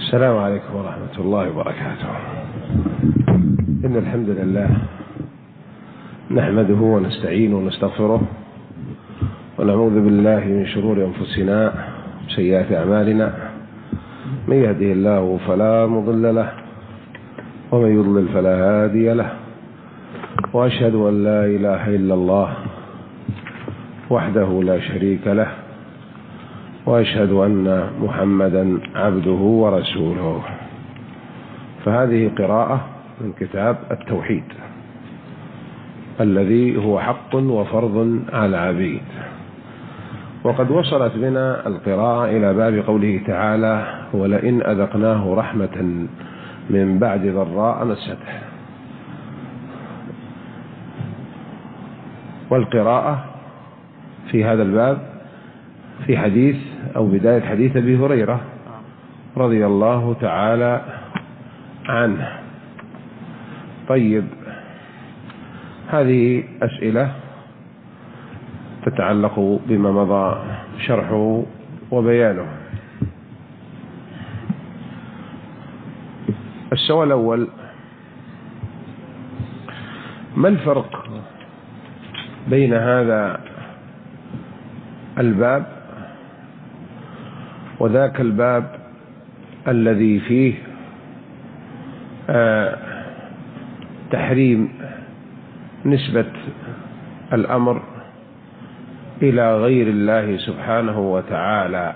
السلام عليكم ورحمة الله وبركاته. إن الحمد لله نحمده ونستعينه ونستغفره ونعوذ بالله من شرور أنفسنا وسيئات أعمالنا، من يهده الله فلا مضل له ومن يضلل فلا هادي له، وأشهد أن لا إله إلا الله وحده لا شريك له، وأشهد أن محمدا عبده ورسوله. فهذه قراءة من كتاب التوحيد الذي هو حق وفرض على العبيد. وقد وصلت بنا القراءة إلى باب قوله تعالى: ولئن أذقناه رحمة من بعد ضراء مسته. والقراءة في هذا الباب في حديث أو بداية حديث أبي هريرة رضي الله تعالى عنه. طيب، هذه أسئلة تتعلق بما مضى شرحه وبيانه. السؤال الأول: ما الفرق بين هذا الباب وذاك الباب الذي فيه تحريم نسبة الأمر إلى غير الله سبحانه وتعالى؟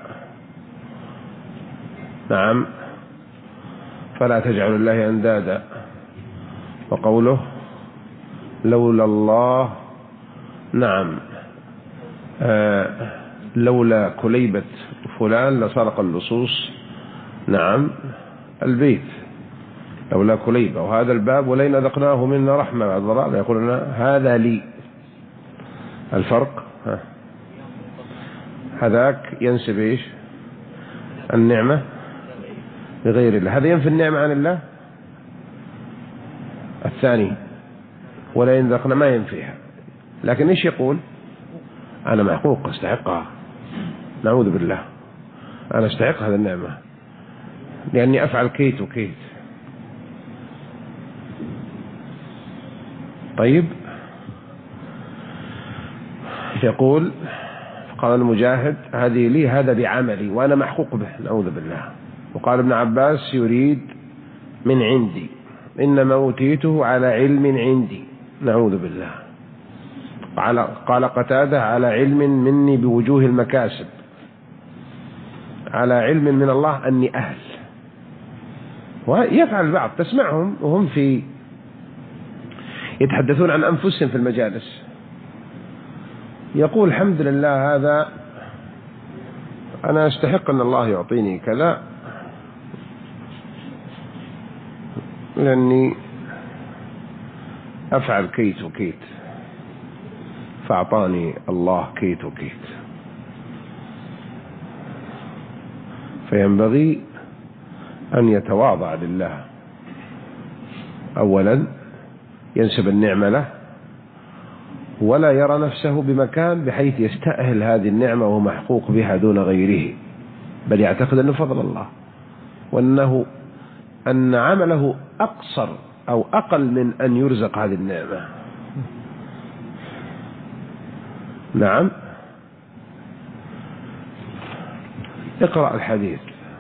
نعم، فلا تجعلوا الله أندادا. وقوله: لولا الله، نعم، لولا كليبة فلان لسرق اللصوص، نعم، البيت، لولا كليبة. وهذا الباب: ولئن أذقناه منا رحمة بعد ضراء يقول لنا هذا لي. الفرق هذاك ينسب إيش؟ النعمة لغير الله، هذا ينفي النعمة عن الله. الثاني ولئن ذقنا ما ينفيها، لكن إيش يقول؟ أنا محقوق أستحقها، نعوذ بالله، أنا أستحق هذا النعمة لأني أفعل كيت وكيت. طيب، يقول قال المجاهد: هذه لي، هذا بعملي وأنا محقوق به، نعوذ بالله. وقال ابن عباس: يريد من عندي، إنما أوتيته على علم عندي، نعوذ بالله. قال قتادة: على علم مني بوجوه المكاسب، على علم من الله أني أهل. ويفعل البعض، تسمعهم وهم يتحدثون عن أنفسهم في المجالس، يقول: الحمد لله، هذا أنا أستحق أن الله يعطيني كذا لأني أفعل كيت وكيت، فأعطاني الله كيت وكيت. فينبغي أن يتواضع لله، أولا ينسب النعمة له، ولا يرى نفسه بمكان بحيث يستأهل هذه النعمة وهو محقوق بها دون غيره، بل يعتقد أنه فضل الله، وأنه أن عمله أقصر أو أقل من أن يرزق هذه النعمة. نعم، اقرأ الحديث.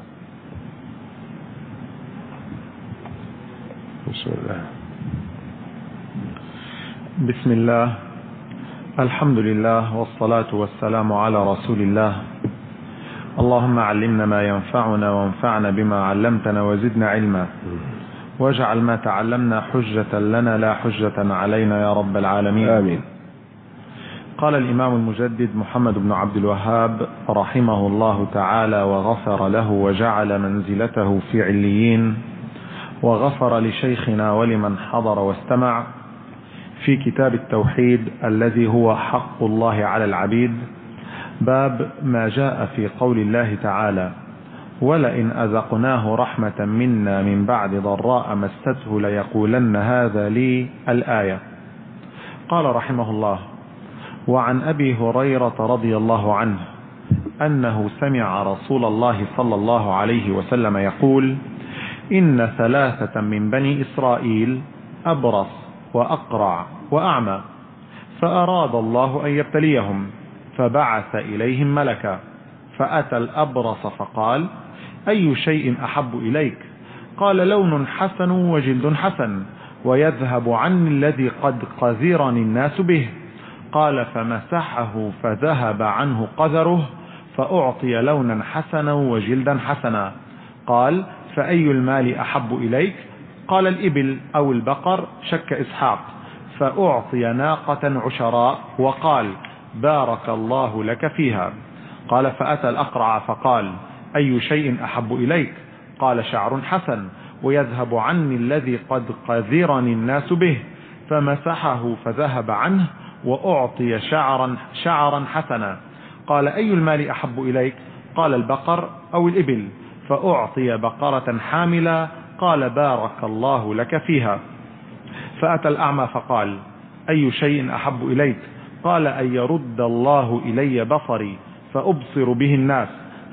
بسم الله، الحمد لله، والصلاة والسلام على رسول الله. اللهم علمنا ما ينفعنا وانفعنا بما علمتنا وزدنا علما، واجعل ما تعلمنا حجة لنا لا حجة علينا يا رب العالمين، آمين. قال الإمام المجدد محمد بن عبد الوهاب رحمه الله تعالى وغفر له وجعل منزلته في عليين، وغفر لشيخنا ولمن حضر واستمع، في كتاب التوحيد الذي هو حق الله على العبيد، باب ما جاء في قول الله تعالى: ولئن أذقناه رحمة منا من بعد ضراء مسته ليقولن هذا لي، الآية. قال رحمه الله: وعن أبي هريرة رضي الله عنه أنه سمع رسول الله صلى الله عليه وسلم يقول: إن 3 من بني إسرائيل أبرص وأقرع وأعمى، فأراد الله أن يبتليهم فبعث إليهم ملكا، فأتى الأبرص فقال: أي شيء أحب إليك؟ قال: لون حسن وجلد حسن، ويذهب عني الذي قد قذرني الناس به. قال: فمسحه فذهب عنه قذره، فأعطي لونا حسنا وجلدا حسنا. قال: فأي المال أحب إليك؟ قال: الإبل أو البقر، شك إسحاق. فأعطي ناقة عشراء، وقال: بارك الله لك فيها. قال: فأتى الأقرع فقال: أي شيء أحب إليك؟ قال: شعر حسن، ويذهب عني الذي قد قذرني الناس به. فمسحه فذهب عنه، وأعطي شعرا حسنا. قال: أي المال أحب إليك؟ قال: البقر أو الإبل. فأعطي بقرة حاملة. قال: بارك الله لك فيها. فأتى الأعمى فقال: أي شيء أحب إليك؟ قال: أن يرد الله إلي بصري فأبصر به الناس.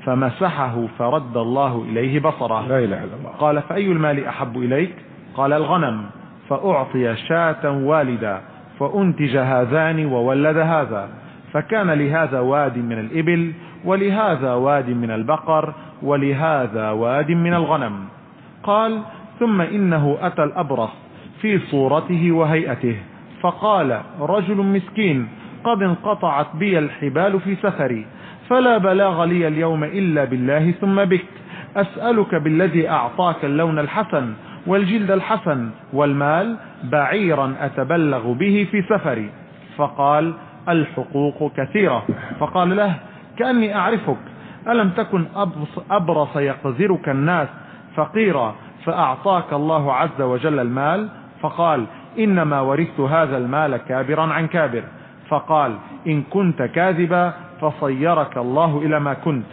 فمسحه فرد الله إليه بصره. لا إله إلا الله. قال: فأي المال أحب إليك؟ قال: الغنم. فأعطي شاة والدا، فأنتج هذان وولد هذا، فكان لهذا واد من الإبل، ولهذا واد من البقر، ولهذا واد من الغنم. قال: ثم إنه أتى الأبرص في صورته وهيئته، فقال: رجل مسكين قد انقطعت بي الحبال في سفري، فلا بلاغ لي اليوم إلا بالله ثم بك، أسألك بالذي أعطاك اللون الحسن والجلد الحسن والمال بعيرا أتبلغ به في سفري. فقال: الحقوق كثيرة. فقال له: كأني أعرفك، ألم تكن أبرص يقذرك الناس فقيرا فأعطاك الله عز وجل المال؟ فقال: إنما ورثت هذا المال كابرا عن كابر. فقال: إن كنت كاذبا فصيرك الله إلى ما كنت.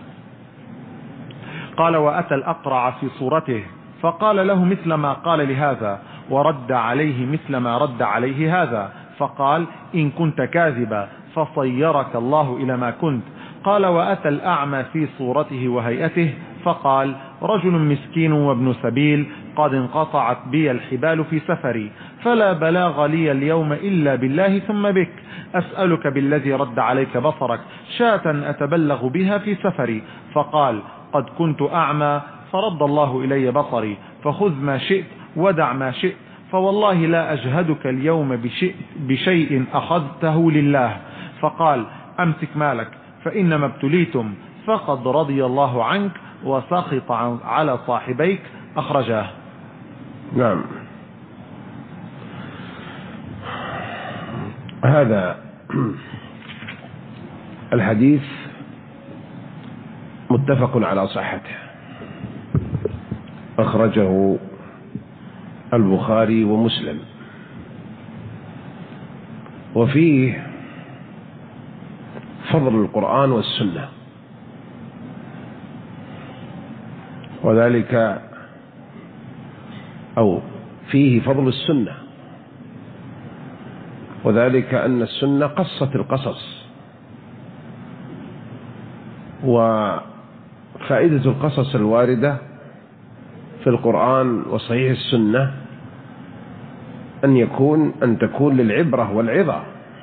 قال: وأتى الأقرع في صورته، فقال له مثل ما قال لهذا، ورد عليه مثل ما رد عليه هذا. فقال: إن كنت كاذبا فصيرك الله إلى ما كنت. قال: وأتى الأعمى في صورته وهيئته، فقال: رجل مسكين وابن سبيل قد انقطعت بي الحبال في سفري، فلا بلاغ لي اليوم إلا بالله ثم بك، أسألك بالذي رد عليك بصرك شاة أتبلغ بها في سفري. فقال: قد كنت أعمى فرد الله إلي بصري، فخذ ما شئت ودع ما شئت، فوالله لا أجهدك اليوم بشيء أخذته لله. فقال: أمسك مالك، فإنما ابتليتم، فقد رضي الله عنك وسخط على صاحبيك. أخرجاه. نعم. هذا الحديث متفق على صحته، أخرجه البخاري ومسلم، وفيه فضل القرآن والسنة، وذلك أو فيه فضل السنة، وذلك أن السنة قصت القصص، وفائدة القصص الواردة في القرآن وصحيح السنة أن تكون للعبرة والعظة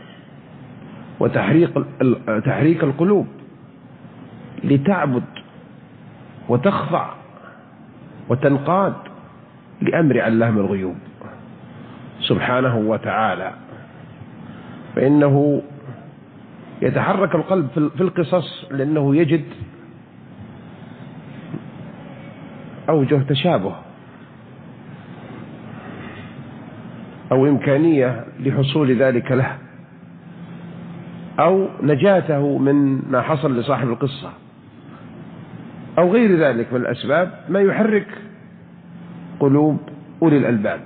وتحريك القلوب لتعبد وتخضع وتنقاد لأمر علام الغيوب سبحانه وتعالى، فإنه يتحرك القلب في القصص لأنه يجد أوجه تشابه أو إمكانية لحصول ذلك له، أو نجاته من ما حصل لصاحب القصة، أو غير ذلك من الأسباب ما يحرك قلوب أولي الألباب.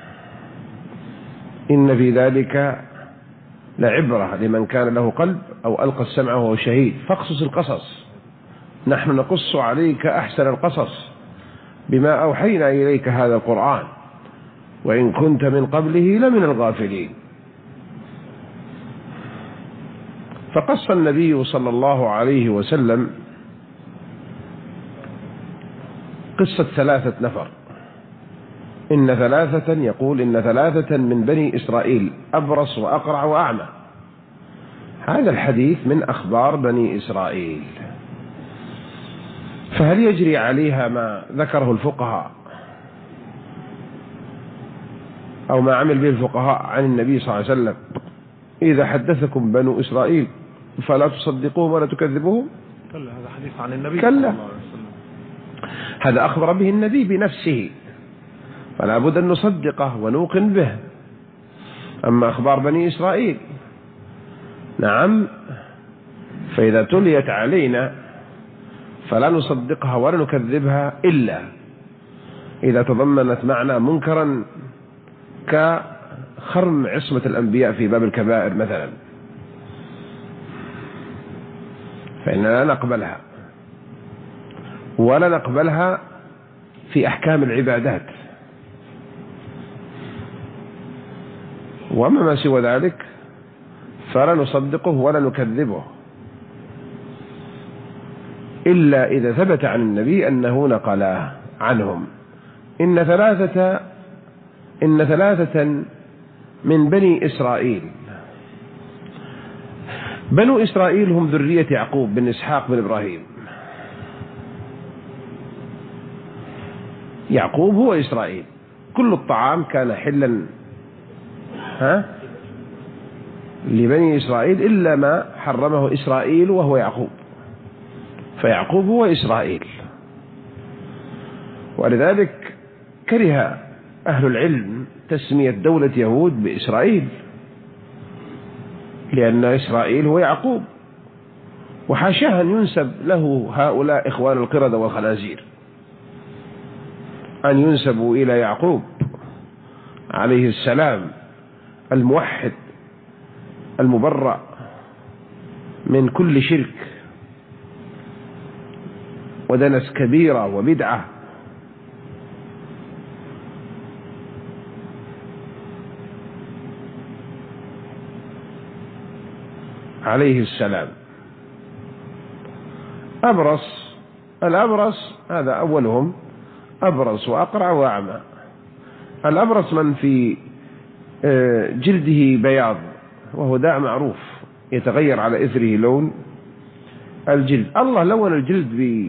إن في ذلك لعبرة لمن كان له قلب أو ألقى السمع وهو شهيد. فاقصص القصص، نحن نقص عليك أحسن القصص بما أوحينا إليك هذا القرآن وإن كنت من قبله لمن الغافلين. فقص النبي صلى الله عليه وسلم قصة 3 نفر. يقول إن 3 من بني إسرائيل أبرص وأقرع وأعمى. هذا الحديث من أخبار بني إسرائيل، فهل يجري عليها ما ذكره الفقهاء أو ما عمل به الفقهاء عن النبي صلى الله عليه وسلم؟ إذا حدثكم بنو إسرائيل فلا تصدقوهم ولا تكذبوهم. كلا، هذا حديث عن النبي كلا، صلى الله عليه وسلم. هذا أخبر به النبي بنفسه، فلا بد أن نصدقه ونوقن به. أما أخبار بني إسرائيل نعم، فإذا تليت علينا فلا نصدقها ولا نكذبها إلا إذا تضمنت معنى منكرا كخرم عصمة الأنبياء في باب الكبائر مثلا، فإننا لا نقبلها، ولا نقبلها في أحكام العبادات. وأما ما سوى ذلك فلا نصدقه ولا نكذبه إلا إذا ثبت عن النبي أنه نقله عنهم. إن ثلاثة من بني إسرائيل. بنو إسرائيل هم ذرية يعقوب بن إسحاق بن إبراهيم. يعقوب هو إسرائيل، كل الطعام كان حلا لبني إسرائيل إلا ما حرمه إسرائيل وهو يعقوب، فيعقوب هو إسرائيل. ولذلك كره أهل العلم تسمية دولة يهود بإسرائيل، لأن إسرائيل هو يعقوب، وحاشاه أن ينسب له هؤلاء إخوان القردة والخنازير، أن ينسبوا إلى يعقوب عليه السلام الموحد المبرأ من كل شرك ودنس كبيرة وبدعة. عليه السلام. الأبرص هذا أولهم، أبرص وأقرع وأعمى. الأبرص من في جلده بياض، وهو داء معروف يتغير على إثره لون الجلد. الله لون الجلد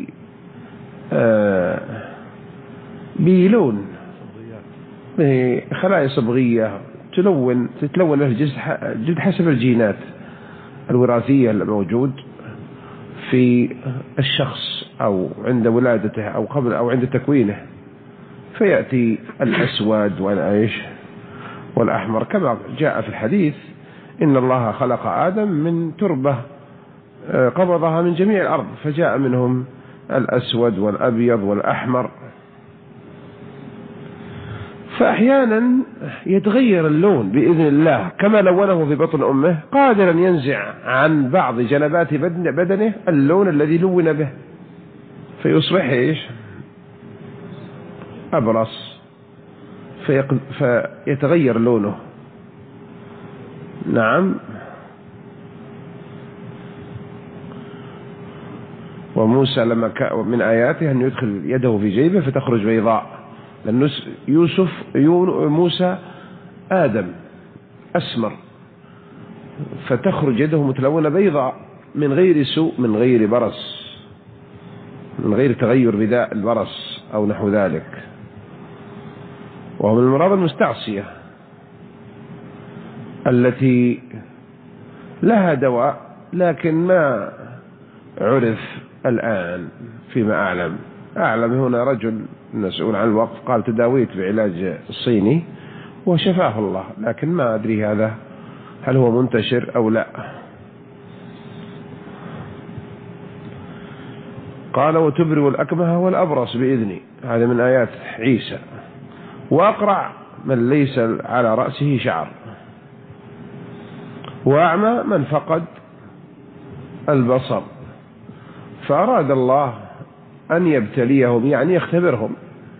بلون، بخلايا صبغية تتلون له الجلد حسب الجينات الوراثية الموجود في الشخص أو عند ولادته أو قبل أو عند تكوينه، فيأتي الأسود والأحمر كما جاء في الحديث: إن الله خلق آدم من تربة قبضها من جميع الأرض فجاء منهم الأسود والأبيض والأحمر. فأحيانا يتغير اللون بإذن الله، كما لونه في بطن أمه قادرا ينزع عن بعض جنبات بدنه اللون الذي لون به، فيصبح أبرص، فيتغير لونه. نعم. وموسى لما من آياته أن يدخل يده في جيبه فتخرج بيضاء، لأن موسى آدم أسمر، فتخرج يده متلونة بيضاء من غير سوء، من غير برص، من غير تغير بداء البرص أو نحو ذلك. وهو من المرض المستعصية التي لها دواء لكن ما عرف الآن فيما أعلم. هنا رجل مسؤول عن الوقف قال تداويت بعلاج الصيني وشفاه الله، لكن ما أدري هذا هل هو منتشر أو لا. قال: وتبرئ الأكمه والأبرص بإذني، هذا من آيات عيسى. وأقرع من ليس على رأسه شعر، وأعمى من فقد البصر. فأراد الله أن يبتليهم، يعني يختبرهم،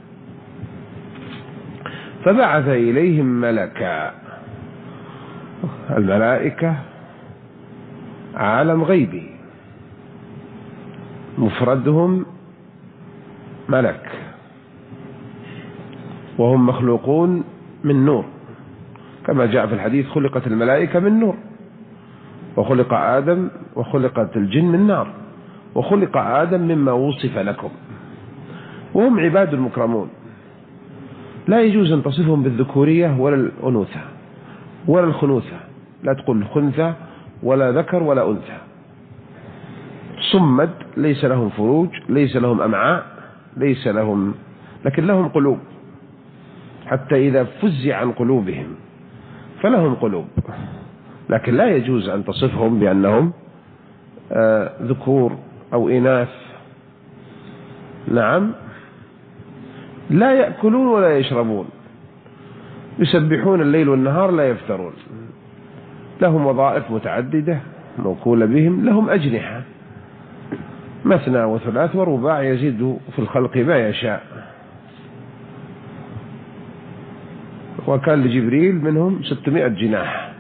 فبعث إليهم ملكا. الملائكة عالم غيبي، مفردهم ملك، وهم مخلوقون من نور، كما جاء في الحديث: خلقت الملائكة من نور، وخلق آدم وخلقت الجن من نار، وخلق آدم مما وصف لكم. وهم عباد مكرمون، لا يجوز أن تصفهم بالذكورية ولا الأنوثة ولا الخنوثة، لا تقول خنثى ولا ذكر ولا أنثى. صمد، ليس لهم فروج، ليس لهم أمعاء، ليس لهم، لكن لهم قلوب، حتى إذا فزع عن قلوبهم فلهم قلوب، لكن لا يجوز أن تصفهم بأنهم ذكور أو إناث. نعم، لا يأكلون ولا يشربون، يسبحون الليل والنهار لا يفترون، لهم وظائف متعددة موكولة بهم، لهم أجنحة مثنى وثلاث ورباع، يزيد في الخلق ما يشاء. وكان لجبريل منهم 600 جناح،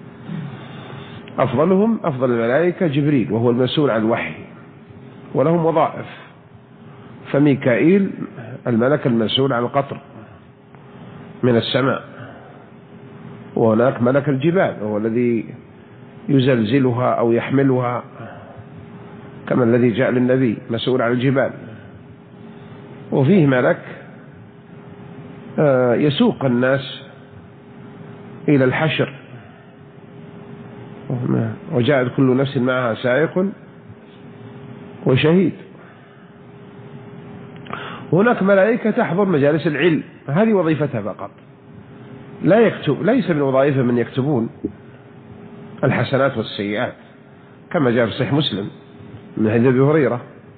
أفضلهم أفضل الملائكة جبريل، وهو المسؤول عن الوحي، ولهم وظائف. فميكائيل الملك المسؤول عن القطر من السماء، وهناك ملك الجبال وهو الذي يزلزلها أو يحملها، كما الذي جاء للنبي مسؤول عن الجبال. وفيه ملك يسوق الناس إلى الحشر، وجاءت كل نفس معها سائق وشهيد. هناك ملائكة تحضر مجالس العلم، هذه وظيفتها فقط، لا يكتب، ليس من وظائفهم من يكتبون الحسنات والسيئات، كما جاء في صحيح مسلم من حديث أبي هريرة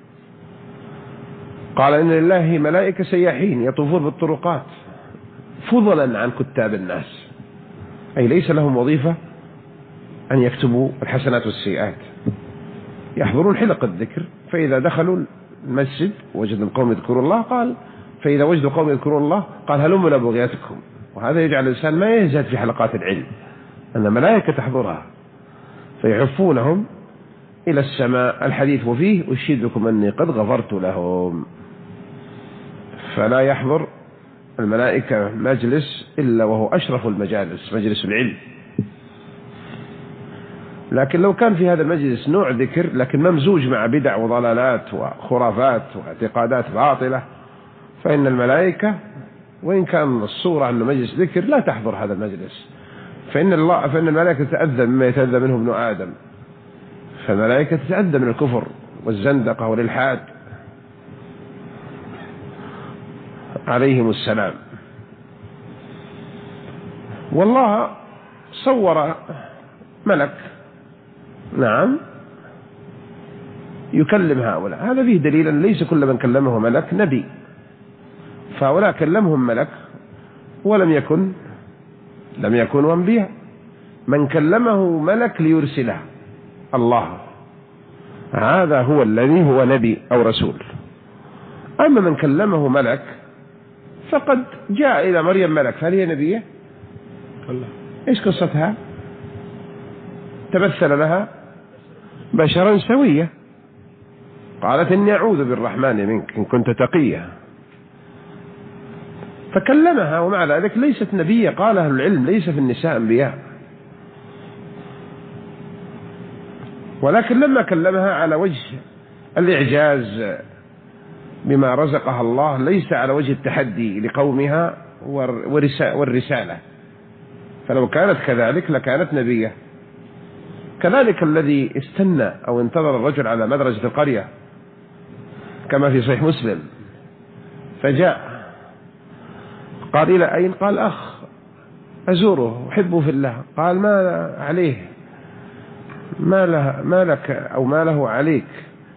قال: إن لله ملائكة سياحين يطوفون بالطرقات فضلا عن كتاب الناس، أي ليس لهم وظيفة أن يكتبوا الحسنات والسيئات، يحضرون حلق الذكر، فإذا دخلوا المسجد وجد القوم يذكرون الله، قال فإذا وجدوا قوم يذكرون الله قال: هلموا إلى بغيتكم. وهذا يجعل الإنسان ما يزهد في حلقات العلم، أن ملائكة تحضرها فيحفونهم إلى السماء. الحديث وفيه: أشهدكم أني قد غفرت لهم. فلا يحضر الملائكة مجلس إلا وهو أشرف المجالس، مجلس العلم. لكن لو كان في هذا المجلس نوع ذكر لكن ممزوج مع بدع وضلالات وخرافات واعتقادات باطلة، فإن الملائكة وإن كان الصورة أنه مجلس ذكر لا تحضر هذا المجلس، فإن الملائكة تتأذى مما يتأذى منه ابن آدم، فالملائكة تتأذى من الكفر والزندقة والإلحاد عليهم السلام. والله صور ملك، نعم، يكلم هؤلاء، هذا فيه دليل أن ليس كل من كلمه ملك نبي، فهؤلاء كلمهم ملك ولم يكونوا أنبياء. من كلمه ملك ليرسله الله، هذا هو الذي هو نبي أو رسول. أما من كلمه ملك فقد جاء إلى مريم ملك، فهل هي نبية؟ إيش قصتها؟ تمثل لها بشرا سوية، قالت إني أعوذ بالرحمن منك إن كنت تقيا، فكلمها، ومع ذلك ليست نبية. قال أهل العلم: ليس في النساء أنبياء، ولكن لما كلمها على وجه الإعجاز بما رزقها الله، ليس على وجه التحدي لقومها والرسالة، فلو كانت كذلك لكانت نبية. كذلك الذي استنى أو انتظر الرجل على مدرجة القرية كما في صحيح مسلم، فجاء قال: إلى أين؟ قال: أخ أزوره أحبه في الله. قال: ما عليه، ما لك أو ما له عليك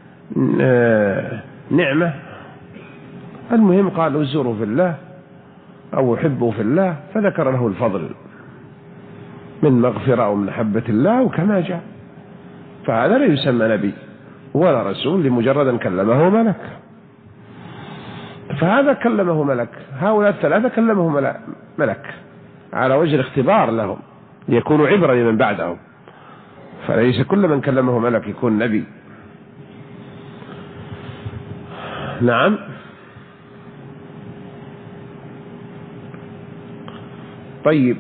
نعمة. المهم قال: أزوره في الله أو أحبه في الله، فذكر له الفضل من مغفرة أو من محبة الله وكما جاء. فهذا لا يسمى نبي ولا رسول لمجرد أن كلمه ملك. فهذا كلمه ملك، هؤلاء الثلاثة كلمه ملك على وجه الاختبار لهم ليكونوا عبرة لمن بعدهم. فليس كل من كلمه ملك يكون نبي. نعم. طيب،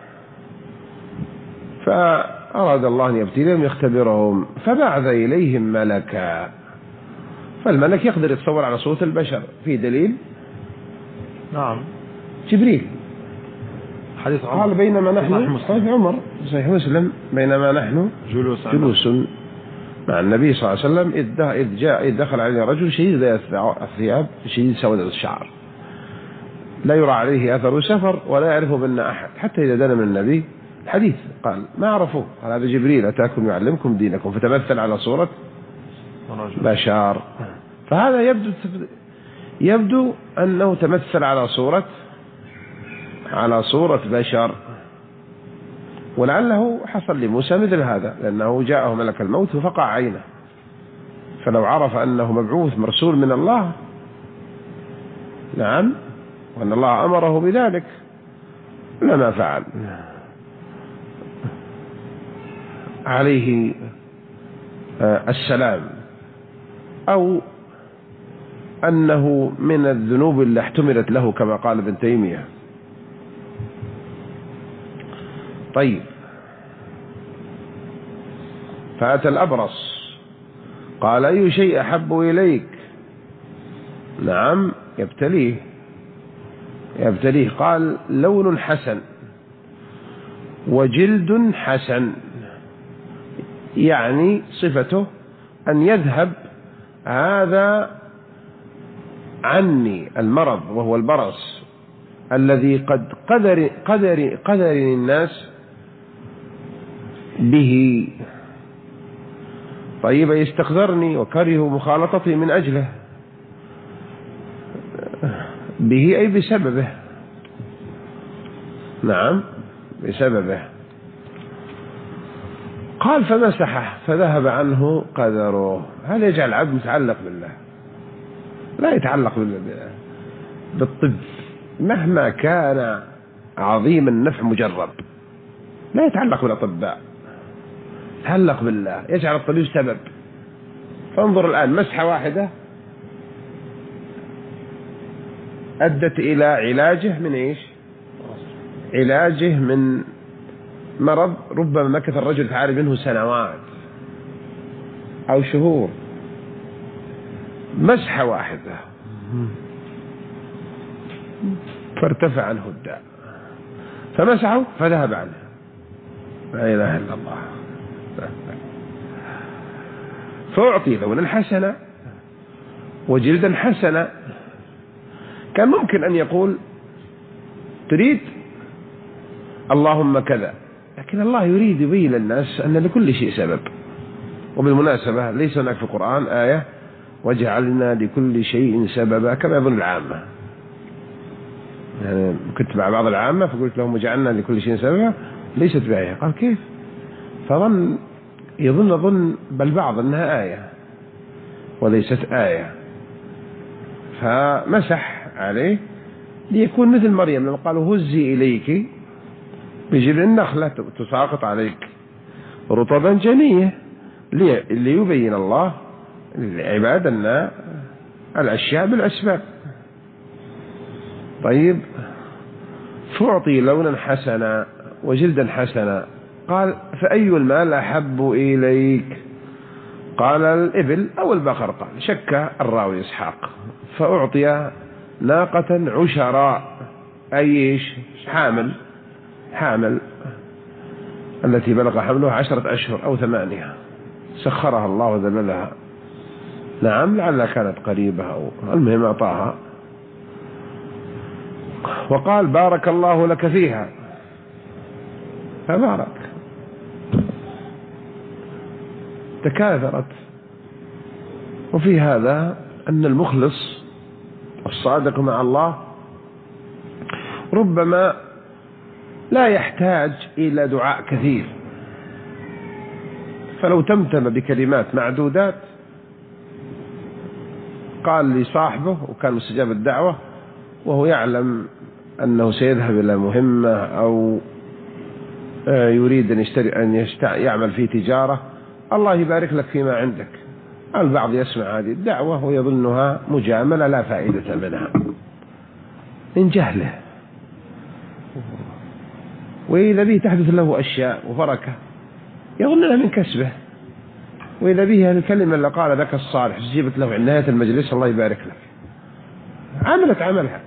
فأراد الله أن يبتليهم يختبرهم فبعث إليهم ملكا. فالملك يقدر يتصور على صوت البشر. في دليل؟ نعم، جبريل. حديث عمر قال بينما نحن حديث عمر صحيح مسلم بينما نحن جلوس مع النبي صلى الله عليه وسلم إذ دخل علينا رجل شديد الثياب شديد سواد الشعر لا يرى عليه أثر سفر ولا يعرفه منا أحد، حتى إذا دنا من النبي الحديث قال ما عرفوه، قال هذا جبريل أتاكم يعلمكم دينكم، فتمثل على صورة بشر. فهذا يبدو أنه تمثل على صورة بشر، ولعله حصل لموسى مثل هذا، لأنه جاءه ملك الموت فقع عينه، فلو عرف أنه مبعوث مرسول من الله نعم وأن الله أمره بذلك لما فعل. عليه السلام. أو أنه من الذنوب اللي احتملت له كما قال ابن تيمية. طيب، فأتى الأبرص قال أي شيء أحب إليك؟ نعم، يبتليه. قال لون حسن وجلد حسن، يعني صفته أن يذهب هذا عني المرض وهو البرص الذي قد قدر الناس به. طيب، يستقذرني وكره مخالطتي من أجله، به أي بسببه. نعم، بسببه. قال فمسحه فذهب عنه قدره. هل يجعل العبد متعلق بالله؟ لا يتعلق بالطب مهما كان عظيم النفع مجرب، لا يتعلق بالأطباء، يتعلق بالله، يجعل الطبيب سبب. فانظر الآن، مسحة واحدة أدت إلى علاجه من إيش؟ علاجه من مرض ربما مكث الرجل تعالج منه سنوات أو شهور. مسحة واحدة فارتفع عنه الداء، فمسحه فذهب عنه. لا إله إلا الله. فأعطي لونا حسنا وجلدا حسنا. كان ممكن أن يقول تريد اللهم كذا، لكن الله يريد يبين للناس أن لكل شيء سبب. وبالمناسبة ليس هناك في القرآن آية وجعلنا لكل شيء سببا كما يظن العامة. يعني كنت مع بعض العامة فقلت لهم وجعلنا لكل شيء سببا، ليست بآية. قال كيف؟ يظن بل بعض أنها آية وليست آية. فمسح عليه ليكون مثل مريم لما قالوا هزي إليك بجذع النخلة تساقط عليك رطبا جنية، ليبين الله للعباد أن الأشياء بالأسباب. طيب، فأعطي لونا حسنا وجلدا حسنا. قال فأي المال أحب إليك؟ قال الإبل أو البقر. قال شك الراوي إسحاق. فأعطي ناقة عشراء، أيش؟ حامل التي بلغ حملها 10 أشهر أو 8، سخرها الله وذللها. نعم، لعلها كانت قريبة أو المهم أعطاها. وقال بارك الله لك فيها، فبارك، تكاثرت. وفي هذا أن المخلص الصادق مع الله ربما لا يحتاج إلى دعاء كثير، فلو تمتم بكلمات معدودات قال لصاحبه وكان مستجاب الدعوة وهو يعلم أنه سيذهب إلى مهمة أو يريد أن يعمل في تجارة، الله يبارك لك فيما عندك. البعض يسمع هذه الدعوة ويظنها مجاملة لا فائدة منها من جهله، وإذا به تحدث له أشياء وبركة يظنها من كسبه، وإذا به الكلمة اللي قال لك الصالح جيبت له عند نهاية المجلس الله يبارك لك، عملت عملها.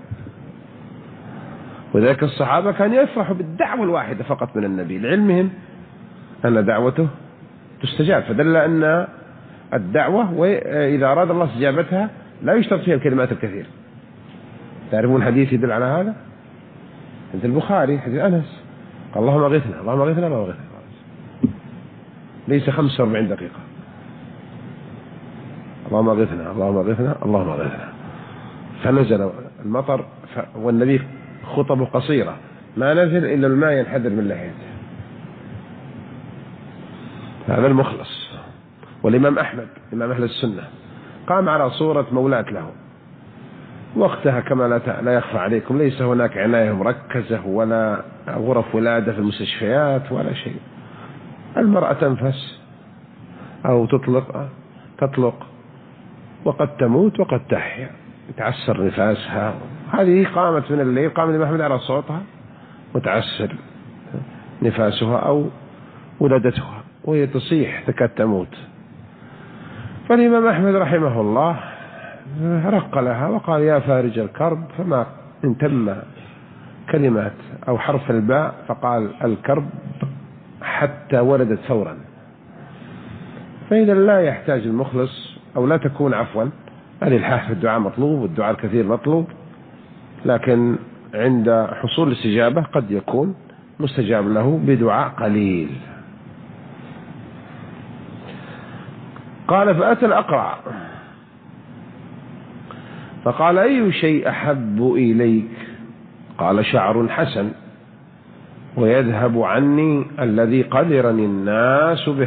وذلك الصحابة كانوا يفرحوا بالدعوة الواحدة فقط من النبي لعلمهم أن دعوته تستجاب، فدل أن الدعوة وإذا أراد الله استجابتها لا يشترط فيها الكلمات الكثير. تعرفون الحديث يدل على هذا عند البخاري، حديث أنس قال اللهم اغثنا اللهم اغثنا اللهم اغثنا، ليس 45 دقيقة، اللهم اغثنا اللهم اغثنا اللهم اغثنا. فنزل المطر والنبي خطبه قصيرة ما نزل إلا الماء ينحدر من لحيته. هذا المخلص. والإمام أحمد إمام أهل السنة قام على صورة مولاة له وقتها كما لا يخفى عليكم، ليس هناك عناية مركزة ولا غرف ولادة في المستشفيات ولا شيء. المرأة تنفس أو تطلق وقد تموت وقد تحيا، يتعسر نفاسها. هذه قامت من الليل، قام الإمام أحمد على صوتها متعسر نفاسها أو ولدتها وهي تصيح تكاد تموت. فالإمام أحمد رحمه الله رق لها وقال يا فارج الكرب، فما إن تم كلمات أو حرف الباء فقال الكرب حتى ولدت فورا. فإذا لا يحتاج المخلص أو لا تكون عفوا الإلحاح في الدعاء مطلوب والدعاء الكثير مطلوب، لكن عند حصول الاستجابة قد يكون مستجاب له بدعاء قليل. قال فأتى الأقرع فقال أي شيء أحب إليك؟ قال شعر حسن ويذهب عني الذي قدرني الناس به.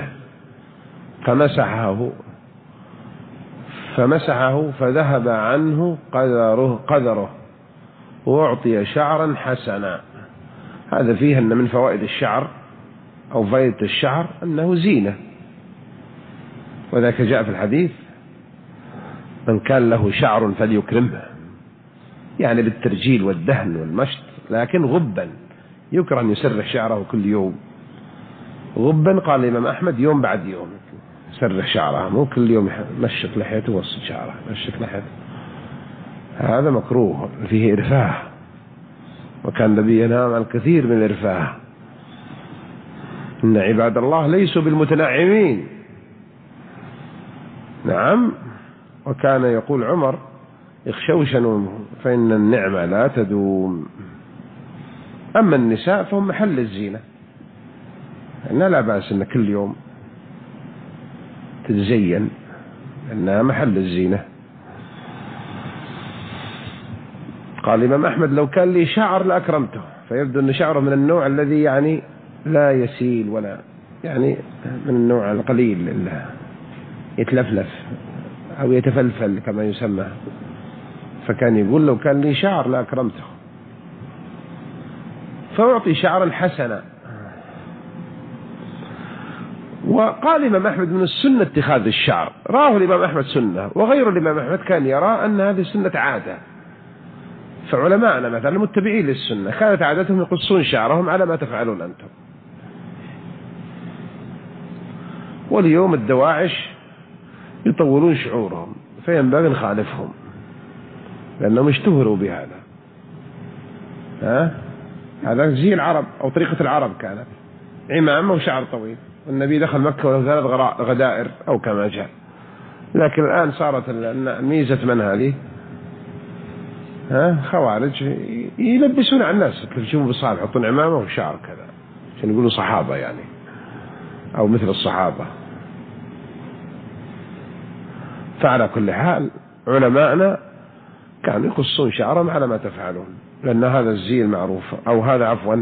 فمسحه فذهب عنه قدره وأعطي شعرا حسنا. هذا فيه أن من فوائد الشعر أو فائدة الشعر أنه زينة، وذلك جاء في الحديث من كان له شعر فليكرمه، يعني بالترجيل والدهن والمشط، لكن غبا يكره أن يسرح شعره كل يوم. غبا قال الإمام أحمد يوم بعد يوم يسرح شعره، مو كل يوم مشط لحيته ووصل شعره مشط لحيته، هذا مكروه فيه إرفاه، وكان النبي ينهى عن الكثير من الإرفاه. إن عباد الله ليسوا بالمتنعمين. نعم. وكان يقول عمر اخشوشنوا فإن النعمة لا تدوم. أما النساء فهم محل الزينة، إن لا بأس أن كل يوم تتزين، إنها محل الزينة. قال الإمام أحمد لو كان لي شعر لأكرمته، فيبدو أن شعره من النوع الذي يعني لا يسيل ولا يعني من النوع القليل اللي يتلفلف أو يتفلفل كما يسمى، فكان يقول لو كان لي شعر لأكرمته. فأعطي شعرا حسنا. وقال الإمام أحمد من السنة اتخاذ الشعر، راه الإمام أحمد سنة، وغير الإمام أحمد كان يرى أن هذه السنة عادة. فعلماءنا مثلا المتبعين للسنة كانت عادتهم يقصون شعرهم على ما تفعلون أنتم. واليوم الدواعش يطولون شعورهم، فينبغي نخالفهم لأنهم اشتهروا بهذا. هذا زي العرب أو طريقة العرب، كانت عمامة وشعر طويل، والنبي دخل مكة وله 3 غدائر أو كما جاء. لكن الآن صارت ميزة من هذه خوارج يلبسون على الناس، تشوفوا بالصحابة يحطون عمامة وشعر كذا عشان يقولوا صحابة يعني أو مثل الصحابة. فعلى كل حال علماءنا كانوا يقصون شعرهم على ما تفعلون، لأن هذا الزي المعروف أو هذا عفوا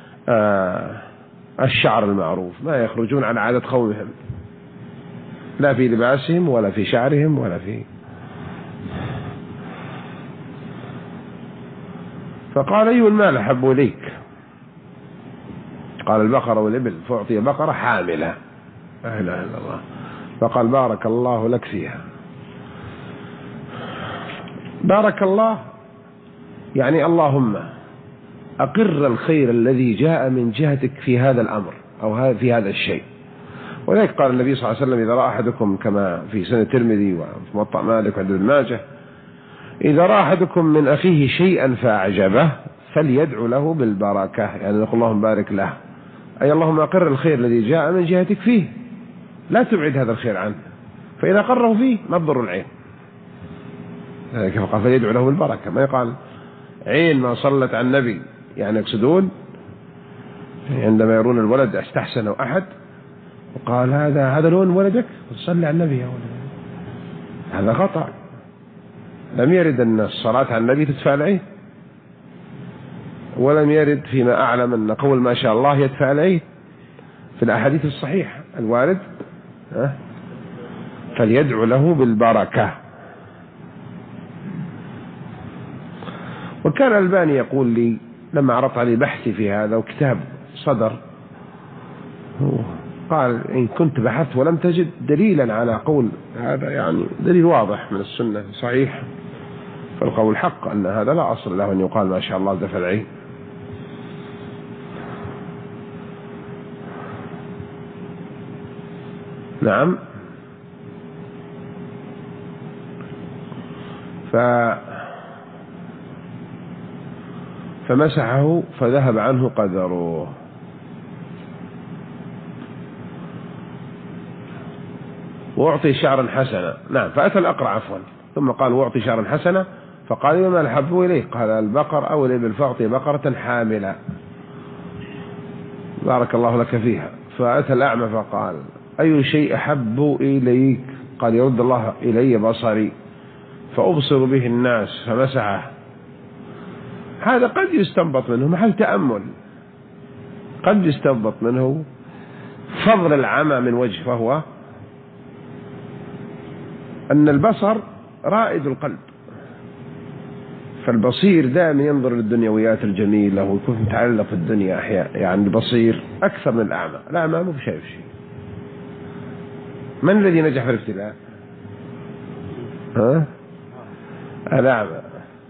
الشعر المعروف، ما يخرجون على عادة قومهم لا في لباسهم ولا في شعرهم ولا في. فقال أي المال أحب إليك؟ قال البقرة والإبل فأعطي بقرة حاملة، لا إله إلا الله، فقال بارك الله لك فيها. بارك الله يعني اللهم أقر الخير الذي جاء من جهتك في هذا الأمر أو في هذا الشيء. ولذلك قال النبي صلى الله عليه وسلم: إذا رأى أحدكم، كما في سنة الترمذي وفي موطأ مالك وعند ابن ماجه، إذا رأى أحدكم من أخيه شيئا فأعجبه فليدعو له بالبركة، يعني نقول اللهم بارك له، أي اللهم أقر الخير الذي جاء من جهتك فيه، لا تبعد هذا الخير عنه، فإذا قره فيه ما تضر العين. كيف قال فليدعو له بالبركة، ما يقال عين ما صلت على النبي، يعني يقصدون عندما يرون الولد استحسنوا أحد وقال هذا لون ولدك صلي على النبي يا ولد، هذا خطأ. لم يرد أن الصلاة على النبي تدفع العين، ولم يرد فيما أعلم أن قول ما شاء الله يدفع العين في الأحاديث الصحيحة الوارد. فليدعو له بالبركة. وكان الألباني يقول لي لما عرضت عليه بحثي في هذا وكتاب صدر، قال إن كنت بحثت ولم تجد دليلا على قول هذا، يعني دليل واضح من السنة صحيح، فالقول حق أن هذا لا أصل له أن يقال ما شاء الله دفع العين. نعم. فمسحه فذهب عنه قدره. وأعطي شعرا حسنا. نعم. فأتى الأقرع عفوا ثم قال وأعطي شعرا حسنا، فقال وما الحب إليه؟ قال البقر أو الإبل، فأعطي بقرة حاملة بارك الله لك فيها. فأتى الأعمى فقال أي شيء أحب إليك؟ قال يرد الله إلي بصري فأبصر به الناس، فمسحه. هذا قد يستنبط منه محل تأمل، قد يستنبط منه فضل العمى من وجه، وهو أن البصر رائد القلب، فالبصير دائما ينظر للدنيويات الجميلة ويكون متعلق في الدنيا أحياء، يعني البصير أكثر من الأعمى. الأعمى مو شايف شيء. من الذي نجح في الابتلاء؟ الأعمى.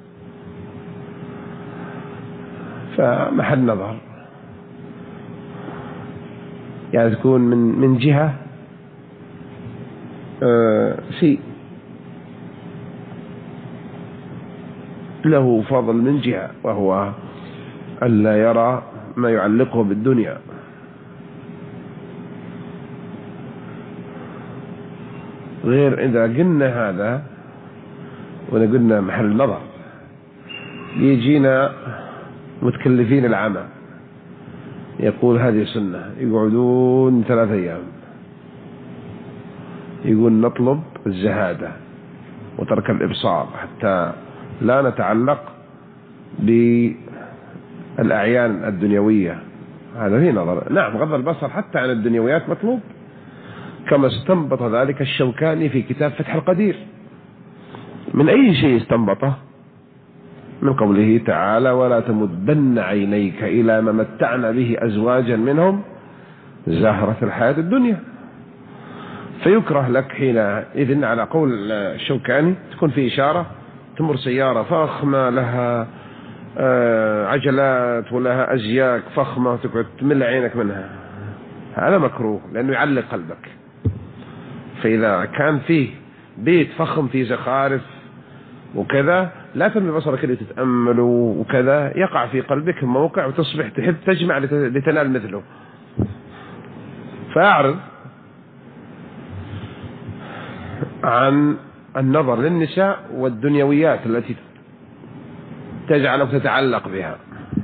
فمحل نظر، يعني تكون من جهة شيء له فضل من جهة، وهو ألا يرى ما يعلقه بالدنيا. غير إذا قلنا هذا ونقولنا محل نظر، يجينا متكلفين العمى يقول هذه سنة، يقعدون 3 أيام يقول نطلب الزهادة وترك الإبصار حتى لا نتعلق بالأعيان الدنيوية. هذا فيه نظر. نعم غض البصر حتى عن الدنيويات مطلوب، كما استنبط ذلك الشوكاني في كتاب فتح القدير. من أي شيء استنبطه؟ من قوله تعالى ولا تمدن عينيك إلى ما متعنا به أزواجا منهم زهرة الحياة الدنيا. فيكره لك حينئذ على قول الشوكاني تكون في إشارة، تمر سيارة فخمة لها عجلات ولها أزياك فخمة تقعد تمل عينك منها، هذا مكروه لأنه يعلق قلبك. فإذا كان فيه بيت فخم فيه زخارف وكذا لا ترمي بصرك اللي تتأمل وكذا، يقع في قلبك موقع وتصبح تحب تجمع لتنال مثله. فأعرض عن النظر للنساء والدنيويات التي تجعلك تتعلق بها.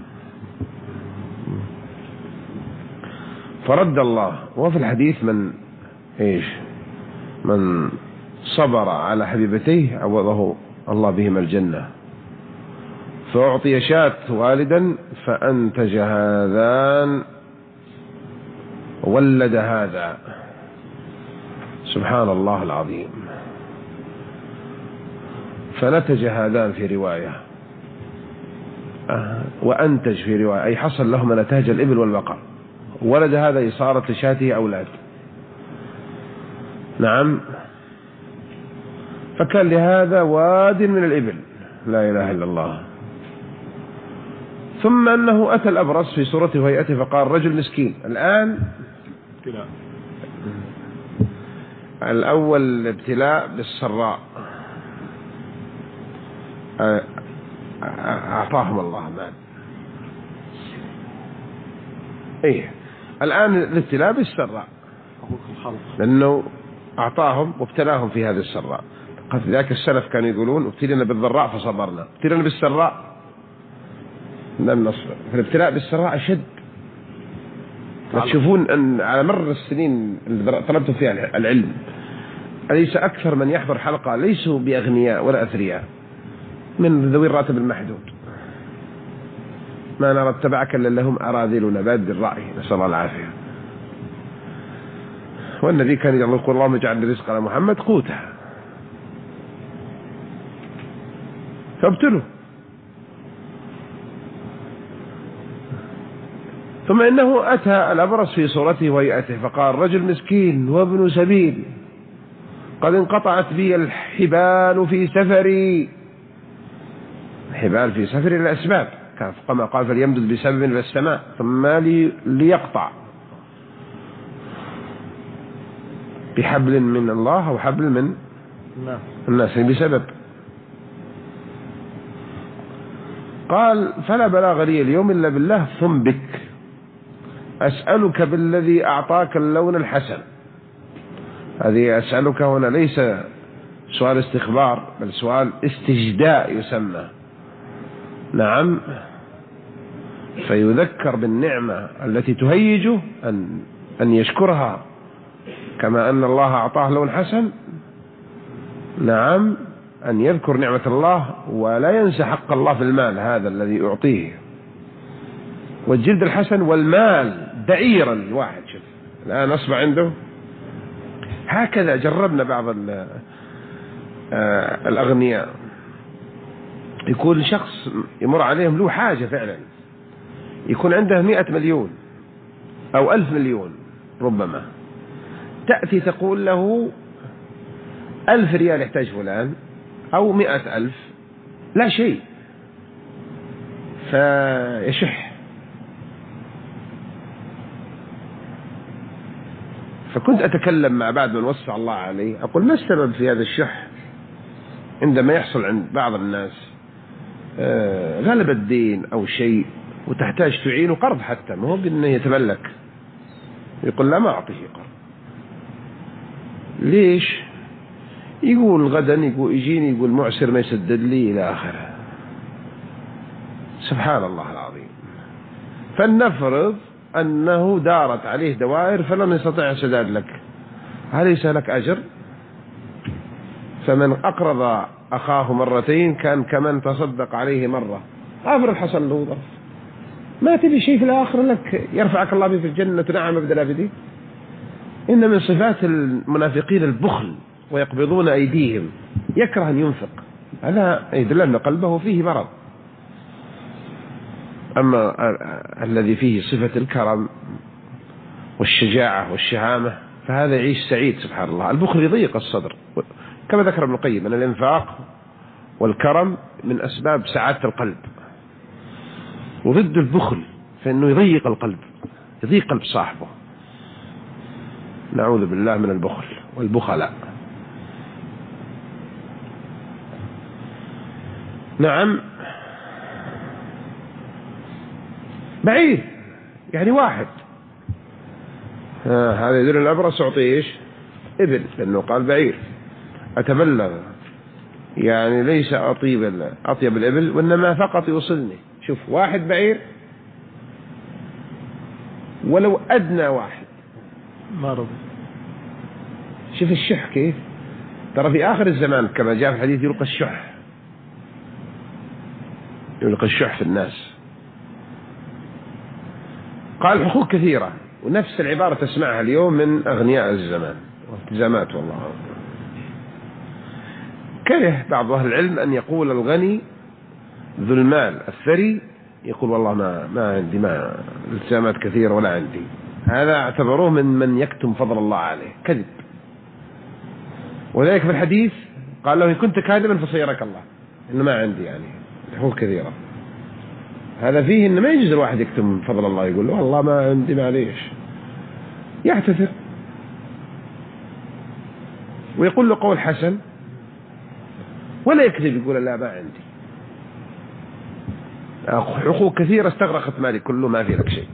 فرد الله. وفي الحديث من صبر على حبيبتيه عوضه الله بهما الجنة. فأعطي شاة والدا فأنتج هذان ولد هذا. سبحان الله العظيم. فنتج هذان في رواية وأنتج في رواية، أي حصل لهما نتاج الإبل والبقر. ولد هذا صارت لشاته أولاد. نعم. فكان لهذا واد من الإبل، لا إله إلا الله. ثم أنه أتى الأبرص في صورته وهيئته فقال رجل مسكين. الآن الأول ابتلاء بالسراء أعطاهم الله مال. إيه الآن الابتلاء بالسراء لأنه أعطاهم وابتلاهم في هذه السراء. قد ذاك السلف كانوا يقولون ابتلينا بالضراء فصبرنا، ابتلينا بالسراء لم نصبر. فالابتلاء بالسراء أشد. تشوفون أن على مر السنين اللي طلبتم فيها العلم أليس أكثر من يحضر حلقة ليسوا بأغنياء ولا أثرياء، من ذوي الراتب المحدود. ما نرى اتبعك إلا لهم أراذلنا باد الرأي، نسأل الله العافية. والنبي كان يقول اللهم اجعل الرزق على محمد قوته، فابتلوا. ثم إنه أتى الأبرص في صورته وهيئته فقال رجل مسكين وابن سبيل قد انقطعت بي الحبال في سفري. الحبال في سفري الأسباب، كما قال فليمدد بسبب إلى السماء ثم ليقطع بحبل من الله أو حبل من الناس بسبب. قال فلا بلاغ لي اليوم إلا بالله ثم بك، أسألك بالذي أعطاك اللون الحسن. هذه أسألك هنا ليس سؤال استخبار بل سؤال استجداء يسمى. نعم. فيذكر بالنعمة التي تهيجه أن يشكرها، كما أن الله أعطاه لون حسن. نعم. أن يذكر نعمة الله ولا ينسى حق الله في المال هذا الذي يعطيه، والجلد الحسن والمال بعيرا الواحد. شوف الآن أصبح عنده هكذا. جربنا بعض الأغنياء يكون شخص يمر عليهم له حاجة فعلا، يكون عنده 100 مليون أو 1000 مليون ربما، تأتي تقول له 1000 ريال يحتاج فلان أو 100,000 لا شيء، فيشح. فكنت أتكلم مع بعض من وسع الله عليه أقول ما السبب في هذا الشح عندما يحصل عند بعض الناس غلب الدين أو شيء وتحتاج تعينه قرض، حتى ما هو بأنه يتملك، يقول لا ما أعطيه قرض. ليش؟ يقول غدا يجيني يقول معسر ما يسدد لي إلى آخره. سبحان الله العظيم. فلنفرض أنه دارت عليه دوائر فلم يستطيع سداد لك، هل ليس لك أجر؟ فمن أقرض أخاه مرتين كان كمن تصدق عليه مرة. أفرض حصل له ظرف، ما تبي شيء في الآخر لك يرفعك الله به في الجنة نعم أبد الآبدين. إن من صفات المنافقين البخل ويقبضون أيديهم، يكره أن ينفق، هذا يدل أن قلبه فيه مرض. أما الذي فيه صفة الكرم والشجاعة والشهامة فهذا يعيش سعيد. سبحان الله. البخل يضيق الصدر، كما ذكر ابن القيم أن الإنفاق والكرم من أسباب سعادة القلب، وضد البخل فإنه يضيق القلب، يضيق قلب صاحبه. نعوذ بالله من البخل والبخلاء. نعم. بعير يعني واحد، هذا يدل الأبرص أعطيه إيش؟ إبل، لأنه قال بعير. أتبلغ يعني ليس أطيب الإبل وإنما فقط يوصلني. شوف واحد بعير ولو أدنى واحد ما رضي. شوف الشح كيف. ترى في آخر الزمان كما جاء في الحديث يلقى الشح، يلقى الشح في الناس. قال حقوق كثيرة، ونفس العبارة تسمعها اليوم من أغنياء الزمان والتزامات. والله كره بعض أهل العلم أن يقول الغني ذو المال الثري يقول والله ما عندي، ما التزامات كثيرة ولا عندي. هذا اعتبروه من يكتم فضل الله عليه، كذب. وذلك في الحديث قال له إن كنت كاذبا فصيرك الله، إنه ما عندي يعني حقوق كثيرة. هذا فيه إنه ما يجوز الواحد يكتم فضل الله، يقول له والله ما عندي معليش، يعتذر ويقول له قول حسن ولا يكذب، يقول لا ما عندي حقوق كثيرة استغرقت مالي كله، ما في لك شيء.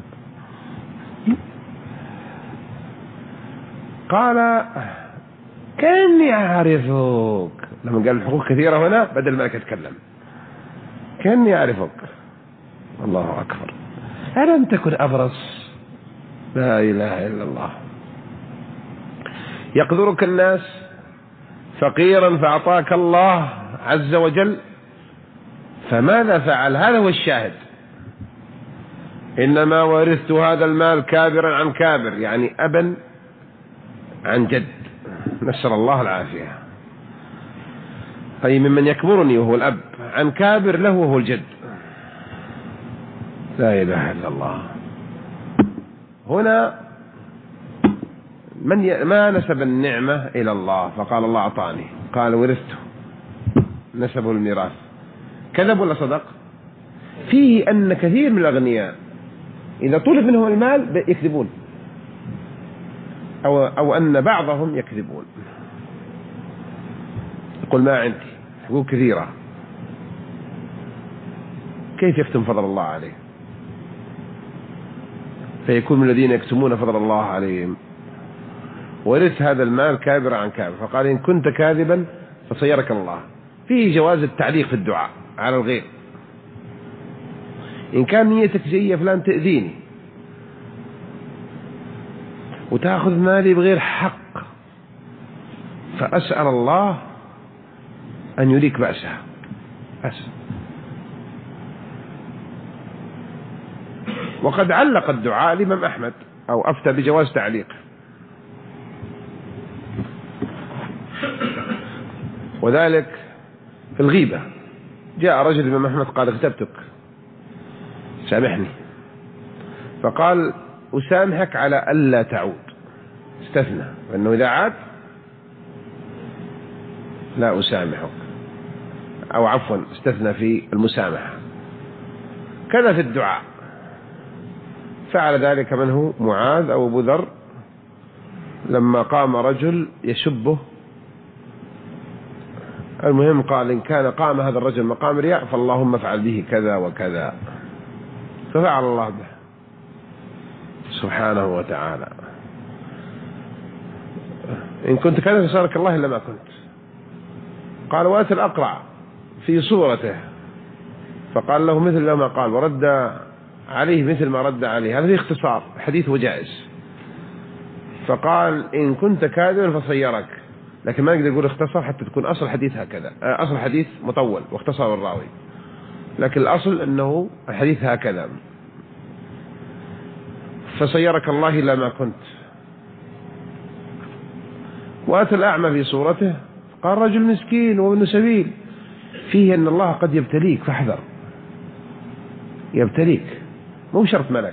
قال كأني أعرفك، لما قال الحقوق كثيرة هنا بدل ما يتكلم كأني أعرفك. الله أكبر. ألم تكن أبرص؟ لا إله إلا الله. يقدرك الناس فقيرا فأعطاك الله عز وجل، فماذا فعل؟ هذا هو الشاهد. إنما ورثت هذا المال كابرا عن كابر، يعني أبا عن جد، نسأل الله العافية. أي ممن يكبرني وهو الأب، عن كابر له وهو الجد. لا إله إلا الله. هنا ما نسب النعمة إلى الله فقال الله أعطاني، قال ورثته، نسبه الميراث. كذب ولا صدق؟ فيه أن كثير من الأغنياء إذا طلب منهم المال يكذبون، أو أن بعضهم يكذبون، يقول ما عندي حقوق كثيرة. كيف يكتم فضل الله عليه؟ فيكون من الذين يكتمون فضل الله عليهم. ورث هذا المال كابر عن كابر، فقال إن كنت كاذبا فصيرك الله. فيه جواز التعليق في الدعاء على الغير. إن كان نيتك جية فلان تأذيني وتأخذ مالي بغير حق، فأسأل الله أن يريك بأسها. وقد علق الدعاء الإمام أحمد أو أفتى بجواز تعليق. وذلك في الغيبة، جاء رجل الإمام أحمد قال اغتبتك سامحني، فقال أسامحك على ألا تعود، استثنى، وأنه إذا عاد لا أسامحك، أو عفوا استثنى في المسامحة. كذا في الدعاء. فعل ذلك من هو؟ معاذ أو أبو ذر، لما قام رجل يسبه، المهم قال إن كان قام هذا الرجل مقام رياء فاللهم افعل به كذا وكذا، ففعل الله به سبحانه وتعالى. إن كنت كذا فسألك الله إلا ما كنت. قال وأتى الأقرع في صورته فقال له مثل ما قال، ورد عليه مثل ما رد عليه. هذا فيه اختصار، حديث وجائز. فقال إن كنت كاذبا فصيرك، لكن ما نقدر يقول اختصر حتى تكون أصل الحديث هكذا، أصل الحديث مطول واختصر الراوي، لكن الأصل أنه الحديث هكذا، فصيرك الله إلا ما كنت. وأتى الأعمى في صورته قال رجل مسكين وابن سبيل، فيه أن الله قد يبتليك فاحذر، يبتليك، مو شرط ملك،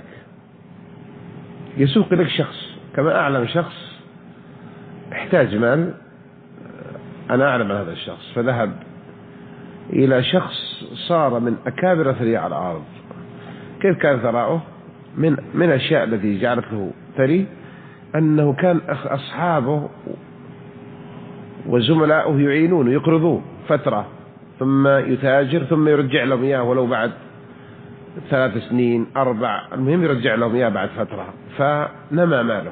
يسوق لك شخص. كما أعلم شخص احتاج مال، أنا أعلم هذا الشخص، فذهب إلى شخص صار من أكابر أثرياء على الأرض. كيف كان ثراؤه؟ من الأشياء التي جعلت له ثري أنه كان أصحابه وزملاؤه يعينون يقرضوه فترة، ثم يتاجر، ثم يرجع لهم إياه ولو بعد 3 سنين 4، المهم يرجع لهم إياه بعد فترة. فنمى ماله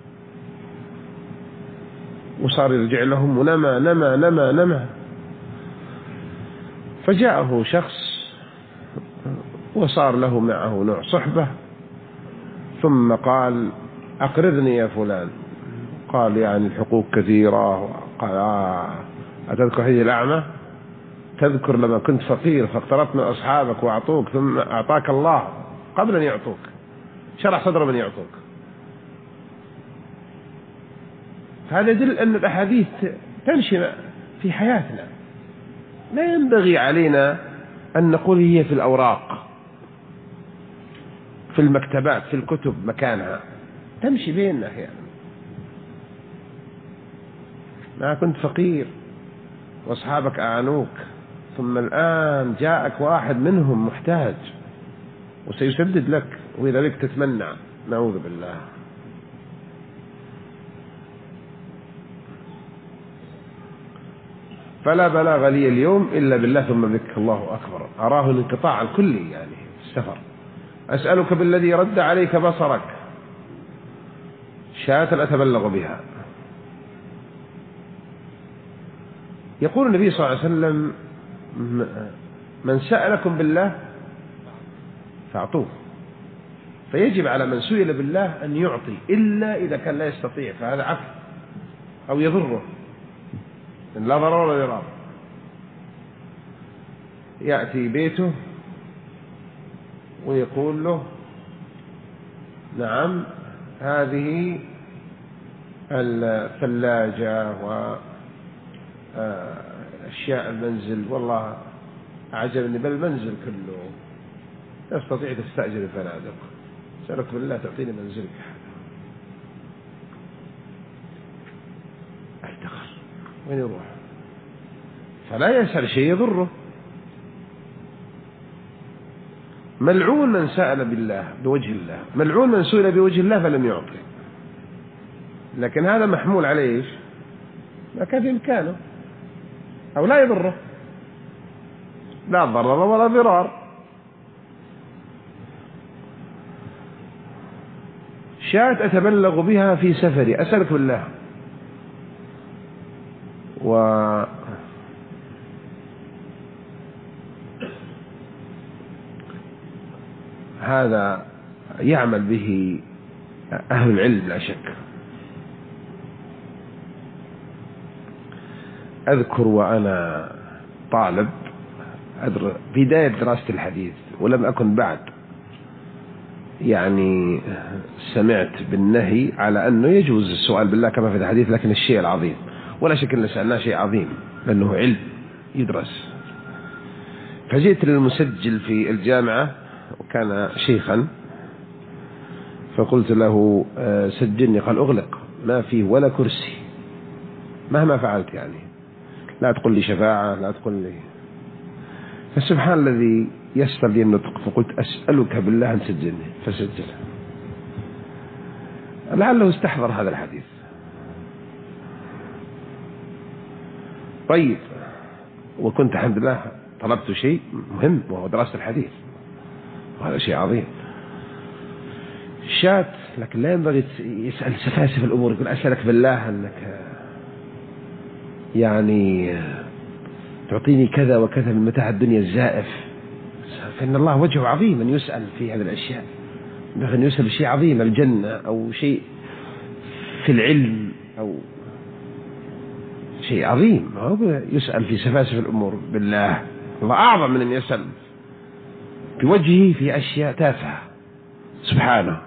وصار يرجع لهم، ونمى نمى نمى نمى. فجاءه شخص وصار له معه نوع صحبة، ثم قال أقرضني يا فلان. قال يعني الحقوق كثيرة. قال أتذكر حديث الأعمى؟ تذكر لما كنت فقير فاقترضت من أصحابك وأعطوك، ثم أعطاك الله قبل أن يعطوك، شرح صدر من يعطوك. هذا يدل أن الأحاديث تمشي في حياتنا، لا ينبغي علينا أن نقول هي في الأوراق في المكتبات في الكتب مكانها، تمشي بيننا أحيانا. ما كنت فقير وأصحابك أعانوك، ثم الآن جاءك واحد منهم محتاج وسيسدد لك، وإذا بك تتمنع، نعوذ بالله. فلا بلاغ لي اليوم إلا بالله ثم بك. الله أكبر. أراه الانقطاع الكلي يعني السفر. أسألك بالذي رد عليك بصرك شاة أتبلغ بها. يقول النبي صلى الله عليه وسلم: من سألكم بالله فأعطوه. فيجب على من سئل بالله أن يعطي، إلا إذا كان لا يستطيع، فهذا عفو أو يضره، لا ضرر ولا ضرار. يأتي بيته ويقول له: نعم هذه الثلاجة وأشياء المنزل والله أعجبني، بل المنزل كله تستطيع تستأجر الفنادق، سألك بالله تعطيني منزلك. افتخر وين يروح؟ فلا يسأل شيء يضره. ملعون من سأل بالله بوجه الله، ملعون من سئل بوجه الله فلم يعطي. لكن هذا محمول عليه ايش؟ ما كان في إمكانه أو لا يضره، لا ضرر ولا ضرار. شاة أتبلغ بها في سفري، أسألك بالله. هذا يعمل به أهل العلم لا شك. أذكر وأنا طالب بداية دراسة الحديث، ولم أكن بعد يعني سمعت بالنهي على أنه يجوز السؤال بالله كما في الحديث، لكن الشيء العظيم ولا شك أن سألناه شيء عظيم لأنه علم يدرس. فجئت للمسجل في الجامعة وكان شيخا، فقلت له: سجلني. قال: أغلق، ما فيه ولا كرسي مهما فعلت، يعني لا تقول لي شفاعة، لا تقول لي. فسبحان الذي يسر لي النطق، فقلت: أسألك بالله أن تسجلني، فسجل. لعله استحضر هذا الحديث. طيب، وكنت الحمد لله طلبت شيء مهم وهو دراسة الحديث، وهذا شيء عظيم. شات، لكن لا ينبغي يسأل سفاسف الأمور، يقول: أسألك بالله أنك يعني تعطيني كذا وكذا من متاع الدنيا الزائف. فإن الله وجهه عظيم أن يسأل في هذه الأشياء، أن يسأل شيء عظيم، الجنة أو شيء في العلم أو شيء عظيم، هو يسأل في سفاسف الأمور بالله. الله أعظم من أن يسأل بوجهه في أشياء تافهة سبحانه.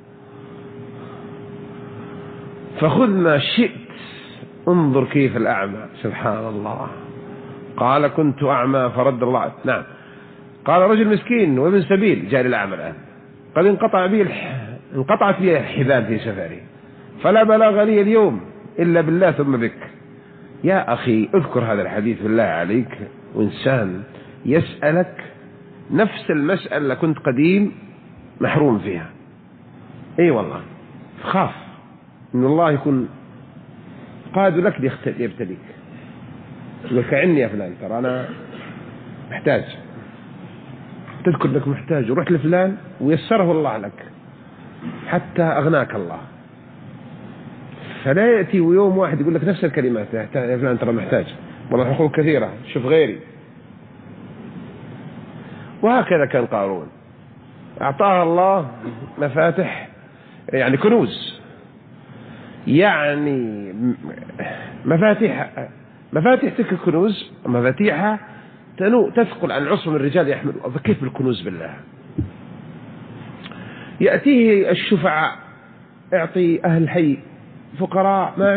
فخذ ما شئت، انظر كيف الأعمى، سبحان الله. قال: كنت أعمى فرد الله. نعم. قال: رجل مسكين وابن سبيل جاء للأعمى الآن، قال: انقطعت لي الحبال في سفري، فلا بلاغ لي اليوم إلا بالله ثم بك. يا أخي اذكر هذا الحديث بالله عليك، وإنسان يسألك نفس المسألة كنت قديم محروم فيها. أي والله، خاف إن الله يكون قاد لك ليبتليك، يقول: كعني يا فلان، ترى أنا محتاج. تذكر لك محتاج، وروح لفلان ويسره الله لك حتى أغناك الله. فلا يأتي يوم واحد يقول لك نفس الكلمات: يا فلان ترى محتاج، والله حقوق كثيرة، شوف غيري. وهكذا كان قارون، أعطاه الله مفاتح، يعني كنوز، يعني مفاتيح تلك الكنوز، مفاتيحها تثقل عن عصر من الرجال يحملوا. فكيف بالكنوز بالله؟ يأتيه الشفعاء، اعطي أهل الحي فقراء ما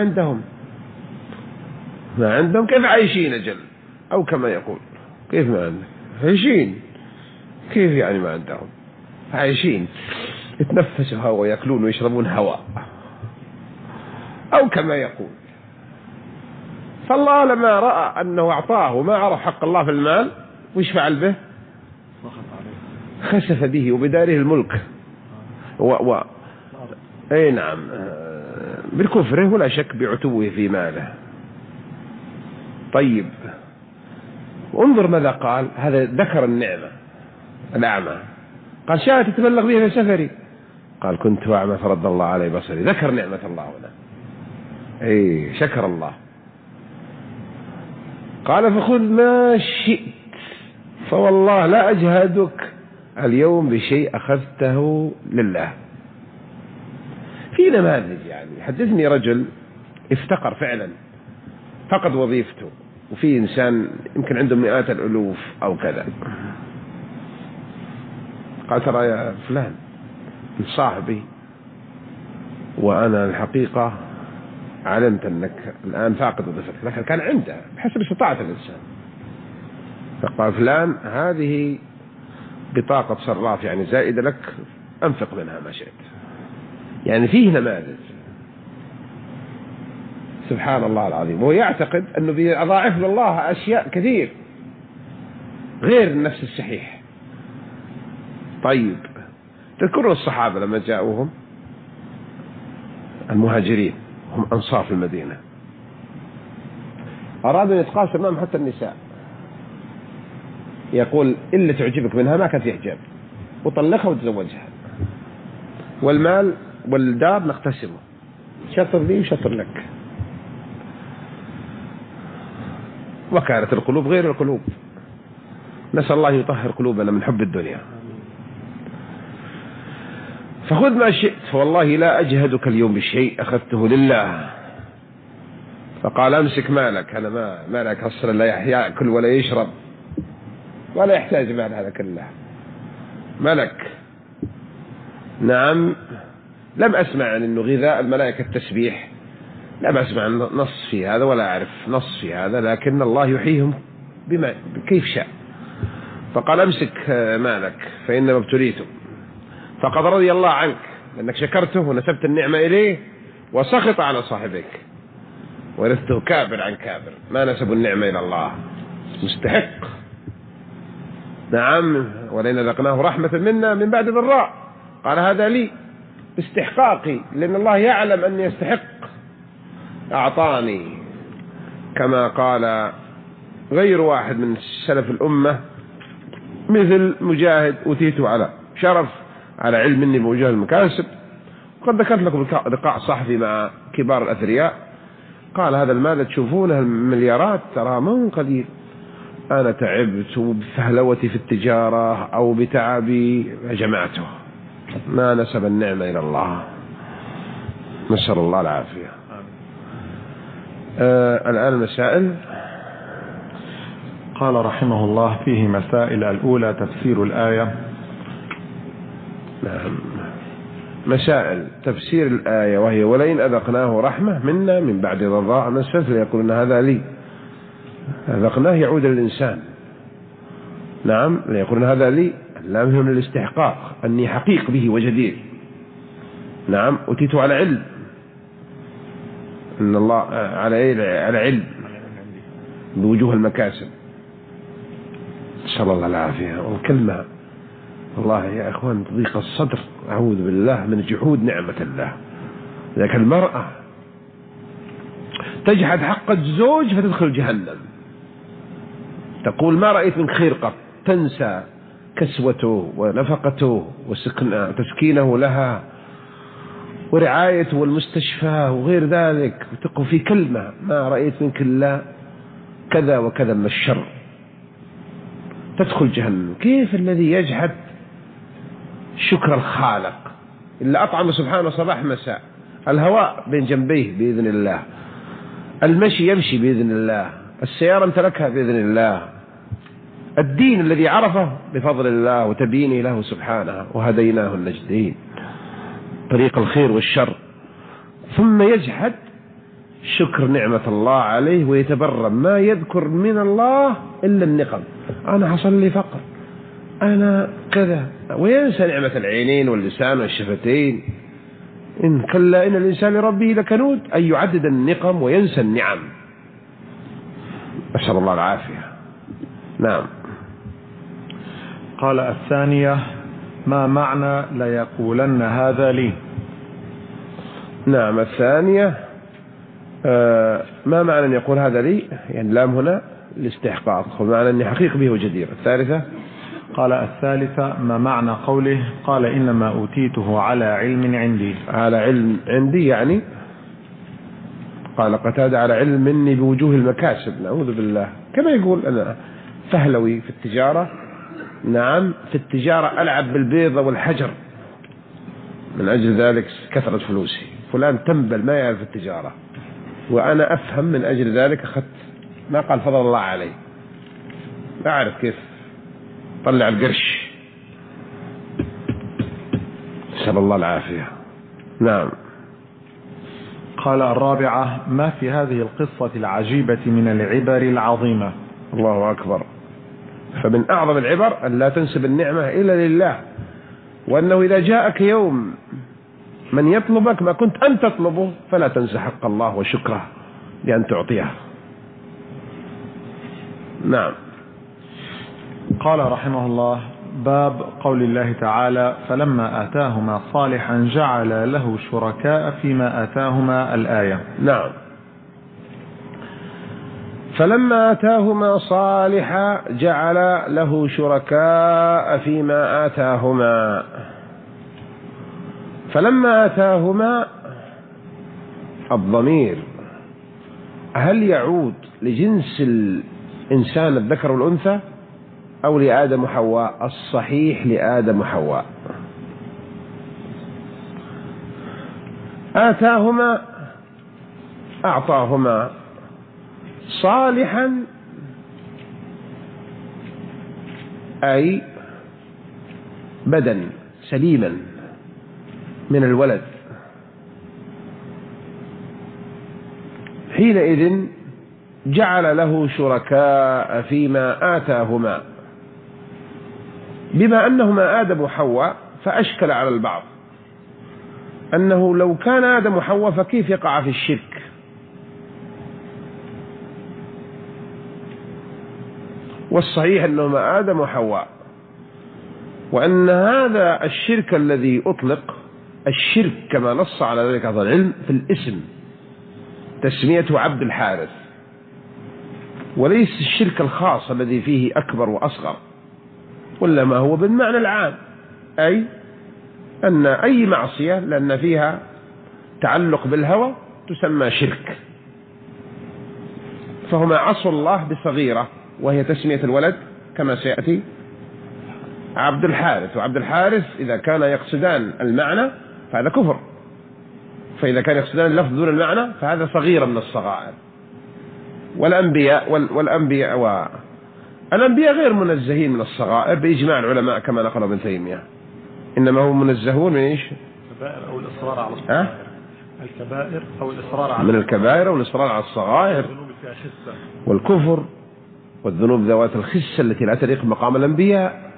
عندهم كيف عايشين أجل، أو كما يقول كيف ما عندهم عايشين، كيف يعني ما عندهم؟ عايشين يتنفسوا هواء ويأكلون ويشربون هواء، أو كما يقول. فالله لما رأى أنه أعطاه وما عرف حق الله في المال وش فعل به؟ خسف به وبداره الملك أي نعم، بالكفره ولا شك بعتوه في ماله. طيب انظر ماذا قال، هذا ذكر النعمة الأعمى، قال شاء تتبلغ بها في سفري، قال كنت أعمى فرد الله علي بصري، ذكر نعمة الله هنا، أي شكر الله. قال فخذ ما شئت فوالله لا أجهدك اليوم بشيء أخذته لله. في نماذج يعني، حدثني رجل افتقر فعلا، فقد وظيفته، وفي إنسان يمكن عنده مئات الألوف أو كذا، قال ترى يا فلان صاحبي وأنا الحقيقة علمت أنك الآن فاقد وظيفتك، لكن كان عنده بحسب استطاعة الإنسان. فقال فلان هذه بطاقة صراف يعني زائدة لك، أنفق منها ما شئت. يعني فيه نماذج سبحان الله العظيم، وهو يعتقد أنه بيضاعف لله أشياء كثير غير النفس الصحيح. طيب تذكروا الصحابة لما جاءوهم المهاجرين، هم أنصار في المدينة، أرادوا أن يتقاسم معهم حتى النساء، يقول إلا تعجبك منها ما كانت يحجب وطلقها وتزوجها، والمال والدار نقتسمه، شطر لي وشطر لك. وكانت القلوب غير القلوب، نسأل الله يطهر قلوبنا من حب الدنيا. فخذ ما شئت فوالله لا أجهدك اليوم بشيء أخذته لله. فقال أمسك مالك، أنا ما مالك أصلا لا يأكل ولا يشرب ولا يحتاج بعد هذا كله، ملك. نعم لم أسمع عن أنه غذاء الملائكة التسبيح، لم أسمع نص في هذا ولا أعرف نص في هذا، لكن الله يحييهم بما كيف شاء. فقال أمسك مالك فإنما ابتليتم، فقد رضي الله عنك لأنك شكرته ونسبت النعمة إليه، وسخط على صاحبك ورثته كابر عن كابر، ما نسبوا النعمة إلى الله، مستحق. نعم ولئن ذقناه رحمة منا من بعد ضراء، قال هذا لي باستحقاقي، لأن الله يعلم أني يستحق أعطاني. كما قال غير واحد من سلف الأمة مثل مجاهد أوتيت على شرف على علم مني بوجه المكاسب. وقد ذكرت لكم لقاء صحفي مع كبار الأثرياء، قال هذا المال تشوفونه المليارات ترى ما هو قليل، أنا تعبت بفهلوتي في التجارة أو بتعبي جمعته، ما نسب النعمة إلى الله، نسأل الله العافية. الآن المسائل. قال رحمه الله فيه مسائل. الأولى تفسير الآية. نعم مسائل تفسير الآية، وهي ولئن أذقناه رحمة منا من بعد ضراء مسته يقولون هذا لي، أذقناه يعود للإنسان. نعم يقولون هذا لي، لا من الاستحقاق أني حقيق به وجدير. نعم أتيت على علم، إن الله على علم بوجوه المكاسب، نسأل الله العافية. والكلمة والله يا إخوان ضيق الصدر، أعوذ بالله من جحود نعمة الله. لكن المرأة تجحد حق الزوج فتدخل جهنم، تقول ما رأيت من خير قط، تنسى كسوته ونفقته وتسكينه لها ورعايته والمستشفى وغير ذلك، وتقول في كلمة ما رأيت منك إلا كذا وكذا من الشر، تدخل جهنم. كيف الذي يجحد شكر الخالق اللي أطعم سبحانه صباح مساء، الهواء بين جنبيه بإذن الله، المشي يمشي بإذن الله، السيارة امتلكها بإذن الله، الدين الذي عرفه بفضل الله وتبيينه له سبحانه، وهديناه النجدين طريق الخير والشر، ثم يجحد شكر نعمة الله عليه ويتبرم، ما يذكر من الله إلا النقم، أنا حصل لي فقر، أنا كذا، وينسى نعمة العينين واللسان والشفتين. إن كلا إن الإنسان لربه لكنود، أن يعدد النقم وينسى النعم، أسأل الله العافية. نعم. قال الثانية: ما معنى ليقولن هذا لي؟ نعم. الثانية ما معنى أن يقول هذا لي؟ يعني لام هنا الاستحقاق، ومعنى أني حقيق به وجدير. الثالثة: قال الثالثة: ما معنى قوله قال إنما أوتيته على علم عندي؟ على علم عندي يعني قال قتادة على علم مني بوجوه المكاسب، نعوذ بالله. كما يقول أنا فهلوي في التجارة، نعم في التجارة ألعب بالبيضة والحجر، من أجل ذلك كثرت فلوسي. فلان تنبل ما يعرف التجارة، وأنا أفهم من أجل ذلك أخذت ما قال فضل الله علي، لا أعرف كيف طلع القرش، نسأل الله العافية. نعم. قال الرابعة: ما في هذه القصة العجيبة من العبر العظيمة؟ الله أكبر. فمن أعظم العبر أن لا تنسب النعمة إلا لله، وأنه إذا جاءك يوم من يطلبك ما كنت أن تطلبه فلا تنسى حق الله وشكره بأن تعطيه. نعم. قال رحمه الله: باب قول الله تعالى: فلما آتاهما صالحا جعل له شركاء فيما آتاهما، الآية. نعم. فلما آتاهما صالحا جعل له شركاء فيما آتاهما. فلما آتاهما الضمير هل يعود لجنس الإنسان الذكر والأنثى أو لآدم وحواء؟ الصحيح لآدم وحواء. آتاهما أعطاهما صالحا أي بدن سليما من الولد، حينئذ جعل له شركاء فيما آتاهما، بما أنهما آدم وحواء فأشكل على البعض أنه لو كان آدم وحواء فكيف يقع في الشرك؟ والصحيح أنهما آدم وحواء، وأن هذا الشرك الذي أطلق الشرك كما نص على ذلك أهل العلم في الاسم تسميته عبد الحارث، وليس الشرك الخاص الذي فيه أكبر وأصغر، ولا ما هو بالمعنى العام، أي أن أي معصية لأن فيها تعلق بالهوى تسمى شرك. فهما عصوا الله بصغيرة وهي تسمية الولد كما سيأتي عبد الحارث، وعبد الحارث إذا كان يقصدان المعنى فهذا كفر، فإذا كان يقصدان اللفظ دون المعنى فهذا صغيرة من الصغائر. والأنبياء غير منزهين من الصغائر بإجماع العلماء كما نقل ابن تيمية، إنما هم منزهون من إيش؟ الكبائر أو الإصرار على الصغائر. الكبائر أو الإصرار على من الكبائر أو الإصرار على الصغائر والكفر والذنوب ذوات الخسة التي لا تليق بمقام الأنبياء.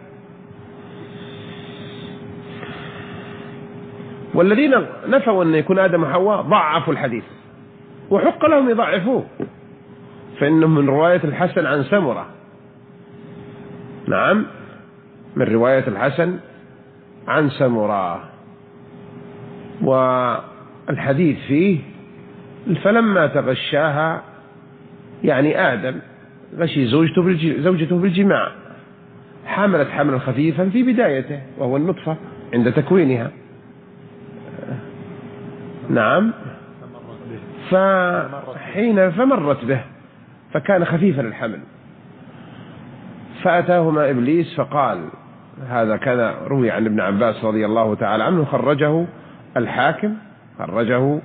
والذين نفوا أن يكون آدم وحواء ضعفوا الحديث وحق لهم يضعفوه، فإنهم من رواية الحسن عن سمرة. نعم، من رواية الحسن عن سمرة، والحديث فيه فلما تغشاها يعني آدم غشي زوجته بالجماع، حملت حملا خفيفا في بدايته وهو النطفة عند تكوينها. نعم، فمرت به فكان خفيفا الحمل، فأتاهما إبليس فقال، هذا كان روي عن ابن عباس رضي الله تعالى عنه، خرجه الحاكم، خرجه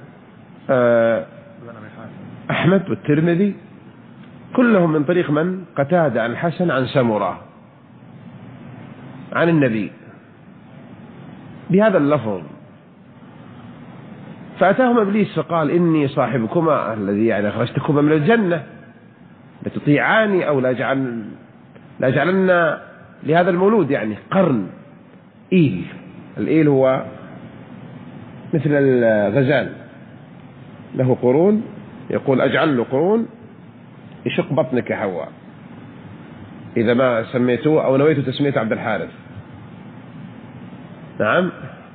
أحمد والترمذي، كلهم من طريق من؟ قتادة عن الحسن عن سمرة عن النبي بهذا اللفظ. فأتاهما إبليس فقال إني صاحبكما الذي يعني أخرجتكما من الجنة، لتطيعاني أو لا جعلنا لهذا المولود يعني قرن إيل. الإيل هو مثل الغزال، له قرون، يقول أجعل له قرون يشق بطنك يا حواء إذا ما سميته أو نويت تسمية عبد الحارث. نعم،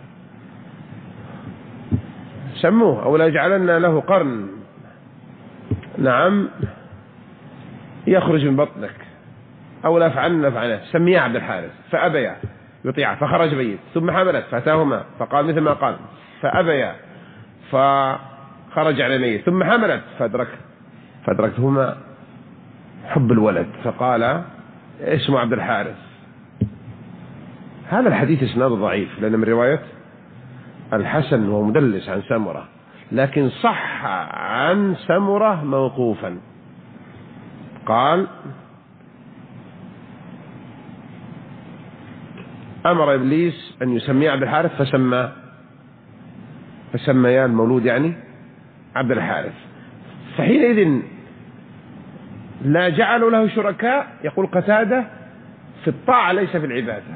سموه أو لا يجعلن له قرن، نعم، يخرج من بطنك أو لا فعلنا سميه عبد الحارث. فأبيا يطيع فخرج بيت، ثم حملت فأتاهما فقال مثل ما قال، فأبيا فخرج على ميت، ثم حملت فأدركتهما حب الولد فقال اسمه عبد الحارث. هذا الحديث اسناده ضعيف لأن من رواية الحسن وهو مدلس عن سمرة، لكن صح عن سمرة موقوفا. قال أمر إبليس أن يسميه عبد الحارث فسميا المولود يعني عبد الحارث. فحينئذ لا جعلوا له شركاء، يقول قتادة، في الطاعة ليس في العبادة،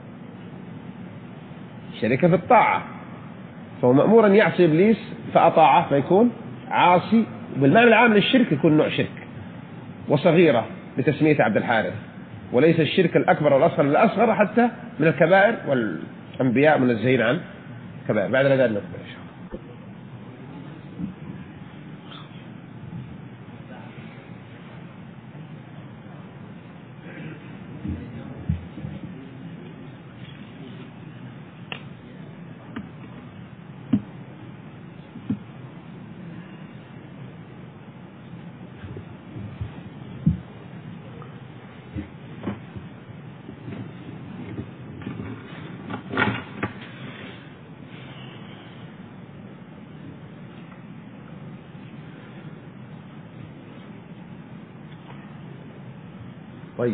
شركة في الطاعة، فهو مأمور أن يعصي إبليس فأطاعه فيكون عاصي. بالمعنى العام للشرك يكون نوع شرك وصغيرة بتسمية عبد الحارث، وليس الشرك الأكبر والأصغر، الأصغر حتى من الكبائر، والأنبياء منزهين عن الكبائر. بعد ذلك نكمل. طيب،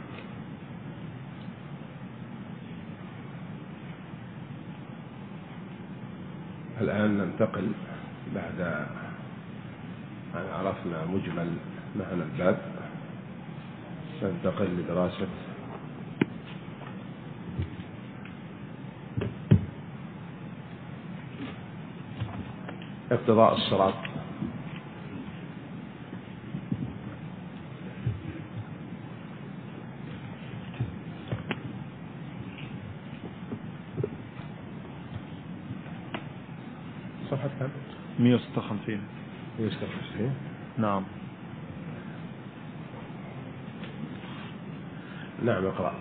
الآن ننتقل بعد أن عرفنا مجمل معنى الباب، ننتقل لدراسة اقتضاء الصراط. صفحة كم؟ 156. 156. نعم. نعم، اقرأ.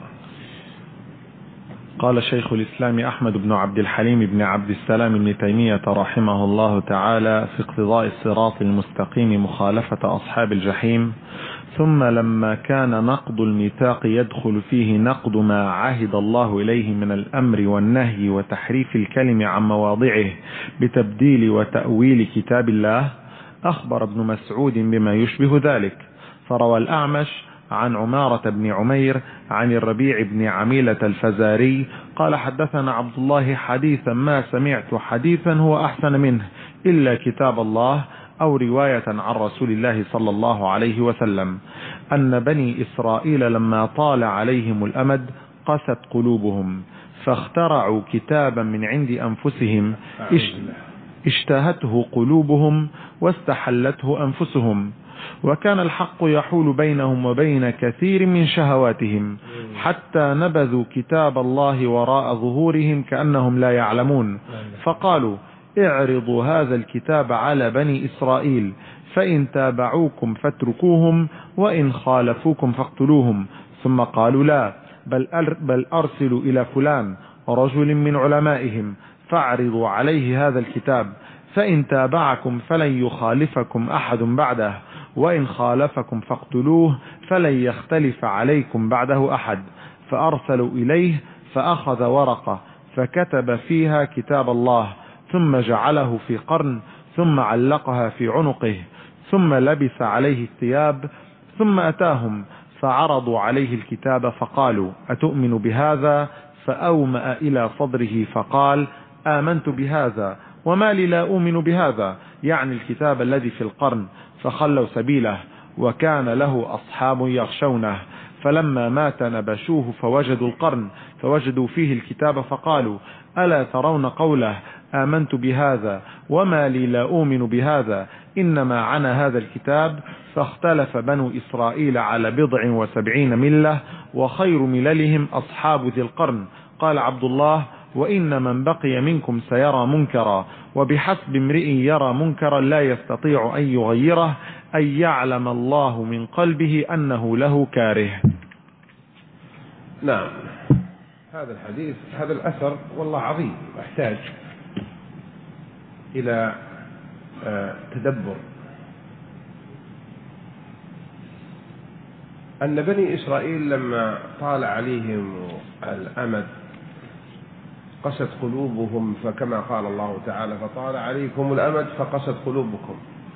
قال شيخ الإسلام أحمد بن عبد الحليم بن عبد السلام بن تيمية رحمه الله تعالى في اقتضاء الصراط المستقيم مخالفة أصحاب الجحيم: ثم لما كان نقض الميثاق يدخل فيه نقض ما عهد الله إليه من الأمر والنهي وتحريف الكلم عن مواضعه بتبديل وتأويل كتاب الله، أخبر ابن مسعود بما يشبه ذلك، فروى الأعمش عن عمارة بن عمير عن الربيع بن عميلة الفزاري قال: حدثنا عبد الله حديثا ما سمعت حديثا هو أحسن منه إلا كتاب الله، أو رواية عن رسول الله صلى الله عليه وسلم، أن بني إسرائيل لما طال عليهم الأمد قست قلوبهم فاخترعوا كتابا من عند أنفسهم اشتهته قلوبهم واستحلته أنفسهم، وكان الحق يحول بينهم وبين كثير من شهواتهم حتى نبذوا كتاب الله وراء ظهورهم كأنهم لا يعلمون، فقالوا: اعرضوا هذا الكتاب على بني إسرائيل، فإن تابعوكم فاتركوهم وإن خالفوكم فاقتلوهم. ثم قالوا: لا، بل أرسلوا إلى فلان رجل من علمائهم فاعرضوا عليه هذا الكتاب، فإن تابعكم فلن يخالفكم أحد بعده، وإن خالفكم فاقتلوه فلن يختلف عليكم بعده أحد. فأرسلوا إليه فأخذ ورقة فكتب فيها كتاب الله، ثم جعله في قرن، ثم علقها في عنقه، ثم لبس عليه الثياب، ثم أتاهم فعرضوا عليه الكتاب فقالوا: أتؤمن بهذا؟ فأومأ إلى صدره فقال: آمنت بهذا، وما لي لا أؤمن بهذا، يعني الكتاب الذي في القرن. فخلوا سبيله، وكان له أصحاب يغشونه، فلما مات نبشوه فوجدوا القرن فوجدوا فيه الكتاب فقالوا ألا ترون قوله آمنت بهذا وما لي لا أؤمن بهذا إنما عنا هذا الكتاب فاختلف بنو إسرائيل على 70 ملة وخير مللهم أصحاب ذي القرن. قال عبد الله وإن من بقي منكم سيرى منكرا وبحسب امرئ يرى منكرا لا يستطيع أن يغيره أن يعلم الله من قلبه أنه له كاره. نعم، هذا الحديث هذا الأثر والله عظيم يحتاج إلى تدبر. أن بني إسرائيل لما طال عليهم الأمد قست قلوبهم، فكما قال الله تعالى فطال عليكم الأمد فقست قلوبهم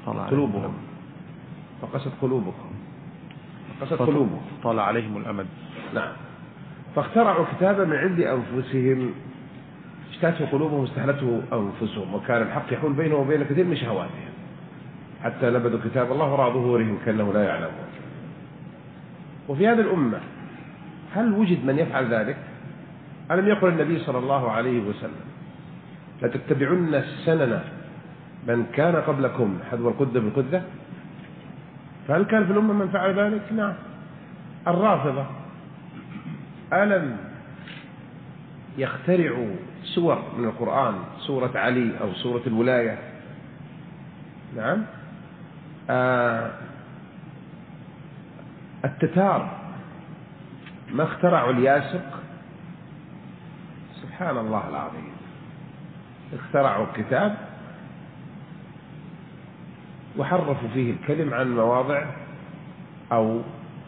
طال عليهم الأمد. نعم، فاخترعوا كتابا من عند أنفسهم اشتهته قلوبهم واستحلته أنفسهم، وكان الحق يحول بينهم وبين كثير من شهواتهم حتى نبذوا كتاب الله وراء ظهورهم كأنه لا يعلمون. وفي هذه الأمة هل وجد من يفعل ذلك؟ ألم يقل النبي صلى الله عليه وسلم لتتبعن سنن من كان قبلكم حذو القدة بالقدة؟ فهل كان في الأمة من فعل ذلك؟ نعم، الرافضة ألم يخترعوا سور من القرآن، سورة علي أو سورة الولاية؟ نعم. التتار ما اخترعوا الياسق؟ سبحان الله العظيم، اخترعوا الكتاب وحرفوا فيه الكلم عن مواضع أو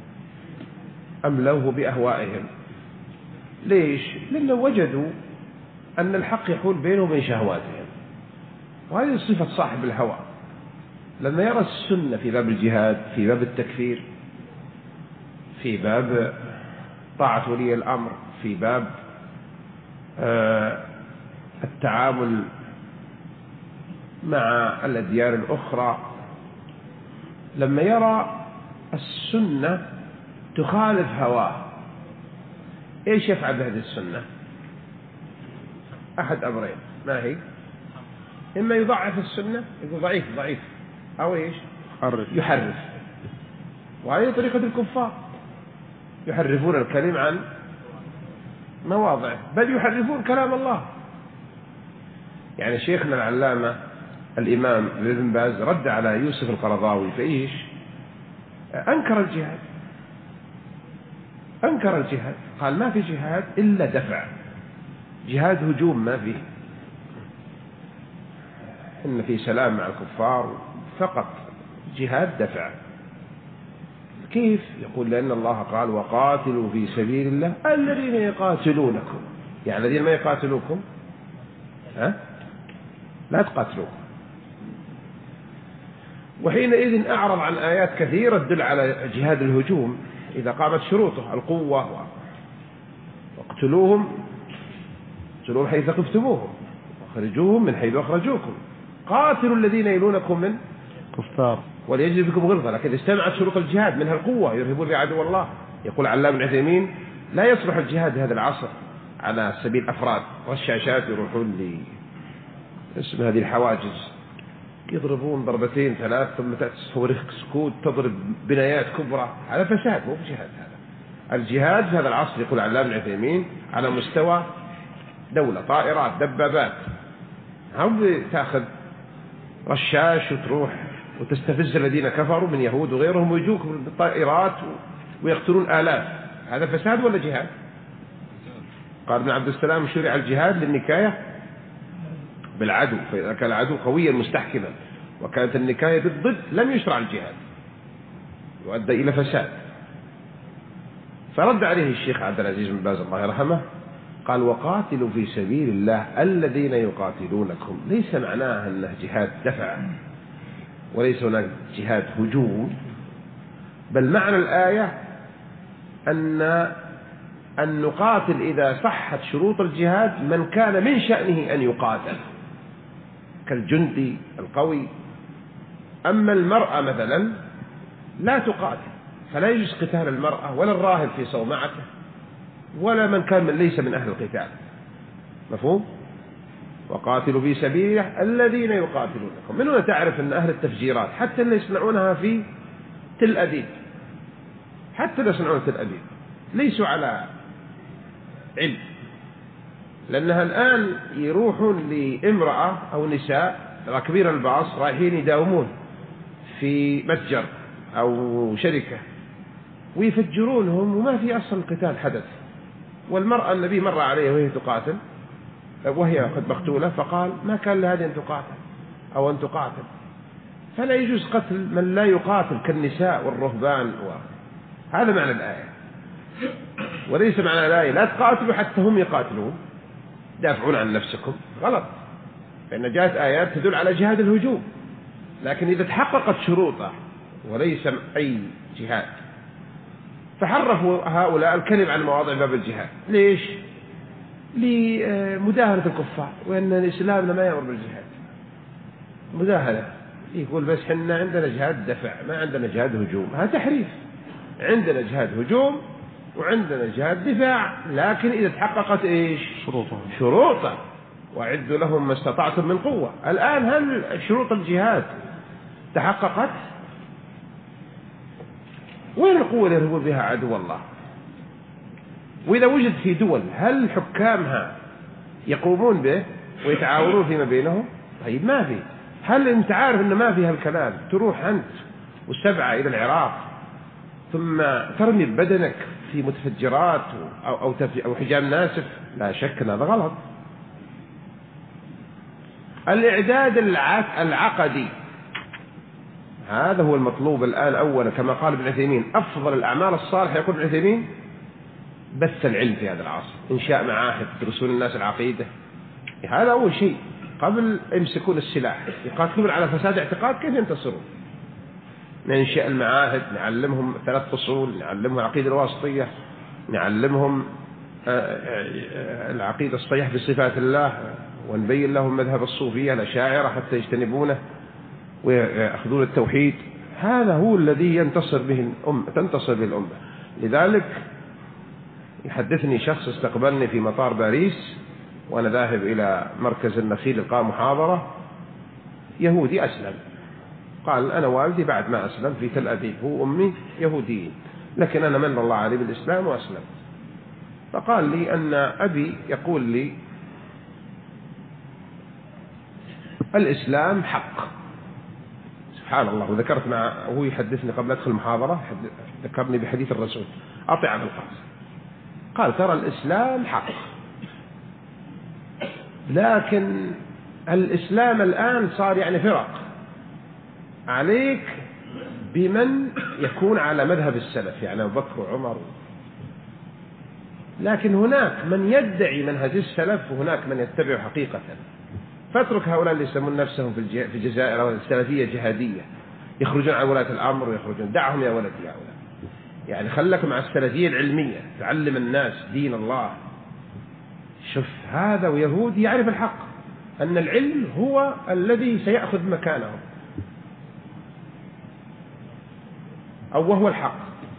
أملوه بأهوائهم. ليش؟ لأنه وجدوا أن الحق يحول بينه وبين شهواتهم، وهذه صفة صاحب الهوى لما يرى السنة في باب الجهاد، في باب التكفير، في باب طاعة ولي الأمر، في باب التعامل مع الأديان الأخرى، لما يرى السنة تخالف هواه إيش يفعل بهذه السنة؟ أحد أمرين، ما هي؟ إما يضعف السنة، يقول ضعيف، أو إيش؟ يحرف. وهذه طريقة الكفار، يحرفون الكلم عن مواضع، بل يحرفون كلام الله. يعني شيخنا العلامة الإمام ابن باز رد على يوسف القرضاوي فإيش؟ أنكر الجهاد، قال ما في جهاد إلا دفع، جهاد هجوم ما فيه، إن في سلام مع الكفار فقط، جهاد دفع. كيف؟ يقول لأن الله قال وقاتلوا في سبيل الله الذين يقاتلونكم، يعني الذين ما يقاتلوكم لا تقاتلوهم. وحينئذ أعرض عن آيات كثيرة تدل على جهاد الهجوم إذا قامت شروطه القوة، واقتلوهم حيث ثقفتموهم واخرجوهم من حيث أخرجوكم، قاتلوا الذين يلونكم من كفار وليجد بكم غلظة. لكن اجتمعت شروط الجهاد منها القوة، يرهبون بعدو الله. يقول علام بن عثيمين لا يصلح الجهاد في هذا العصر على سبيل أفراد والشاشات يروحون اسم هذه الحواجز يضربون ضربتين ثلاث ثم تأتي صواريخ سكوت تضرب بنايات كبرى. هذا فساد، مو جهاد. هذا الجهاد في هذا العصر يقول علام بن عثيمين على مستوى دولة، طائرات، دبابات، هم تأخذ رشاش وتروح وتستفز الذين كفروا من يهود وغيرهم ويجوكم بالطائرات ويقتلون آلاف. هذا فساد ولا جهاد؟ قال ابن عبد السلام شرع الجهاد للنكاية بالعدو، فإذا كان العدو قويا مستحكما وكانت النكاية بالضد لم يشرع الجهاد، يؤدي إلى فساد. فرد عليه الشيخ عبد العزيز بن باز الله يرحمه قال وقاتلوا في سبيل الله الذين يقاتلونكم، ليس معناه أنه جهاد دفع وليس هناك جهاد هجوم، بل معنى الآية أن نقاتل إذا صحت شروط الجهاد من كان من شأنه أن يقاتل كالجندي القوي. أما المرأة مثلا لا تقاتل، فلا يجوز قتال المرأة ولا الراهب في صومعته ولا من كان ليس من أهل القتال. مفهوم؟ وقاتلوا في سبيله الذين يقاتلونكم. من هنا تعرف أن أهل التفجيرات حتى اللي يصنعونها في تل أبيب، حتى اللي يصنعون تل أبيب ليسوا على علم، لأنها الآن يروحون لامرأة أو نساء راكبين الباص رايحين يداومون في متجر أو شركة ويفجرونهم وما في أصل قتال حدث. والمرأة النبي مر عليها وهي تقاتل وهي قد مقتولة فقال ما كان لهذه أن تقاتل أو أن تقاتل. فلا يجوز قتل من لا يقاتل كالنساء والرهبان هذا معنى الآية، وليس معنى الآية لا تقاتلوا حتى هم يقاتلون دافعون عن نفسكم. غلط، لأن جاءت آيات تدل على جهاد الهجوم، لكن إذا تحققت شروطه وليس أي جهاد. فحرفوا هؤلاء الكلم عن مواضع باب الجهاد. ليش؟ لمداهنة الكفار، وأن الإسلام ما يأمر بالجهاد. مداهنة، يقول بس حنا عندنا جهاد دفع ما عندنا جهاد هجوم. هذا تحريف. عندنا جهاد هجوم وعندنا جهاد دفاع، لكن إذا تحققت إيش؟ شروطه. وأعدوا لهم ما استطعتم من قوة. الآن هل شروط الجهاد تحققت؟ وين القوة اللي يرهبون بها عدو الله؟ وإذا وجد في دول هل حكامها يقومون به ويتعاونون فيما بينهم؟ طيب ما في. هل أنت عارف أن ما في هالكلام؟ تروح أنت والسبعة إلى العراق ثم ترمي بدنك في متفجرات أو حجام ناسف؟ لا شك أن هذا غلط. الإعداد العقدي هذا هو المطلوب الآن أولا، كما قال ابن عثيمين أفضل الأعمال الصالحة يقول ابن عثيمين بث العلم في هذا العصر، إنشاء معاهد يدرسون الناس العقيدة. هذا أول شيء قبل يمسكون السلاح يقاتلون على فساد اعتقاد كيف ينتصرون. ننشأ المعاهد، نعلمهم 3 فصول، نعلمهم العقيدة الواسطية، نعلمهم العقيدة الصحيحة في صفات الله، ونبين لهم مذهب الصوفية الأشاعرة حتى يجتنبونه ويأخذون التوحيد. هذا هو الذي تنتصر به الأمة. لذلك يحدثني شخص استقبلني في مطار باريس وأنا ذاهب إلى مركز النخيل لقاء محاضرة، يهودي أسلم. قال أنا والدي بعد ما أسلم في تل أبيب، هو أمي يهوديين، لكن أنا من الله علي بالإسلام وأسلم. فقال لي أن أبي يقول لي الإسلام حق. سبحان الله. وذكرت هو يحدثني قبل أدخل المحاضرة ذكرني بحديث الرسول أطع بالقاس، قال ترى الإسلام حق، لكن الإسلام الآن صار يعني فرق، عليك بمن يكون على مذهب السلف يعني أبو بكر وعمر، لكن هناك من يدعي منهج السلف وهناك من يتبع حقيقة. فاترك هؤلاء اللي يسمون نفسهم في الجزائر السلفية جهادية يخرجون عن ولاة الأمر ويخرجون، دعهم يا ولدي يا أولاد. يعني خلك مع السلفية العلمية تعلم الناس دين الله. شوف هذا ويهودي يعرف الحق أن العلم هو الذي سيأخذ مكانه أو وهو الحق،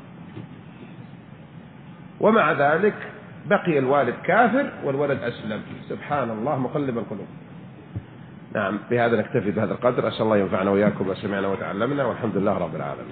ومع ذلك بقي الوالد كافر والولد أسلم. سبحان الله مقلب القلوب. نعم، بهذا نكتفي بهذا القدر. أسأل الله ينفعنا وإياكم ما سمعنا وتعلمنا، والحمد لله رب العالمين.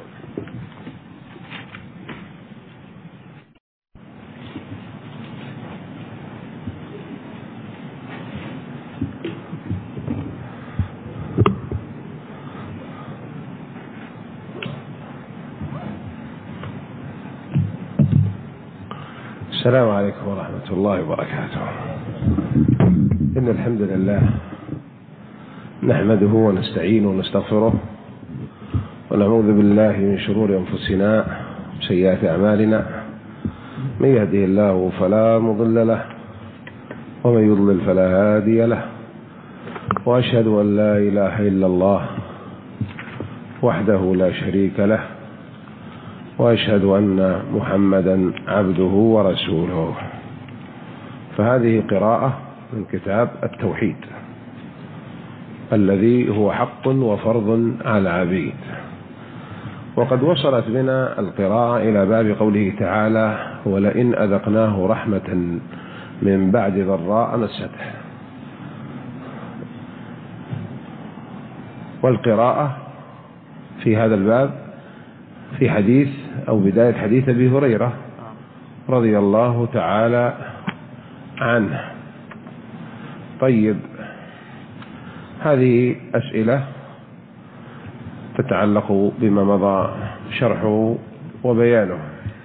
السلام عليكم ورحمة الله وبركاته. إن الحمد لله نحمده ونستعينه ونستغفره ونعوذ بالله من شرور أنفسنا وسيئات أعمالنا. من يهده الله فلا مضل له ومن يضلل فلا هادي له، وأشهد أن لا إله إلا الله وحده لا شريك له، وأشهد أن محمدا عبده ورسوله. فهذه قراءة من كتاب التوحيد الذي هو حق وفرض على العبيد، وقد وصلت بنا القراءة إلى باب قوله تعالى: ولئن أذقناه رحمة من بعد ضراء مسته. والقراءة في هذا الباب في حديث أو بداية حديث أبي هريرة رضي الله تعالى عنه. طيب، هذه أسئلة تتعلق بما مضى شرحه وبيانه.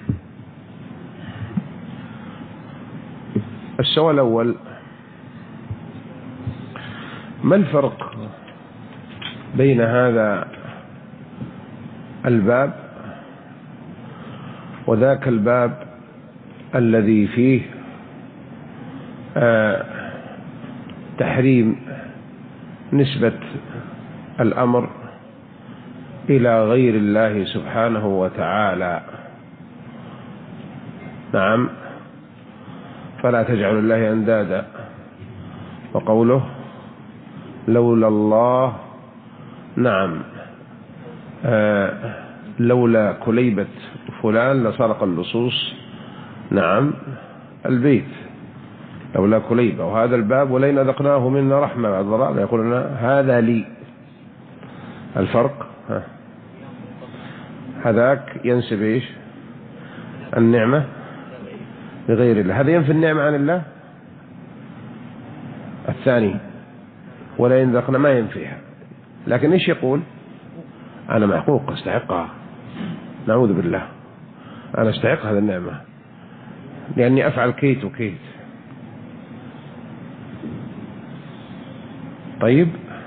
السؤال الأول: ما الفرق بين هذا الباب وذاك الباب الذي فيه تحريم نسبة الأمر إلى غير الله سبحانه وتعالى؟ نعم، فلا تجعلوا الله أندادا، وقوله لولا الله، نعم، لولا كليبة فلان لسرق اللصوص، نعم، البيت لولا كليبة. وهذا الباب ولئن أذقناه منا رحمة بعد ضراء يقول لنا هذا لي. الفرق هذاك ينسب إيش؟ النعمة لغير الله، هذا ينفي النعمة عن الله. الثاني ولئن ذقنا ما ينفيها، لكن إيش يقول؟ أنا محقوق أستحقها، نعوذ بالله، أنا أستحق هذا النعمة لأني أفعل كيت وكيت. طيب،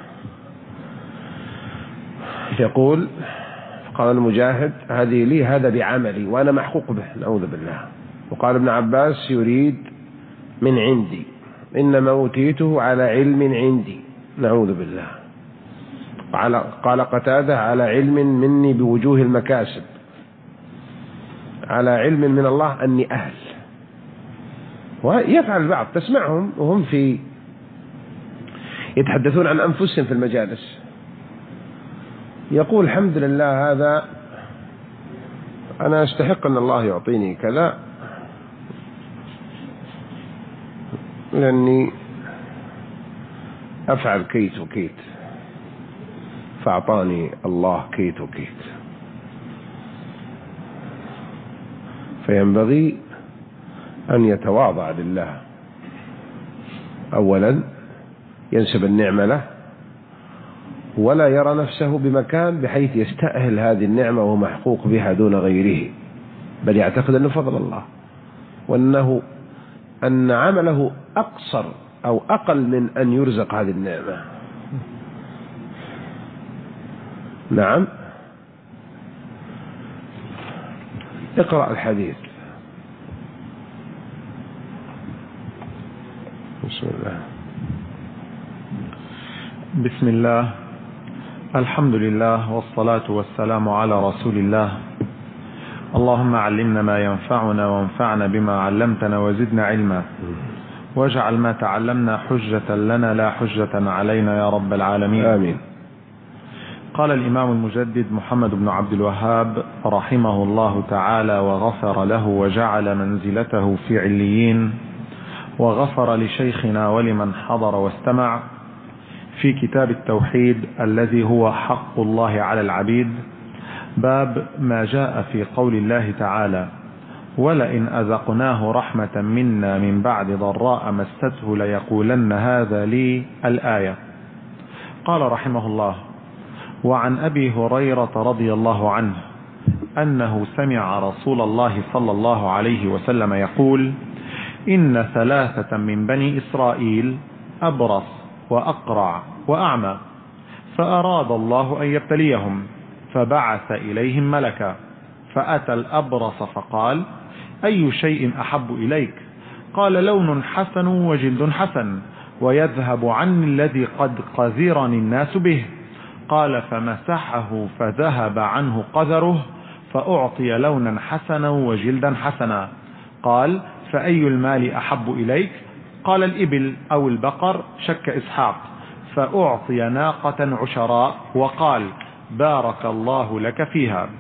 يقول قال المجاهد هذه لي هذا بعملي وأنا محقوق به، نعوذ بالله. وقال ابن عباس يريد من عندي، إنما أوتيته على علم عندي، نعوذ بالله. قال قتادة على علم مني بوجوه المكاسب، على علم من الله أني أهل. ويفعل البعض تسمعهم وهم يتحدثون عن أنفسهم في المجالس، يقول الحمد لله هذا أنا أستحق أن الله يعطيني كذا لأني أفعل كيت وكيت فأعطاني الله كيت وكيت. فينبغي أن يتواضع لله، أولا ينسب النعمة له، ولا يرى نفسه بمكان بحيث يستأهل هذه النعمة وهو محقوق بها دون غيره، بل يعتقد أنه فضل الله، وأنه أن عمله أقصر أو أقل من أن يرزق هذه النعمة. نعم، اقرأ الحديث. بسم الله، الحمد لله، والصلاة والسلام على رسول الله. اللهم علمنا ما ينفعنا وانفعنا بما علمتنا وزدنا علما، واجعل ما تعلمنا حجة لنا لا حجة علينا يا رب العالمين، آمين. قال الإمام المجدد محمد بن عبد الوهاب رحمه الله تعالى وغفر له وجعل منزلته في عليين، وغفر لشيخنا ولمن حضر واستمع، في كتاب التوحيد الذي هو حق الله على العبيد، باب ما جاء في قول الله تعالى: ولئن أذقناه رحمة منا من بعد ضراء مسته ليقولن هذا لي، الآية. قال رحمه الله: وعن أبي هريرة رضي الله عنه أنه سمع رسول الله صلى الله عليه وسلم يقول: إن ثلاثة من بني إسرائيل أبرص وأقرع وأعمى، فأراد الله أن يبتليهم، فبعث إليهم ملكا، فأتى الأبرص فقال: أي شيء أحب إليك؟ قال: لون حسن وجلد حسن، ويذهب عني الذي قد قذرني الناس به. قال: فمسحه فذهب عنه قذره، فأعطي لونا حسنا وجلدا حسنا. قال: فأي المال أحب إليك؟ قال: الإبل أو البقر، شك إسحاق. فأعطي ناقة عشراء، وقال: بارك الله لك فيها.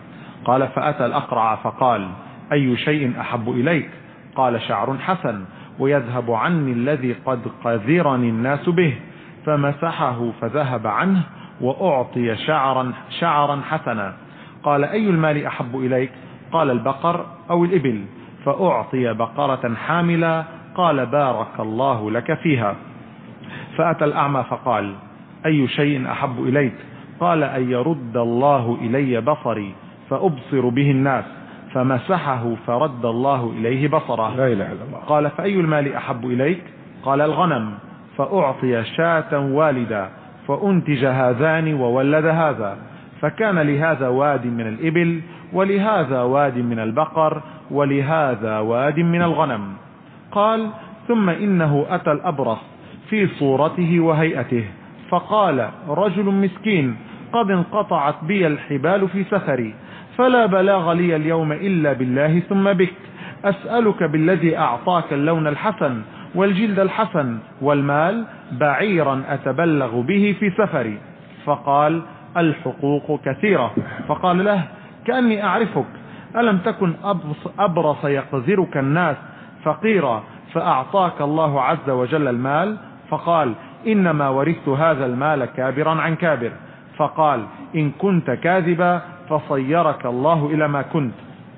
قال فأتى الأقرع فقال أي شيء أحب إليك؟ قال شعر حسن ويذهب عني الذي قد قذرني الناس به، فمسحه فذهب عنه وأعطي شعرا حسنا. قال أي المال أحب إليك؟ قال البقر أو الإبل، فأعطي بقرة حاملا. قال بارك الله لك فيها. فأتى الأعمى فقال أي شيء أحب إليك؟ قال أن يرد الله إلي بصري فأبصر به الناس، فمسحه فرد الله إليه بصره. لا إله إلا الله. قال فأي المال أحب إليك؟ قال الغنم، فأعطي شاة والدا، فأنتج هذان وولد هذا، فكان لهذا واد من الإبل ولهذا واد من البقر ولهذا واد من الغنم. قال ثم إنه أتى الأبرص في صورته وهيئته فقال رجل مسكين قد انقطعت بي الحبال في سفري، فلا بلاغ لي اليوم إلا بالله ثم بك، أسألك بالذي أعطاك اللون الحسن والجلد الحسن والمال بعيرا أتبلغ به في سفري. فقال الحقوق كثيرة. فقال له كأني أعرفك، ألم تكن أبرص يقذرك الناس فقيرا فأعطاك الله عز وجل المال؟ فقال إنما ورثت هذا المال كابرا عن كابر. فقال إن كنت كاذبا فصيرك الله إلى ما كنت.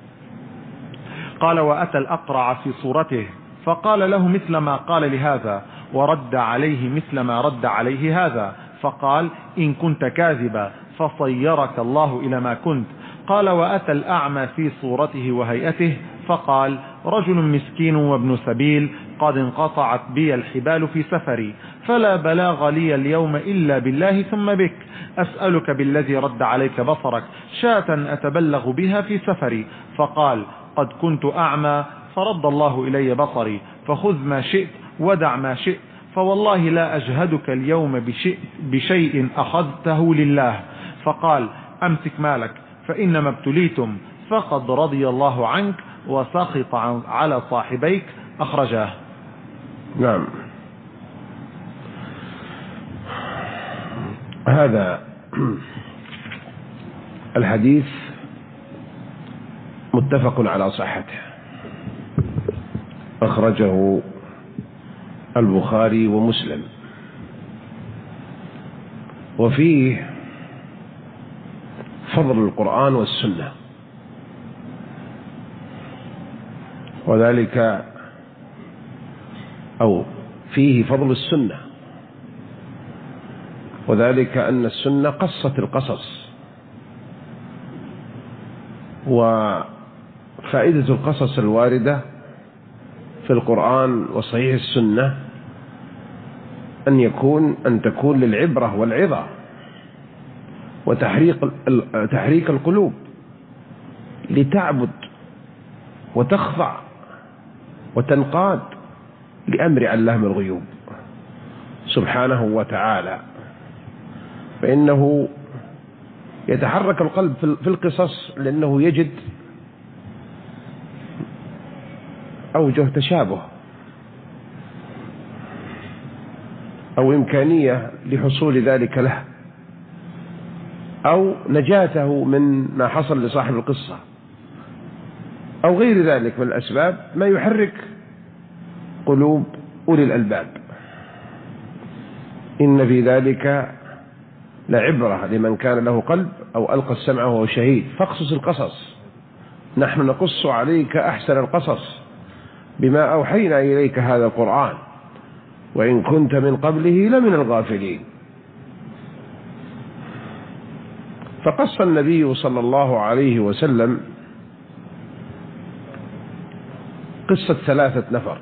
قال وأتى الأقرع في صورته فقال له مثل ما قال لهذا، ورد عليه مثل ما رد عليه هذا، فقال إن كنت كاذبا فصيرك الله إلى ما كنت. قال وأتى الأعمى في صورته وهيئته فقال رجل مسكين وابن سبيل قد انقطعت بي الحبال في سفري، فلا بلاغ لي اليوم إلا بالله ثم بك، أسألك بالذي رد عليك بصرك شاة أتبلغ بها في سفري. فقال قد كنت أعمى فرد الله إلي بصري، فخذ ما شئت ودع ما شئت، فوالله لا أجهدك اليوم بشيء أخذته لله. فقال أمسك مالك فإنما ابتليتم، فقد رضي الله عنك وسخط على صاحبيك. أخرجاه. نعم. هذا الحديث متفق على صحته، أخرجه البخاري ومسلم، وفيه فضل القرآن والسنة، وذلك أو فيه فضل السنة، وذلك أن السنة قصت القصص، وفائدة القصص الواردة في القرآن وصحيح السنة أن تكون للعبرة والعظة وتحريك القلوب لتعبد وتخضع وتنقاد لأمر علام الغيوب سبحانه وتعالى، فإنه يتحرك القلب في القصص لأنه يجد أوجه تشابه أو إمكانية لحصول ذلك له، أو نجاته من ما حصل لصاحب القصة، أو غير ذلك من الأسباب ما يحرك قلوب أولي الألباب. إن في ذلك لعبرة لمن كان له قلب أو ألقى السمع وهو شهيد. فاقصص القصص، نحن نقص عليك أحسن القصص بما أوحينا إليك هذا القرآن وإن كنت من قبله لمن الغافلين. فقص النبي صلى الله عليه وسلم قصة 3 نفر،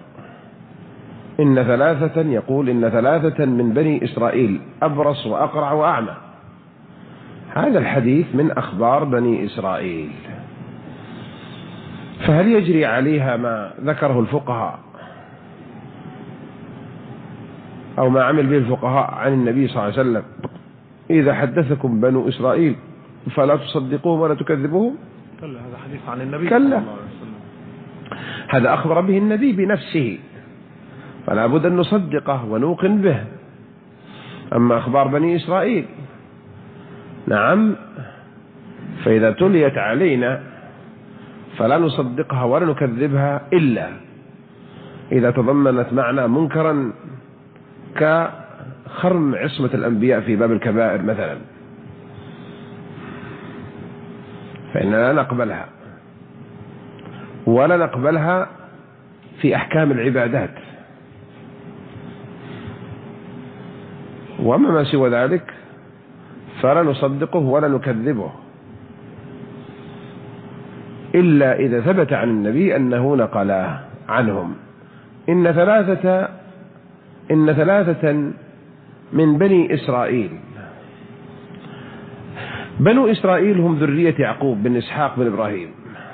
يقول إن 3 من بني إسرائيل، أبرص وأقرع وأعمى. هذا الحديث من أخبار بني إسرائيل، فهل يجري عليها ما ذكره الفقهاء أو ما عمل به الفقهاء عن النبي صلى الله عليه وسلم إذا حدثكم بنو إسرائيل فلا تصدقوهم ولا تكذبوهم؟ كلا، هذا حديث عن النبي كلا، صلى الله عليه وسلم. هذا أخبر به النبي بنفسه، فلا بد أن نصدقه ونوقن به. أما أخبار بني إسرائيل، نعم، فإذا تليت علينا فلا نصدقها ولا نكذبها إلا إذا تضمنت معنى منكرا كخرم عصمة الأنبياء في باب الكبائر مثلا، فإننا لا نقبلها، ولا نقبلها في أحكام العبادات. وأما ما سوى ذلك فلا نصدقه ولا نكذبه إلا إذا ثبت عن النبي أنه نقل عنهم. إن ثلاثة من بني إسرائيل. بنو إسرائيل هم ذرية يعقوب بن إسحاق بن إبراهيم.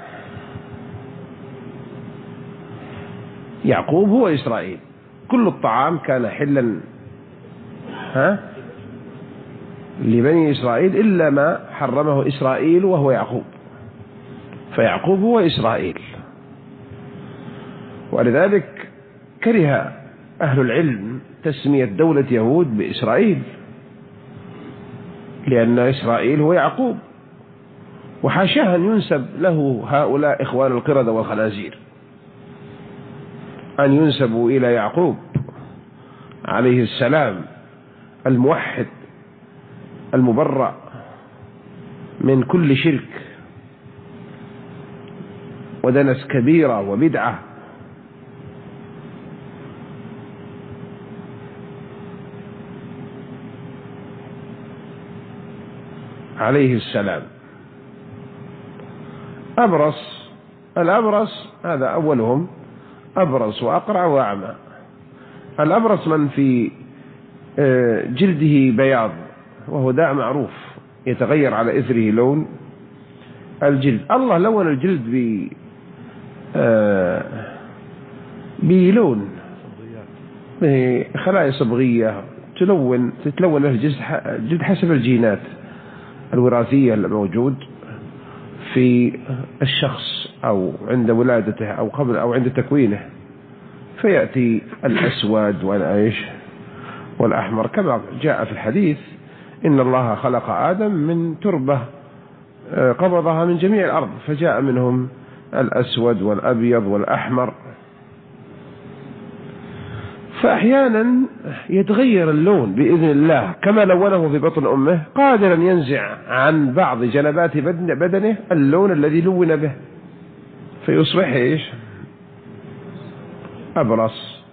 يعقوب هو إسرائيل، كل الطعام كان حلا لبني إسرائيل إلا ما حرمه إسرائيل وهو يعقوب، فيعقوب هو إسرائيل. ولذلك كره أهل العلم تسمية دولة يهود بإسرائيل، لأن إسرائيل هو يعقوب، وحاشاه أن ينسب له هؤلاء إخوان القردة والخنازير، أن ينسبوا إلى يعقوب عليه السلام الموحد المبرأ من كل شرك ودنس كبيرة وبدعة. عليه السلام. الأبرص هذا أولهم، أبرص وأقرع وأعمى. الأبرص من في جلده بياض، وهو داء معروف يتغير على إثره لون الجلد. الله لون الجلد بلون، بخلايا صبغية تتلون له الجلد حسب الجينات الوراثية الموجود في الشخص أو عند ولادته أو قبل أو عند تكوينه، فيأتي الأسود والأحمر كما جاء في الحديث: إن الله خلق آدم من تربة قبضها من جميع الأرض، فجاء منهم الأسود والأبيض والأحمر. فأحيانا يتغير اللون بإذن الله، كما لونه في بطن أمه، قادرا ينزع عن بعض جنبات بدنه اللون الذي لون به، فيصبح أبرص،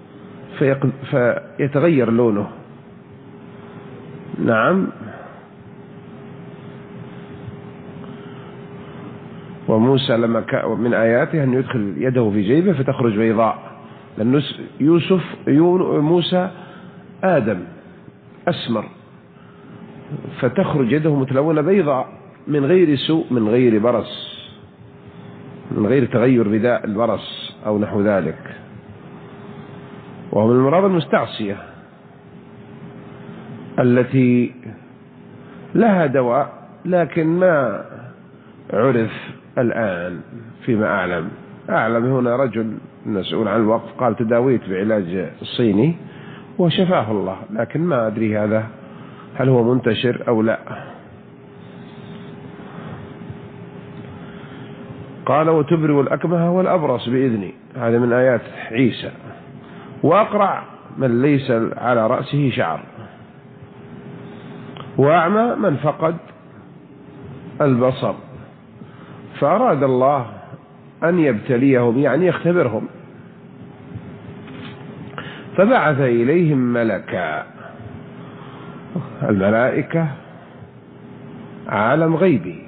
فيتغير لونه. نعم. وموسى لما من آياته أن يدخل يده في جيبه فتخرج بيضاء، لأن موسى آدم أسمر، فتخرج يده متلونة بيضاء من غير سوء، من غير برص، من غير تغير بداء البرص أو نحو ذلك. وهو من المرض المستعصية التي لها دواء لكن ما عرف الآن فيما أعلم. هنا رجل مسؤول عن الوقف قال تداويت بعلاج الصيني وشفاه الله، لكن ما أدري هذا هل هو منتشر أو لا. قال: وتبرئ الأكمه والأبرص بإذني، هذا من آيات عيسى. وأقرع من ليس على رأسه شعر، وأعمى من فقد البصر. فأراد الله أن يبتليهم، يعني يختبرهم، فبعث إليهم ملكا. الملائكة عالم غيبي،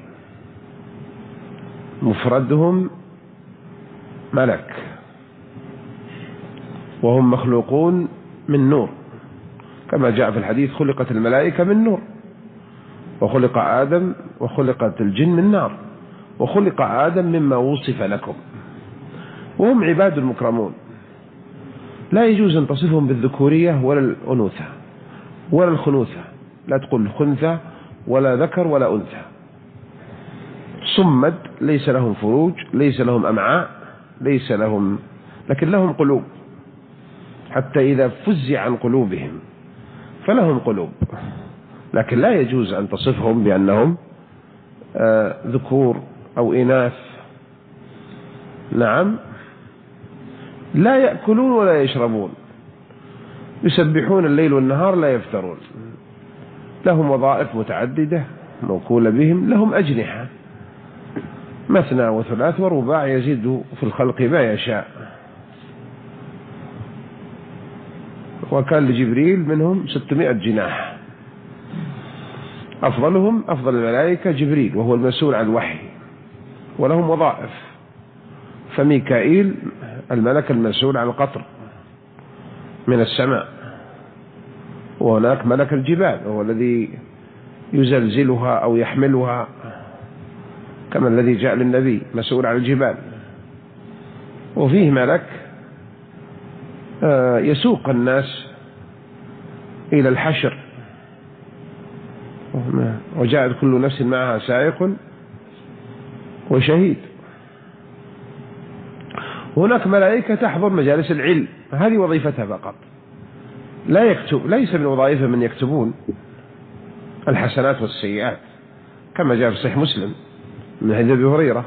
مفردهم ملك، وهم مخلوقون من نور، كما جاء في الحديث: خلقت الملائكة من نور، وخلق آدم وخلقت الجن من نار، وخلق آدم مما وصف لكم. وهم عباد مكرمون، لا يجوز أن تصفهم بالذكورية ولا الأنوثة ولا الخنوثة، لا تقول خنثى ولا ذكر ولا أنثى. صمد، ليس لهم فروج، ليس لهم أمعاء، لكن لهم قلوب، حتى إذا فزع عن قلوبهم فلهم قلوب، لكن لا يجوز أن تصفهم بأنهم ذكور أو إناث. نعم، لا يأكلون ولا يشربون، يسبحون الليل والنهار لا يفترون، لهم وظائف متعددة موكولة بهم، لهم أجنحة مثنى وثلاث ورباع، يزيد في الخلق ما يشاء. وكان لجبريل منهم 600 جناح، أفضلهم أفضل الملائكة جبريل وهو المسؤول عن الوحي، ولهم وظائف. فميكائيل الملك المسؤول عن القطر من السماء، وهناك ملك الجبال وهو الذي يزلزلها أو يحملها، كما الذي جاء للنبي مسؤول عن الجبال. وفيه ملك يسوق الناس إلى الحشر، وجاءت كل نفس معها سائق وشهيد. هناك ملائكة تحضر مجالس العلم، هذه وظيفتها فقط، لا يكتب، ليس من وظائفهم من يكتبون الحسنات والسيئات، كما جاء في صحيح مسلم من حديث أبي هريرة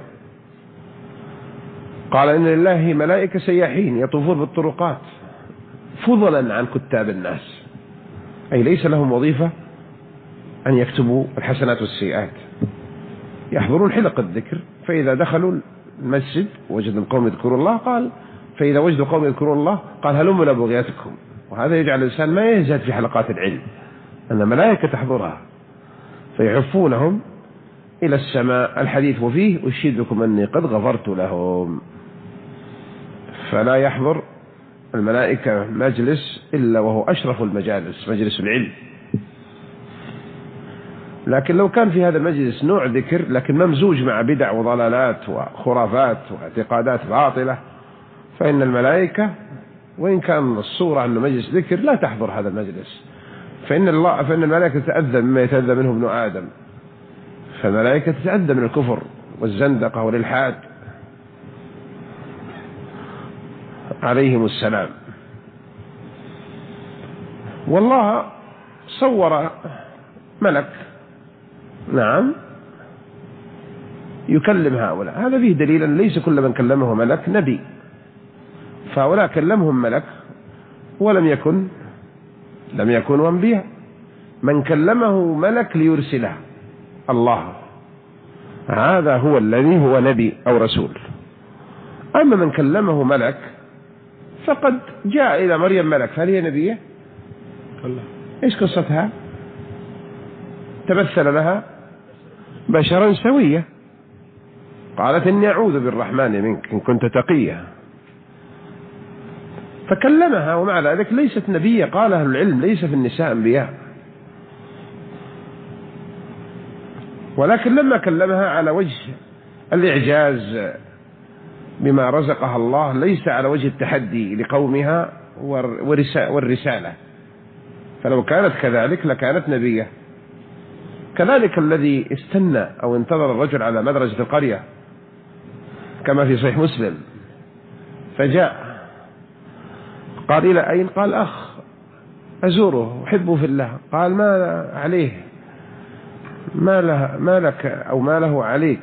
قال إن لله ملائكة سياحين يطوفون بالطرقات فضلا عن كتاب الناس، أي ليس لهم وظيفة أن يكتبوا الحسنات والسيئات، يحضرون حلق الذكر، فإذا دخلوا المسجد وجد القوم يذكرون الله قال، فإذا وجد القوم يذكرون الله قال هلم إلى بغياتكم. وهذا يجعل الإنسان ما يزهد في حلقات العلم، أن ملائكة تحضرها فيحفونهم إلى السماء. الحديث وفيه أشهدكم أني قد غفرت لهم. فلا يحضر الملائكة مجلس إلا وهو أشرف المجالس، مجلس العلم. لكن لو كان في هذا المجلس نوع ذكر لكن ممزوج مع بدع وضلالات وخرافات واعتقادات باطلة، فإن الملائكة وإن كان الصورة أنه مجلس ذكر لا تحضر هذا المجلس، فإن الملائكة تتأذى مما يتأذى منه ابن آدم، فالملائكة تتأذى من الكفر والزندقة والإلحاد عليهم السلام. والله صور ملك نعم يكلم هؤلاء، هذا فيه دليل أن ليس كل من كلمه ملك نبي، فهؤلاء كلمهم ملك ولم يكونوا أنبياء. من كلمه ملك ليرسله الله، هذا هو الذي هو نبي أو رسول. أما من كلمه ملك فقد جاء إلى مريم ملك، هل هي نبية؟ إيش قصتها؟ تمثل لها بشرا سوية، قالت إني أعوذ بالرحمن منك إن كنت تقيا، فكلمها، ومع ذلك ليست نبية. قال أهل العلم ليس في النساء أنبياء، ولكن لما كلمها على وجه الإعجاز بما رزقها الله، ليس على وجه التحدي لقومها والرسالة، فلو كانت كذلك لكانت نبية. كذلك الذي استنى أو انتظر الرجل على مدرجة القرية كما في صحيح مسلم، فجاء قال إلى أين؟ قال أخ أزوره أحبه في الله. قال ما عليه، ما لك أو ما له عليك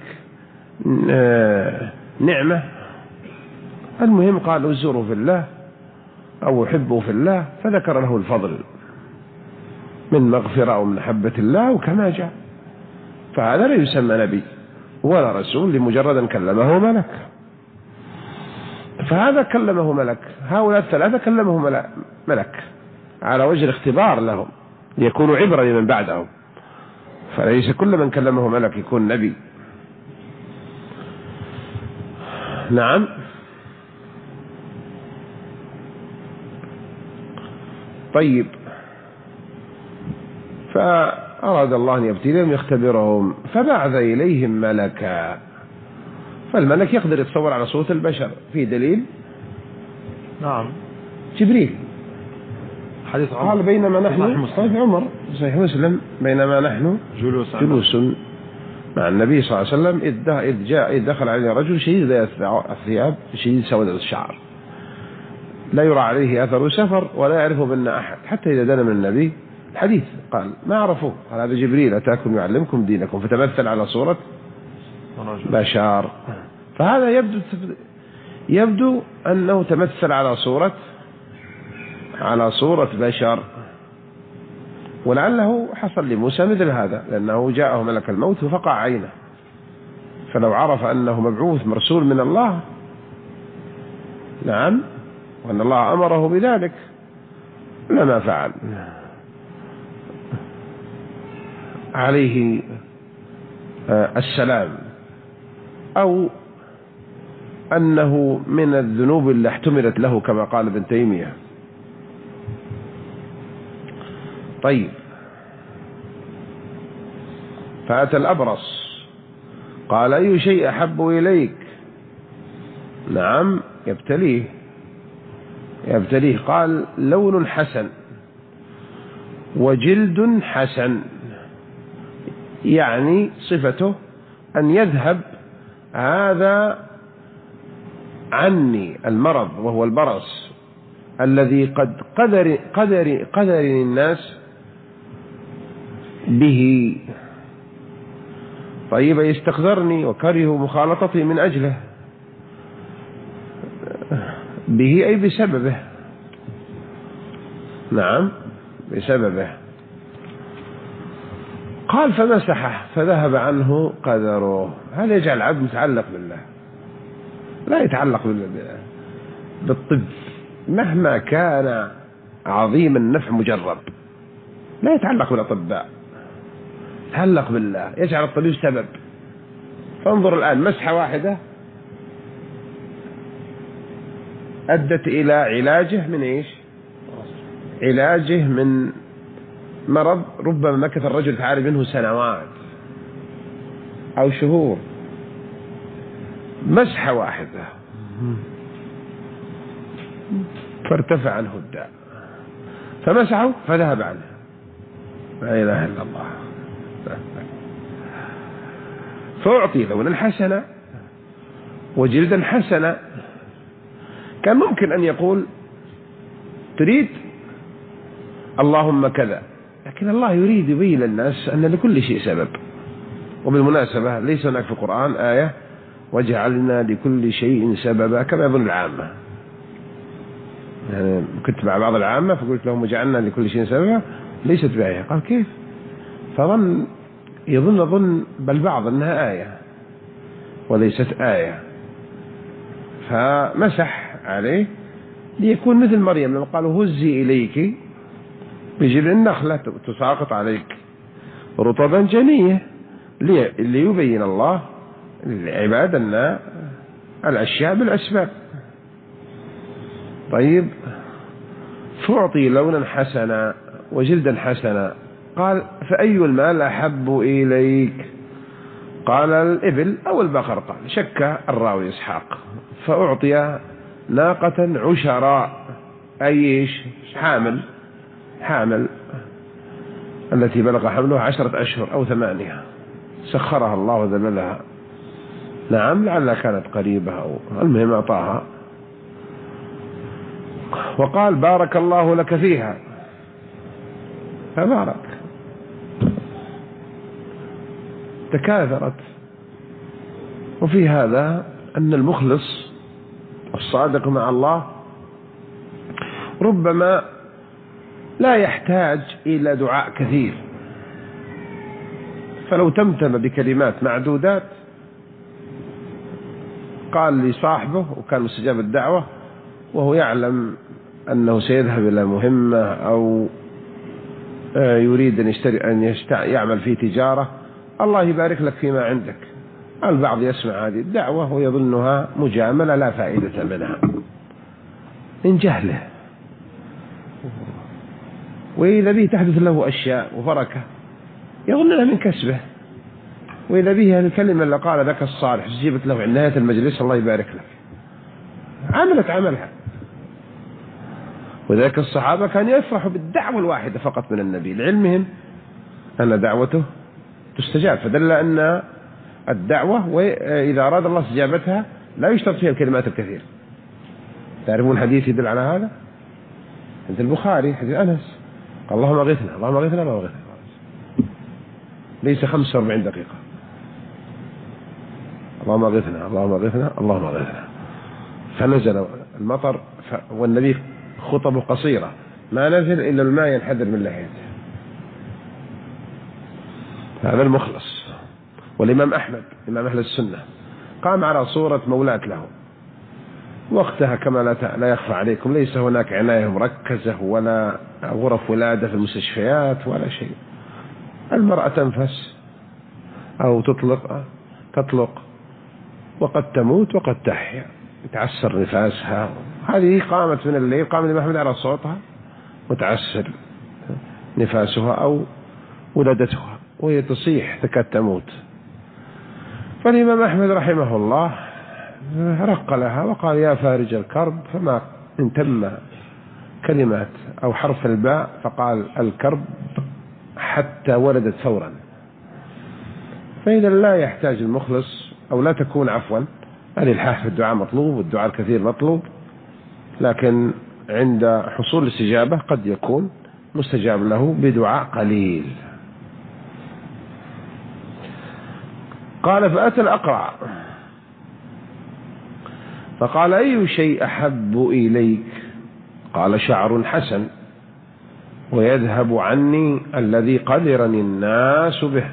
نعمة؟ المهم قال أزوره في الله أو أحبه في الله، فذكر له الفضل من مغفرة أو من محبة الله وكما جاء. فهذا لا يسمى نبي ولا رسول لمجرد أن كلمه ملك، فهذا كلمه ملك. هؤلاء الثلاثة كلمه ملك على وجه الاختبار لهم ليكونوا عبرة لمن بعدهم، فليس كل من كلمه ملك يكون نبي. نعم. طيب، فأراد الله أن يبتليهم يختبرهم، فبعث إليهم ملكا. فالملك يقدر يتصور على صوت البشر، في دليل؟ نعم، جبريل. حديث عمر قال بينما نحن، حديث عمر صحيح مسلم، بينما نحن جلوس مع النبي صلى الله عليه وسلم إذ دخل علينا رجل شديد الثياب شديد سوداء الشعر، لا يرى عليه أثر سفر ولا يعرفه منا أحد، حتى إذا دنا من النبي الحديث قال ما عرفوه، قال هذا جبريل أتاكم يعلمكم دينكم، فتمثل على صورة بشر. فهذا يبدو أنه تمثل على صورة بشر، ولعله حصل لموسى مثل هذا، لأنه جاءه ملك الموت وفقع عينه، فلو عرف أنه مبعوث مرسول من الله نعم وأن الله أمره بذلك لما فعل. عليه السلام. أو أنه من الذنوب اللي احتملت له كما قال ابن تيمية. طيب، فأتى الأبرص قال أي شيء أحب إليك؟ نعم يبتليه قال لون حسن وجلد حسن، يعني صفته أن يذهب هذا عني المرض وهو البرص الذي قد قدر الناس به. طيب يستقذرني وكرهوا مخالطتي من أجله، به أي بسببه، نعم بسببه. قال فمسحه فذهب عنه قدره. هذا يجعل العبد متعلق بالله، لا يتعلق بالطب مهما كان عظيم النفع مجرب، لا يتعلق بالأطباء، يتعلق بالله، يجعل الطبيب سبب. فانظر الآن مسحة واحدة أدت إلى علاجه من إيش؟ علاجه من مرض ربما مكث الرجل تعالى منه سنوات أو شهور. مسحة واحدة فارتفع عنه الداء، فمسحه فذهب عنه. لا إله إلا الله. فأعطي لونا حسنا وجلدا حسنا. كان ممكن أن يقول تريد اللهم كذا، لكن الله يريد يبين للناس أن لكل شيء سبب. وبالمناسبة ليس هناك في القرآن آية وجعلنا لكل شيء سببا كما يظن العامة. يعني كنت مع بعض العامة فقلت لهم وجعلنا لكل شيء سببا، ليست بآية. قال كيف؟ يظن بل بعض أنها آية وليست آية. فمسح عليه ليكون مثل مريم لما قالوا هزي إليك بجذع النخلة تساقط عليك رطبا جنية، ليبين الله للعباد أن الأشياء بالأسباب. طيب، فأعطي لونا حسنا وجلدا حسنا. قال فأي المال أحب إليك؟ قال الإبل أو البقر. قال شك الراوي إسحاق. فأعطي ناقة عشراء، أيش حامل التي بلغ حملها 10 أشهر أو 8، سخرها الله وذللها. نعم لعلها كانت قريبة أو المهم أعطاها. وقال بارك الله لك فيها، فبارك، تكاثرت. وفي هذا أن المخلص الصادق مع الله ربما لا يحتاج إلى دعاء كثير، فلو تمتم بكلمات معدودات قال لصاحبه وكان مستجاب الدعوة وهو يعلم أنه سيذهب إلى مهمة أو يريد أن يعمل في تجارة، الله يبارك لك فيما عندك. البعض يسمع هذه الدعوة ويظنها مجاملة لا فائدة منها من جهله، وإذا به تحدث له أشياء وبركة يظنها من كسبه، وإذا به الكلمة اللي قال ذاك الصالح جيبت له عند نهاية المجلس الله يبارك لك، عملت عملها. وذلك الصحابة كانوا يفرحوا بالدعوة الواحدة فقط من النبي لعلمهم أن دعوته تستجاب، فدل أن الدعوة وإذا أراد الله استجابتها لا يشترط فيها الكلمات الكثير. تعرفون حديث يدل على هذا عند البخاري، حديث أنس قال اللهم اغثنا اللهم اغثنا اللهم اغثنا، ليس 45 دقيقة، اللهم اغثنا اللهم اغثنا اللهم اغثنا. فنزل المطر والنبي خطبه قصيرة، ما نزل إلا الماء ينحدر من لحيته. هذا المخلص. والإمام أحمد إمام أهل السنة قام على صورة مولاة له وقتها، كما لا يخفى عليكم ليس هناك عناية مركزة ولا غرف ولادة في المستشفيات ولا شيء. المرأة تنفس أو تطلق وقد تموت وقد تحيا، يتعسر نفاسها. هذه قامت من الليل، قام الإمام أحمد على صوتها وتعسر نفاسها أو ولدتها وهي تصيح تكاد تموت. فالإمام أحمد رحمه الله رق لها وقال يا فارج الكرب، فما إن تم كلمات أو حرف الباء فقال الكرب حتى ولدت فورا. فإذا لا يحتاج المخلص أو لا تكون الإلحاح في الدعاء مطلوب والدعاء الكثير مطلوب، لكن عند حصول الاستجابة قد يكون مستجاب له بدعاء قليل. قال فأتى الأقرع فقال أي شيء أحب إليك؟ قال شعر حسن ويذهب عني الذي قدرني الناس به.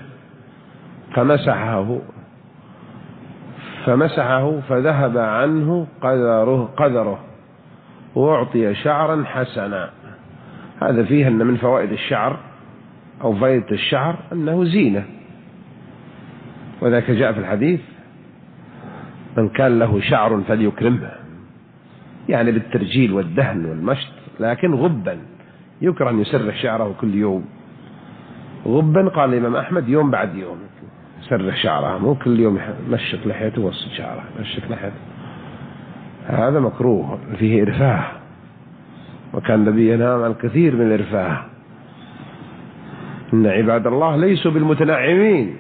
فمسحه فذهب عنه قدره وأعطي شعرا حسنا. هذا فيه أن من فوائد الشعر أو فائدة الشعر أنه زينة، وذاك جاء في الحديث من كان له شعر فليكرمه، يعني بالترجيل والدهن والمشط، لكن غبا يكره أن يسرح شعره كل يوم. غبا قال الإمام أحمد يوم بعد يوم سرح شعره، مو كل يوم مشط لحيته ووصل شعره مشط لحيته، هذا مكروه فيه إرفاه، وكان النبي ينهى عن الكثير من الإرفاه. إن عباد الله ليسوا بالمتنعمين.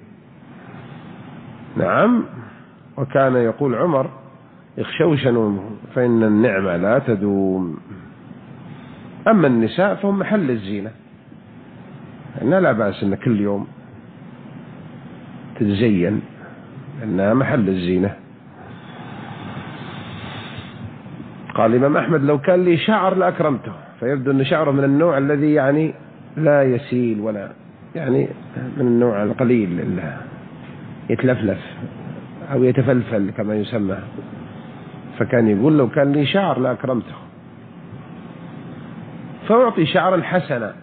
نعم. وكان يقول عمر اخشوشنوا فإن النعمة لا تدوم. أما النساء فهم محل الزينة، إنها لا بأس أن كل يوم تتزين، إنها محل الزينة. قال الإمام أحمد لو كان لي شعر لأكرمته، فيبدو أن شعره من النوع الذي يعني لا يسيل ولا يعني من النوع القليل اللي يتلفلف أو يتفلفل كما يسمى، فكان يقول لو كان لي شعر لأكرمته. فأعطي شعرا حسنا.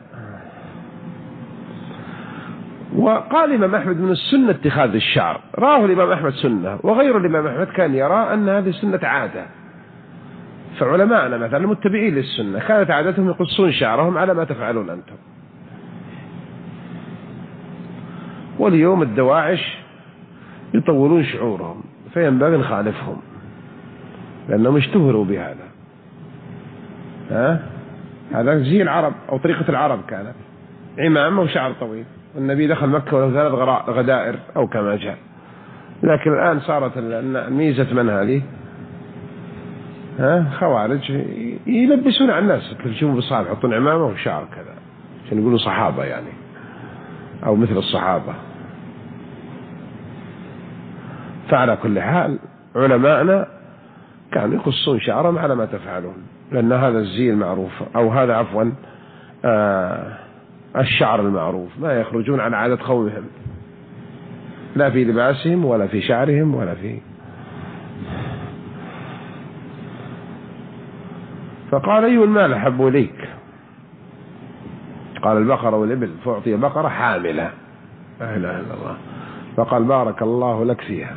وقال الإمام أحمد من السنة اتخاذ الشعر، راه الإمام أحمد سنة، وغير الإمام أحمد كان يرى أن هذه سنة عادة. فعلماءنا مثلا المتبعين للسنة كانت عادتهم يقصون شعرهم على ما تفعلون أنتم. واليوم الدواعش يطولون شعورهم، فينبغي نخالفهم لأنهم اشتهروا بهذا. هذا زي العرب أو طريقة العرب، كانت عمامة وشعر طويل، والنبي دخل مكة وله 3 غدائر أو كما جاء. لكن الآن صارت الميزة من هذه خوارج يلبسون على الناس، تلبسون بالصحابة يحطون عمامة وشعر كذا عشان يقولوا صحابة يعني أو مثل الصحابة. فعلى كل حال علماءنا كانوا يقصون شعرهم على ما تفعلون، لأن هذا الزي المعروف أو هذا عفوا الشعر المعروف، ما يخرجون عن عادة قومهم لا في لباسهم ولا في شعرهم ولا في. فقال أي المال أحب إليك؟ قال البقرة والإبل، فأعطي بقرة حاملة لا إله إلا الله، فقال بارك الله لك فيها.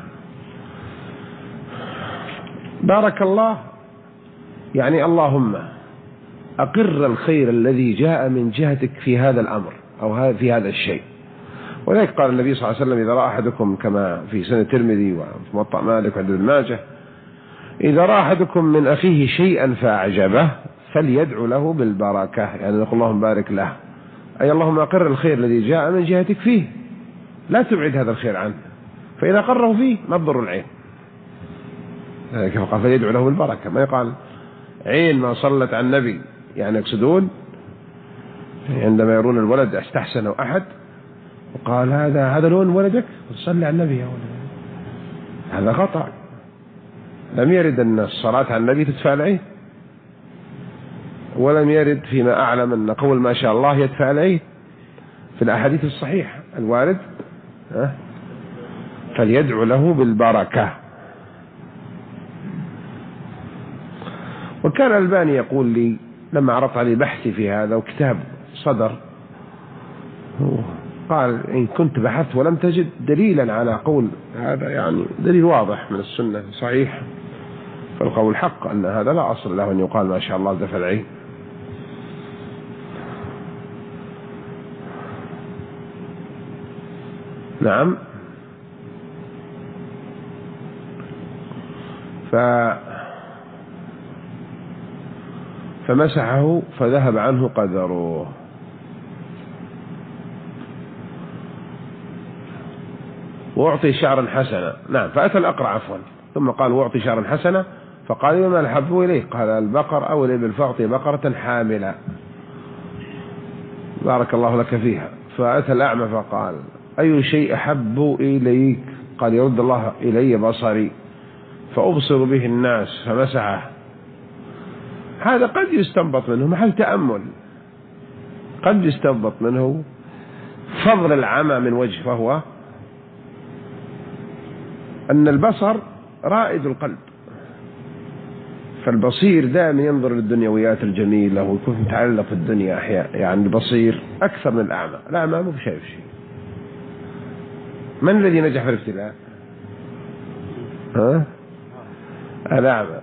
بارك الله يعني اللهم أقر الخير الذي جاء من جهتك في هذا الأمر أو في هذا الشيء. ولذلك قال النبي صلى الله عليه وسلم إذا رأى أحدكم كما في سنة الترمذي وفي موطأ مالك وعند ابن ماجه، إذا رأى أحدكم من أخيه شيئا فأعجبه فليدعو له بالبركة، يعني نقول اللهم بارك له، أي اللهم أقر الخير الذي جاء من جهتك فيه، لا تبعد هذا الخير عنه، فإذا قره فيه ما تضر العين. كما قال فليدعو له بالبركة، ما يقال عين ما صلت على النبي، يعني يقصدون عندما يرون الولد استحسنه أحد وقال هذا لون ولدك، صلي على النبي يا ولد، هذا خطأ. لم يرد أن الصلاة على النبي تدفع العين، ولم يرد فيما أعلم أن قول ما شاء الله يدفع العين في الأحاديث الصحيحة الوارد فليدعو له بالبركة. وكان الألباني يقول لي لما عرضت عليه بحثي في هذا وكتاب صدر، قال إن كنت بحثت ولم تجد دليلا على قول هذا، يعني دليل واضح من السنة صحيح، فالقول حق أن هذا لا أصل له أن يقال ما شاء الله دفع العين. نعم. فمسحه فذهب عنه قدره. وأعطي شعرا حسنا. نعم. فأتى الأقرع عفوا ثم قال وأعطي شعرا حسنا، فقال وما الحب إليه؟ قال البقر أو الإبل، فأعطي بقرة حاملة بارك الله لك فيها. فأتى الأعمى فقال أي شيء أحب إليك؟ قال يرد الله إلي بصري فأبصر به الناس، فمسحه. هذا قد يستنبط منه محل تأمل، قد يستنبط منه فضل العمى من وجه، فهو أن البصر رائد القلب، فالبصير دائما ينظر للدنيويات الجميلة ويكون متعلق في الدنيا أحياء، يعني البصير أكثر من الأعمى. الأعمى مو شايف شيء. من الذي نجح في الابتلاء؟ الأعمى.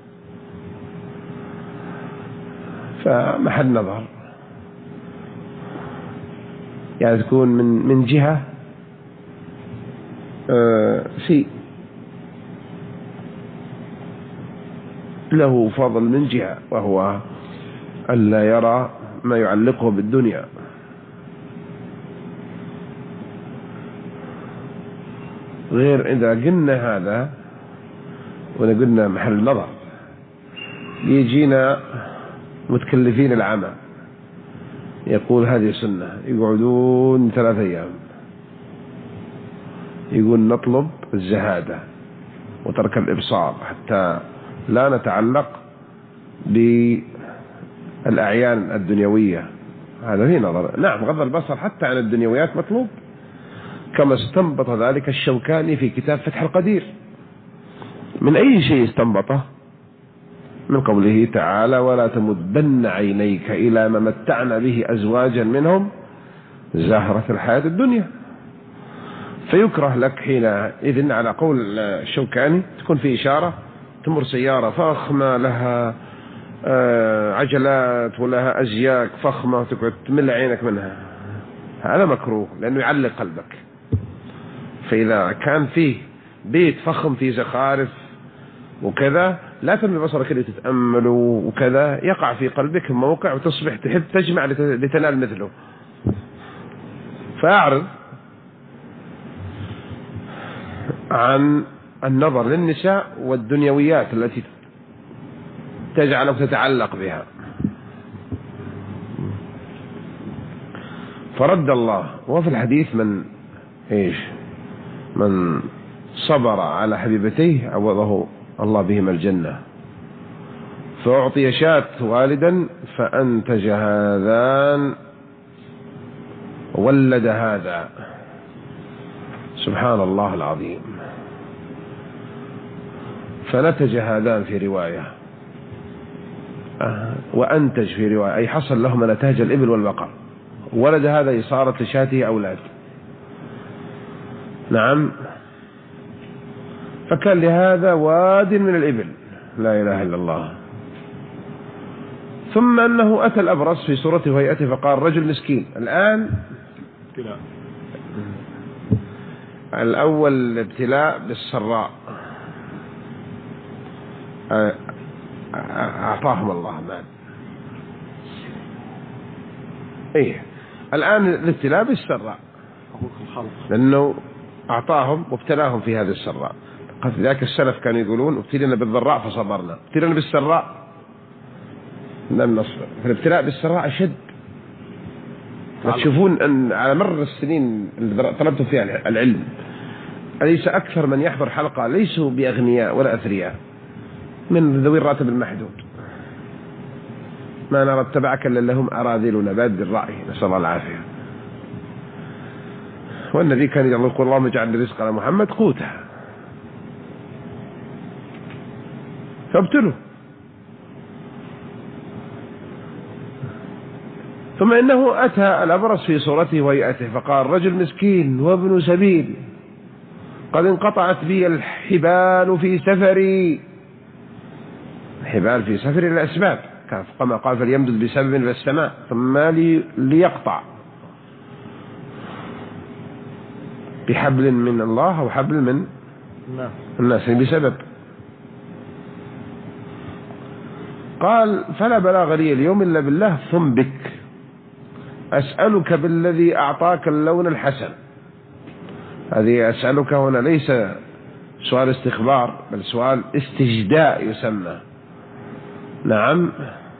فمحل نظر، يعني تكون من جهة شيء له فضل من جهة، وهو ألا يرى ما يعلقه بالدنيا. غير إذا قلنا هذا ونقولنا محل نظر، يجينا متكلفين العمى يقول هذه سنة، يقعدون 3 أيام يقول نطلب الزهادة وترك الإبصار حتى لا نتعلق بالأعيان الدنيوية. هذا فيه نظر. نعم غض البصر حتى عن الدنيويات مطلوب، كما استنبط ذلك الشوكاني في كتاب فتح القدير. من أي شيء استنبطه؟ من قوله تعالى ولا تمدن عينيك إلى ما متعنا به أزواجا منهم زهرة الحياة الدنيا. فيكره لك حينئذ على قول الشوكاني تكون في إشارة، تمر سيارة فخمة لها عجلات ولها أزياك فخمة تقعد تمل عينك منها، هذا مكروه لأنه يعلق قلبك. فإذا كان فيه بيت فخم فيه زخارف وكذا لا تملي بصرك اللي تتأمل وكذا، يقع في قلبك موقع وتصبح تحب تجمع لتنال مثله. فأعرض عن النظر للنساء والدنيويات التي تجعلك تتعلق بها. فرد الله. وفي الحديث من صبر على حبيبتيه عوضه الله بهما الجنة. فأعطي شاة والدا فأنتج هذان ولد هذا. سبحان الله العظيم. فنتج هذان في رواية وأنتج في رواية، أي حصل لهما نتاج الإبل والبقر. ولد هذا صارت لشاته أولاد. نعم. فكان لهذا واد من الإبل، لا إله إلا الله. ثم أنه أتى الأبرص في صورته وهيئته فقال رجل مسكين. الآن الأول ابتلاء بالسراء أعطاهم الله مال. إيه الآن الابتلاء بالسراء لأنه أعطاهم وابتلاهم في هذه السراء. قد ذاك السلف كانوا يقولون ابتلينا بالضراء فصبرنا، ابتلينا بالسراء لم نصبر. فالابتلاء بالسراء أشد تشوفون أن على مر السنين اللي طلبتم فيها العلم أليس أكثر من يحضر حلقة ليسوا بأغنياء ولا أثرياء، من ذوي الراتب المحدود، ما نرى اتبعك إلا لهم أراذلنا باد الرأي، نسأل الله العافية. والنبي كان يقول اللهم اجعل رزق على محمد قوته، فابتلوا. ثم إنه أتى الأبرص في صورته وهيئته فقال رجل مسكين وابن سبيل قد انقطعت بي الحبال في سفري. الحبال في سفري الأسباب، كما قال فليمدد بسبب إلى السماء ثم ليقطع بحبل من الله أو حبل من الناس بسبب. قال فلا بلاغ لي اليوم إلا بالله ثم بك، أسألك بالذي أعطاك اللون الحسن. هذه أسألك هنا ليس سؤال استخبار بل سؤال استجداء يسمى. نعم،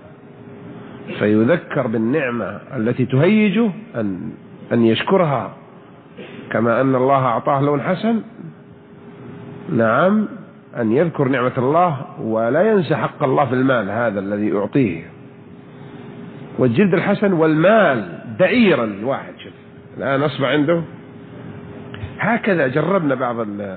فيذكر بالنعمة التي تهيجه أن يشكرها، كما أن الله أعطاه لون حسن. نعم، أن يذكر نعمة الله ولا ينسى حق الله في المال هذا الذي أعطيه، والجلد الحسن والمال بعيرا الواحد. شوف الآن أصبح عنده هكذا. جربنا بعض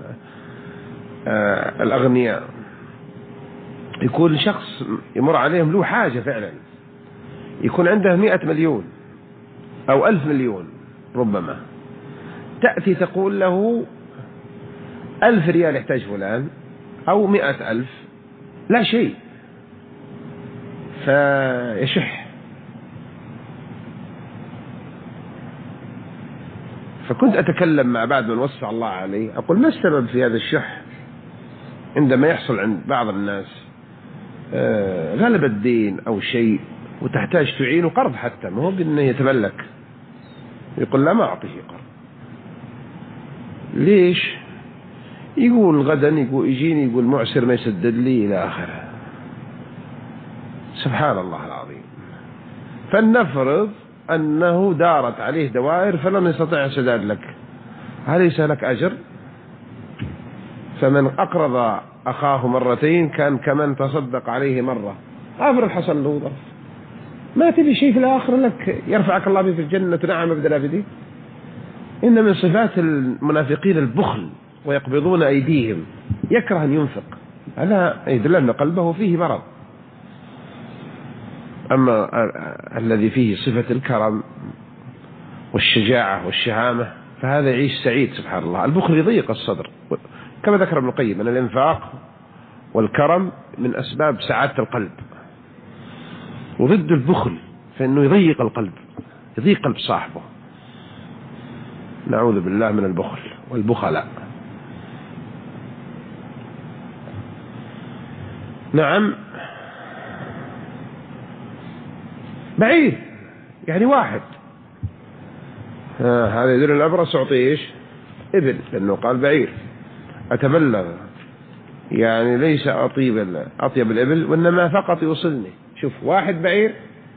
الأغنياء، يكون شخص يمر عليهم له حاجة فعلا، يكون عنده 100 مليون أو 1000 مليون ربما، تأتي تقول له 1000 ريال يحتاج فلان أو 100,000، لا شيء، فيشح. فكنت أتكلم مع بعض من وصف الله عليه، أقول ما السبب في هذا الشح عندما يحصل عند بعض الناس غلب الدين أو شيء وتحتاج تعينه قرض، حتى ما هو بأنه يتملك، يقول لا ما أعطيه قرض. ليش؟ يقول غدا يجيني يقول معسر ما يسدد لي إلى آخره. سبحان الله العظيم. فلنفرض أنه دارت عليه دوائر فلم يستطيع سداد لك، أليس لك أجر؟ فمن أقرض أخاه مرتين كان كمن تصدق عليه مرة. أفرض حصل له ظرف، ما تبي شيء في الآخر لك يرفعك الله به في الجنة نعم أبدا أبدي. إن من صفات المنافقين البخل ويقبضون أيديهم، يكره أن ينفق، هذا يدل أن قلبه فيه مرض. أما الذي فيه صفة الكرم والشجاعة والشهامة فهذا يعيش سعيد. سبحان الله. البخل يضيق الصدر، كما ذكر ابن القيم أن الإنفاق والكرم من أسباب سعادة القلب، وضد البخل فإنه يضيق القلب، يضيق قلب صاحبه. نعوذ بالله من البخل والبخلاء. نعم، بعيد يعني واحد، هذا يدل الأبرص أعطيه إيش؟ إبل، لأنه قال بعير أتبلغ، يعني ليس أطيب الإبل وإنما فقط يوصلني. شوف واحد بعير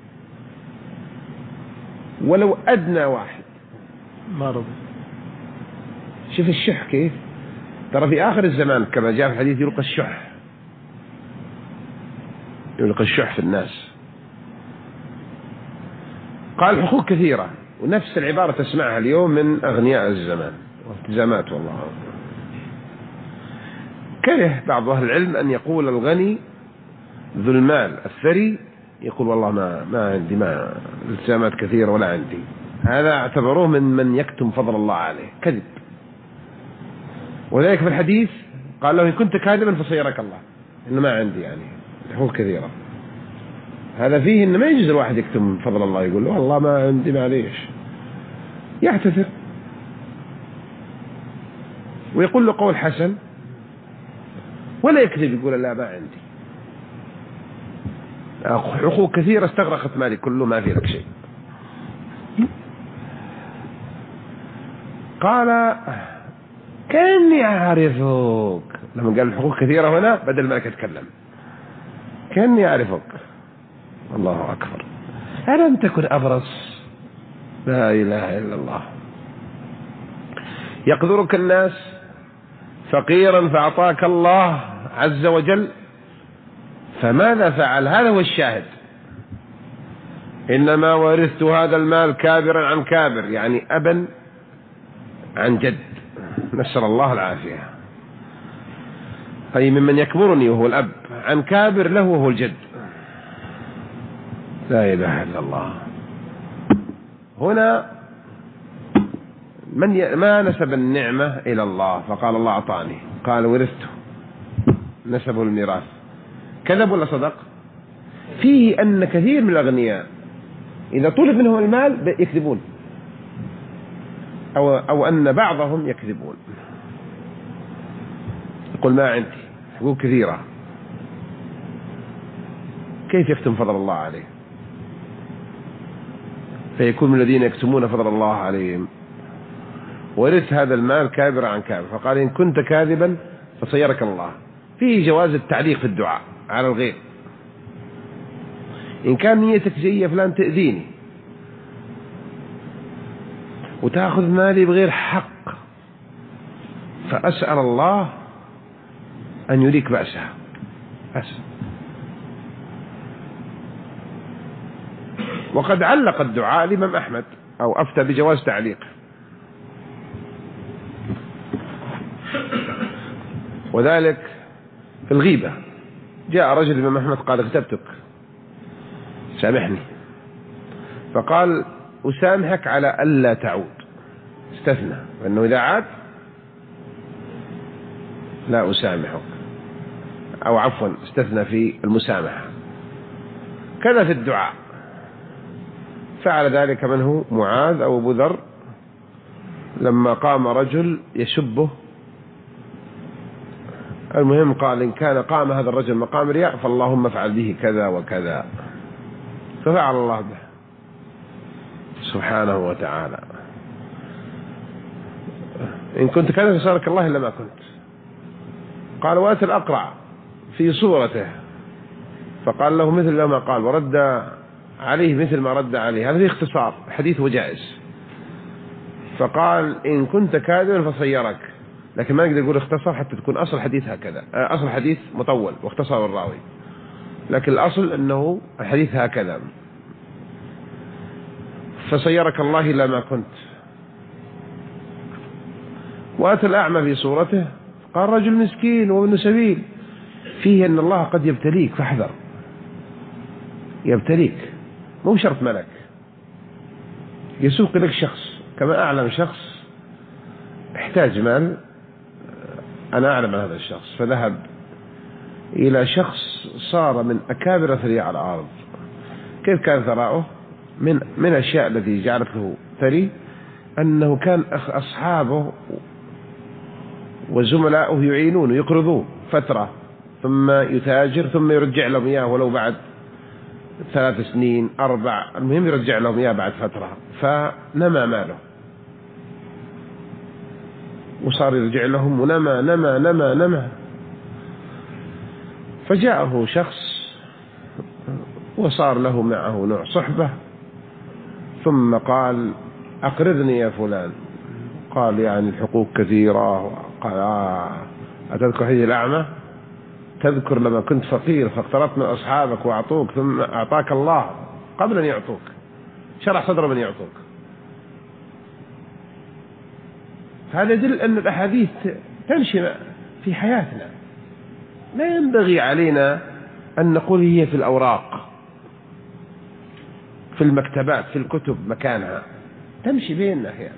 ولو أدنى واحد ما رضي. شوف الشح كيف، ترى في آخر الزمان كما جاء في الحديث يلقى الشح، يلقى الشح في الناس. قال حقوق كثيرة، ونفس العبارة تسمعها اليوم من أغنياء الزمان والتزامات. والله كره بعض أهل العلم أن يقول الغني ذو المال الثري يقول والله ما عندي، ما التزامات كثيرة ولا عندي. هذا اعتبروه من يكتم فضل الله عليه، كذب. وذلك في الحديث قال له إن كنت كاذبا فصيرك الله، إنه ما عندي يعني حقوق كثيرة. هذا فيه إن ما يجوز الواحد يكتم فضل الله، يقول له والله ما عندي معليش، يعتذر ويقول له قول حسن ولا يكذب، يقول لا ما عندي حقوق كثيرة استغرقت مالي كله، ما في لك شيء. قال كأني أعرفك، لما قال الحقوق كثيرة هنا بدل ما يتكلم كأني أعرفك. الله أكبر. ألم تكن أبرص لا إله إلا الله. يقدرك الناس فقيرا فأعطاك الله عز وجل، فماذا فعل؟ هذا هو الشاهد. إنما ورثت هذا المال كابرا عن كابر، يعني أبا عن جد، نسأل الله العافية. أي ممن يكبرني وهو الأب، عن كابر له وهو الجد. لا إله إلا الله. هنا ما نسب النعمة إلى الله فقال الله أعطاني، قال ورثته، نسبه الميراث. كذب ولا صدق؟ فيه أن كثير من الأغنياء إذا طلب منهم المال يكذبون، أو أن بعضهم يكذبون، يقول ما عندي، حقوق كثيرة، كيف يكتم فضل الله عليه؟ فيكون من الذين يكتمون فضل الله عليهم. ورث هذا المال كابر عن كابر، فقال إن كنت كاذبا فصيرك الله. فيه جواز التعليق في الدعاء على الغير. إن كان نيتك جية فلان تأذيني وتأخذ مالي بغير حق، فأسأل الله أن يريك بأسها. وقد علق الدعاء الإمام أحمد أو أفتى بجواز تعليق. وذلك في الغيبة، جاء رجل الإمام أحمد قال اغتبتك سامحني، فقال أسامحك على ألا تعود، استثنى، فإنه إذا عاد لا أسامحك، أو عفوا استثنى في المسامحة. كذا في الدعاء فعل ذلك من هو؟ معاذ أو أبو ذر، لما قام رجل يشبه، المهم قال إن كان قام هذا الرجل مقام رياء فاللهم افعل به كذا وكذا، ففعل الله به سبحانه وتعالى. إن كنت كذا فسألك الله إلا ما كنت. قال وأتى الأقرع في صورته فقال له مثل ما قال ورد عليه مثل ما رد عليه. هذا فيه اختصار، حديث وجائز. فقال إن كنت كاذبا فصيرك، لكن ما نقدر نقول اختصر حتى تكون أصل الحديث هكذا، أصل الحديث مطول واختصر الراوي، لكن الأصل أنه الحديث هكذا، فصيرك الله إلى ما كنت. وأتى الأعمى في صورته قال رجل مسكين وابن سبيل، فيه أن الله قد يبتليك فاحذر، يبتليك مو شرط ملك، يسوق لك شخص كما أعلم شخص احتاج مال، أنا أعلم هذا الشخص، فذهب إلى شخص صار من أكابر أثرياء على الأرض. كيف كان ثراؤه؟ من الأشياء التي جعلت له ثري أنه كان أصحابه وزملاؤه يعينونه يقرضوه فترة، ثم يتاجر، ثم يرجع لهم إياه ولو بعد 3 سنين 4، المهم يرجع لهم إياه بعد فترة، فنمى ماله وصار يرجع لهم ونمى نمى نمى نمى. فجاءه شخص وصار له معه نوع صحبة، ثم قال أقرضني يا فلان. قال يعني الحقوق كثيرة. قال أتذكر هذه الأعمى؟ تذكر لما كنت فقير فاقترضت من أصحابك وأعطوك، ثم أعطاك الله قبل أن يعطوك، شرح صدر من يعطوك. هذا يدل أن الأحاديث تمشي في حياتنا، لا ينبغي علينا أن نقول هي في الأوراق في المكتبات في الكتب مكانها، تمشي بيننا أحيانا.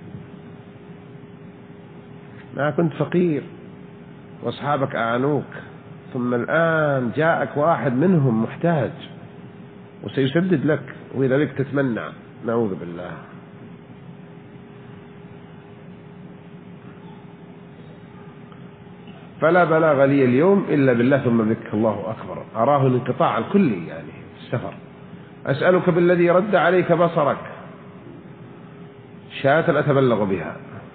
ما كنت فقير وأصحابك أعانوك، ثم الآن جاءك واحد منهم محتاج وسيسدد لك، وإذا لك تتمنى، نعوذ بالله. فلا بلاغ لي اليوم إلا بالله ثم بك، الله أكبر. أراه الانقطاع الكلي يعني في السفر. أسألك بالذي رد عليك بصرك شاة أتبلغ بها.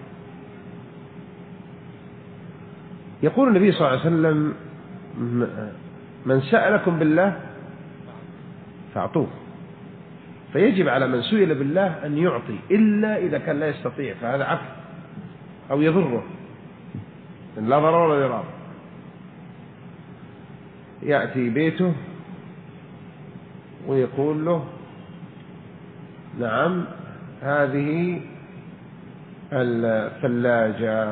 يقول النبي صلى الله عليه وسلم من سألكم بالله فأعطوه، فيجب على من سئل بالله أن يعطي إلا إذا كان لا يستطيع، فهذا عفو أو يضره، لا ضرر ولا ضرار. يأتي بيته ويقول له نعم هذه الثلاجة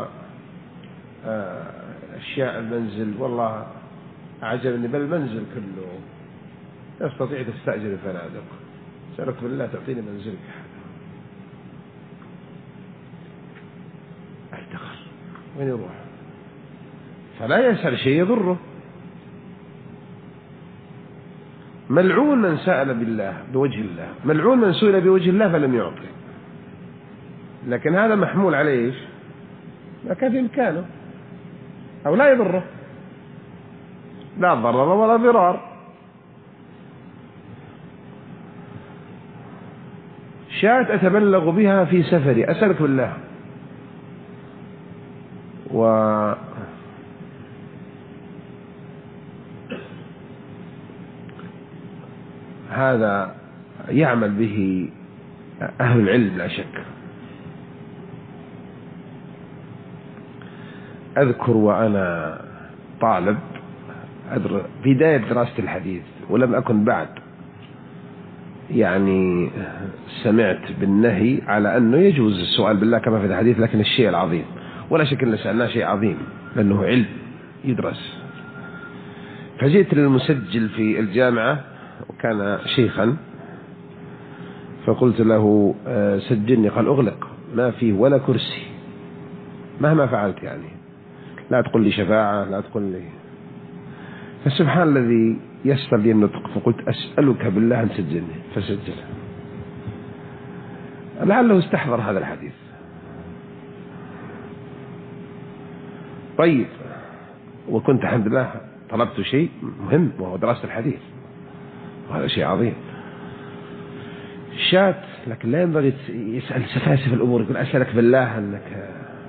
وأشياء المنزل والله أعجبني، بل المنزل كله تستطيع تستأجر الفنادق، سألك بالله تعطيني منزلك. افتخر وين يروح؟ فلا يسأل شيء يضره. ملعون من سأل بالله بوجه الله، ملعون من سئل بوجه الله فلم يعطي. لكن هذا محمول عليه ايش؟ ما كان في إمكانه أو لا يضره، لا ضرر ولا ضرار. شاة أتبلغ بها في سفري، أسألك بالله، هذا يعمل به أهل العلم لا شك. أذكر وأنا طالب بداية دراسة الحديث ولم أكن بعد يعني سمعت بالنهي على أنه يجوز السؤال بالله كما في الحديث، لكن الشيء العظيم ولا شك أن سألناه شيء عظيم لأنه علم يدرس. فجئت للمسجل في الجامعة وكان شيخا، فقلت له سجلني، قال أغلق، ما فيه ولا كرسي مهما فعلت، يعني لا تقول لي شفاعة لا تقول لي. فسبحان الذي يسر لي النطق، فقلت أسألك بالله أن تسجلني، فسجل. لعله استحضر هذا الحديث. طيب، وكنت الحمد لله طلبت شيء مهم وهو دراسة الحديث، وهذا شيء عظيم. شات، لكن لا ينبغي يسأل سفاسف الأمور، يقول أسألك بالله أنك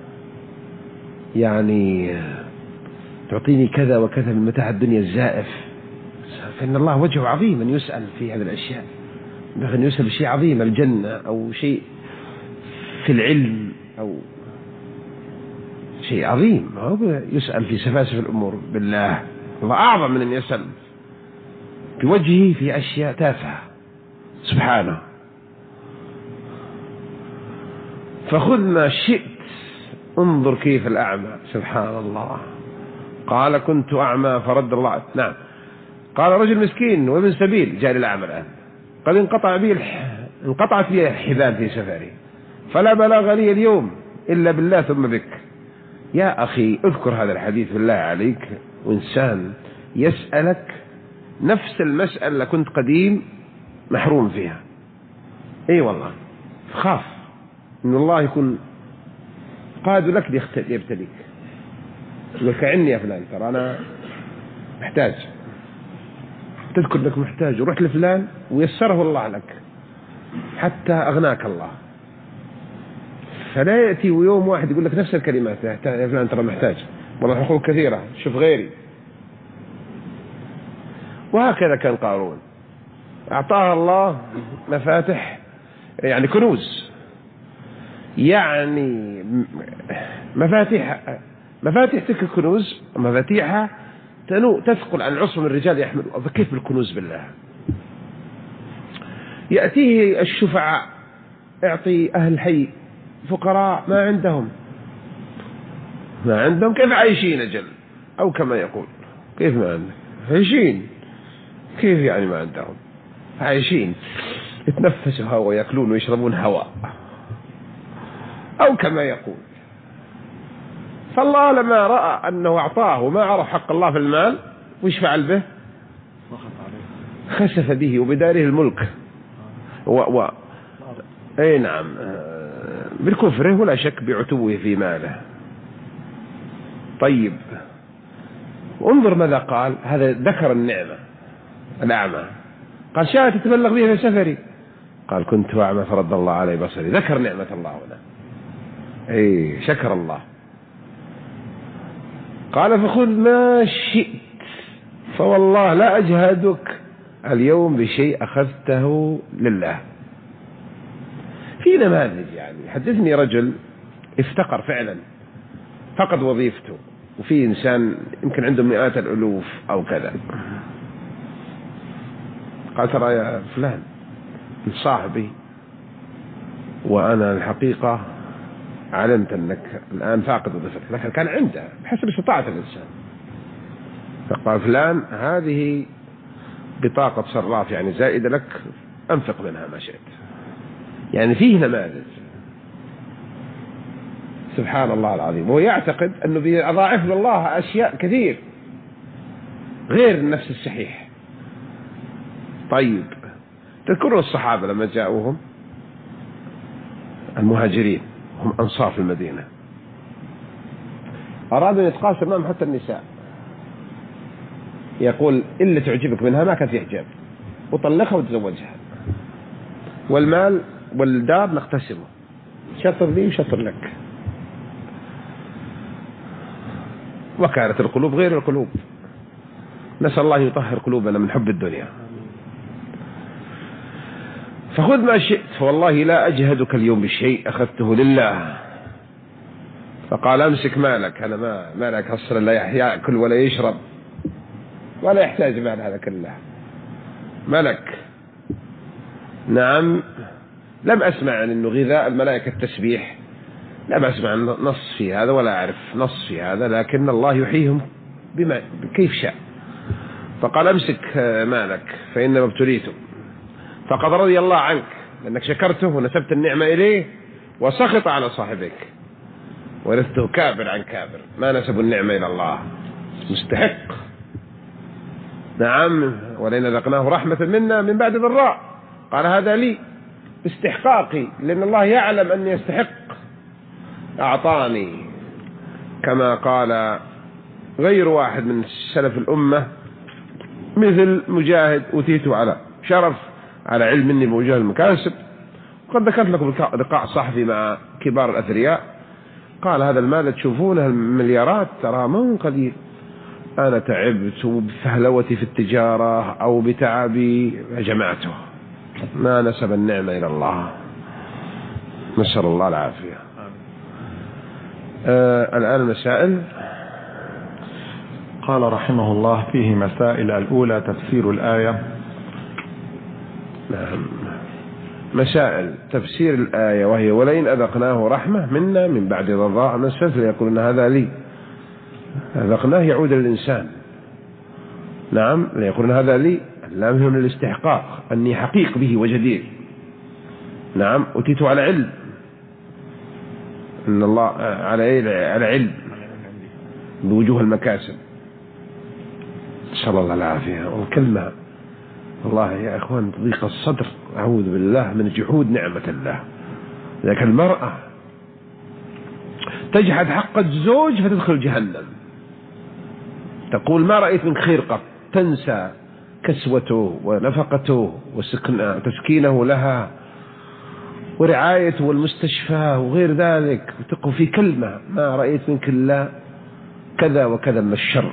يعني تعطيني كذا وكذا من متاع الدنيا الزائف، فإن الله وجهه عظيم أن يسأل في هذه الأشياء، ينبغي أن يسأل شيء عظيم، الجنة أو شيء في العلم أو شيء عظيم، ما هو يسأل في سفاسف الأمور. بالله الله أعظم من أن يسأل بوجهه في أشياء تافهة سبحانه. فخذ ما شئت، انظر كيف الأعمى، سبحان الله. قال كنت أعمى فرد الله. نعم. قال رجل مسكين وابن سبيل جاء للأعمى الآن، قال انقطعت بي الحبال في سفري فلا بلاغ لي اليوم إلا بالله ثم بك. يا أخي اذكر هذا الحديث بالله عليك، وإنسان يسألك نفس المسألة اللي كنت قديم محروم فيها. اي والله، خاف ان الله يكون قاد لك ليبتليك، يقول كعني يا فلان ترى انا محتاج، تذكر انك محتاج ورحت لفلان ويسره الله لك حتى اغناك الله. فلا يأتي يوم واحد يقول لك نفس الكلمات، يا فلان ترى محتاج والله حقوق كثيرة شوف غيري. وهكذا كان قارون، أعطاه الله مفاتح يعني كنوز، يعني مفاتيح تلك الكنوز مفاتيحها تثقل عن عصر من الرجال يحملوا. فكيف بالكنوز بالله؟ يأتيه الشفعاء، يعطي أهل الحي فقراء ما عندهم كيف عايشين أجل، أو كما يقول كيف ما عندهم عايشين، كيف يعني ما عندهم عايشين، يتنفسوا هواء ويأكلون ويشربون هواء، أو كما يقول. فالله لما رأى أنه أعطاه وما عرف حق الله في المال وش فعل به؟ خسف به وبداره الملك أي نعم، بالكفره ولا شك بعتوه في ماله. طيب انظر ماذا قال، هذا ذكر النعمة. الأعمى قال شاء تتبلغ بها في سفري، قال كنت أعمى فرد الله علي بصري، ذكر نعمة الله هنا، أي شكر الله. قال فخذ ما شئت فوالله لا أجهدك اليوم بشيء أخذته لله. في نماذج، يعني حدثني رجل افتقر فعلا، فقد وظيفته، وفي إنسان يمكن عنده مئات الألوف أو كذا، قال ترى يا فلان صاحبي، وأنا الحقيقة علمت أنك الآن فاقد وظيفتك، لكن كان عنده بحسب استطاعة الإنسان. فقال فلان هذه بطاقة صراف يعني زائدة لك، أنفق منها ما شئت. يعني فيه نماذج سبحان الله العظيم، وهو يعتقد أنه بيضاعف الله أشياء كثير غير النفس الصحيح. طيب تذكروا الصحابة لما جاءوهم المهاجرين، هم أنصار في المدينة، أرادوا أن يتقاسم معهم حتى النساء، يقول إلا تعجبك منها ما كان في حجاب، وطلقها وتزوجها، والمال والدار نقتسمه، شطر لي وشطر لك. وكانت القلوب غير القلوب، نسأل الله يطهر قلوبنا من حب الدنيا. فخذ ما شئت فوالله لا أجهدك اليوم بشيء أخذته لله. فقال أمسك مالك، أنا ما مالك أصلا لا يأكل ولا يشرب ولا يحتاج مال هذا كله، ملك. نعم، لم أسمع عن أنه غذاء الملائكة التسبيح، لم أسمع نص في هذا ولا أعرف نص في هذا، لكن الله يحييهم بما كيف شاء. فقال أمسك مالك فإنما ابتليته، فقد رضي الله عنك لأنك شكرته ونسبت النعمة إليه، وسخط على صاحبك ورثته كابر عن كابر، ما نسبوا النعمة إلى الله، مستحق. نعم، ولئن ذقناه رحمة منا من بعد ضراء، قال هذا لي استحقاقي، لأن الله يعلم أني يستحق، أعطاني. كما قال غير واحد من سلف الأمة مثل مجاهد أوتيته على شرف على علم مني بوجوه المكاسب. وقد ذكرت لكم لقاء صحفي مع كبار الأثرياء، قال هذا المال تشوفونه المليارات ترى مو قليل، أنا تعبت بفهلوتي في التجارة أو بتعبي جمعته، ما نسب النعمة إلى الله، نسأل الله العافية. الآن المسائل. قال رحمه الله فيه مسائل. الأولى تفسير الآية. نعم، مسائل تفسير الآية، وهي ولئن أذقناه رحمة منا من بعد ضراء مسته يقولون هذا لي، أذقناه يعود للإنسان. نعم، يقولون هذا لي، اللام هنا الاستحقاق، أني حقيق به وجدير. نعم، أتيت على علم، إن الله على علم بوجوه المكاسب، نسأل الله العافية. والكلمة والله يا إخوان ضيق الصدر، أعوذ بالله من جحود نعمة الله. لكن المرأة تجحد حق الزوج فتدخل جهنم، تقول ما رأيت من خير قط، تنسى كسوته ونفقته وتسكينه لها ورعايته والمستشفى وغير ذلك، وتقول في كلمة ما رأيت منك إلا كذا وكذا من الشر،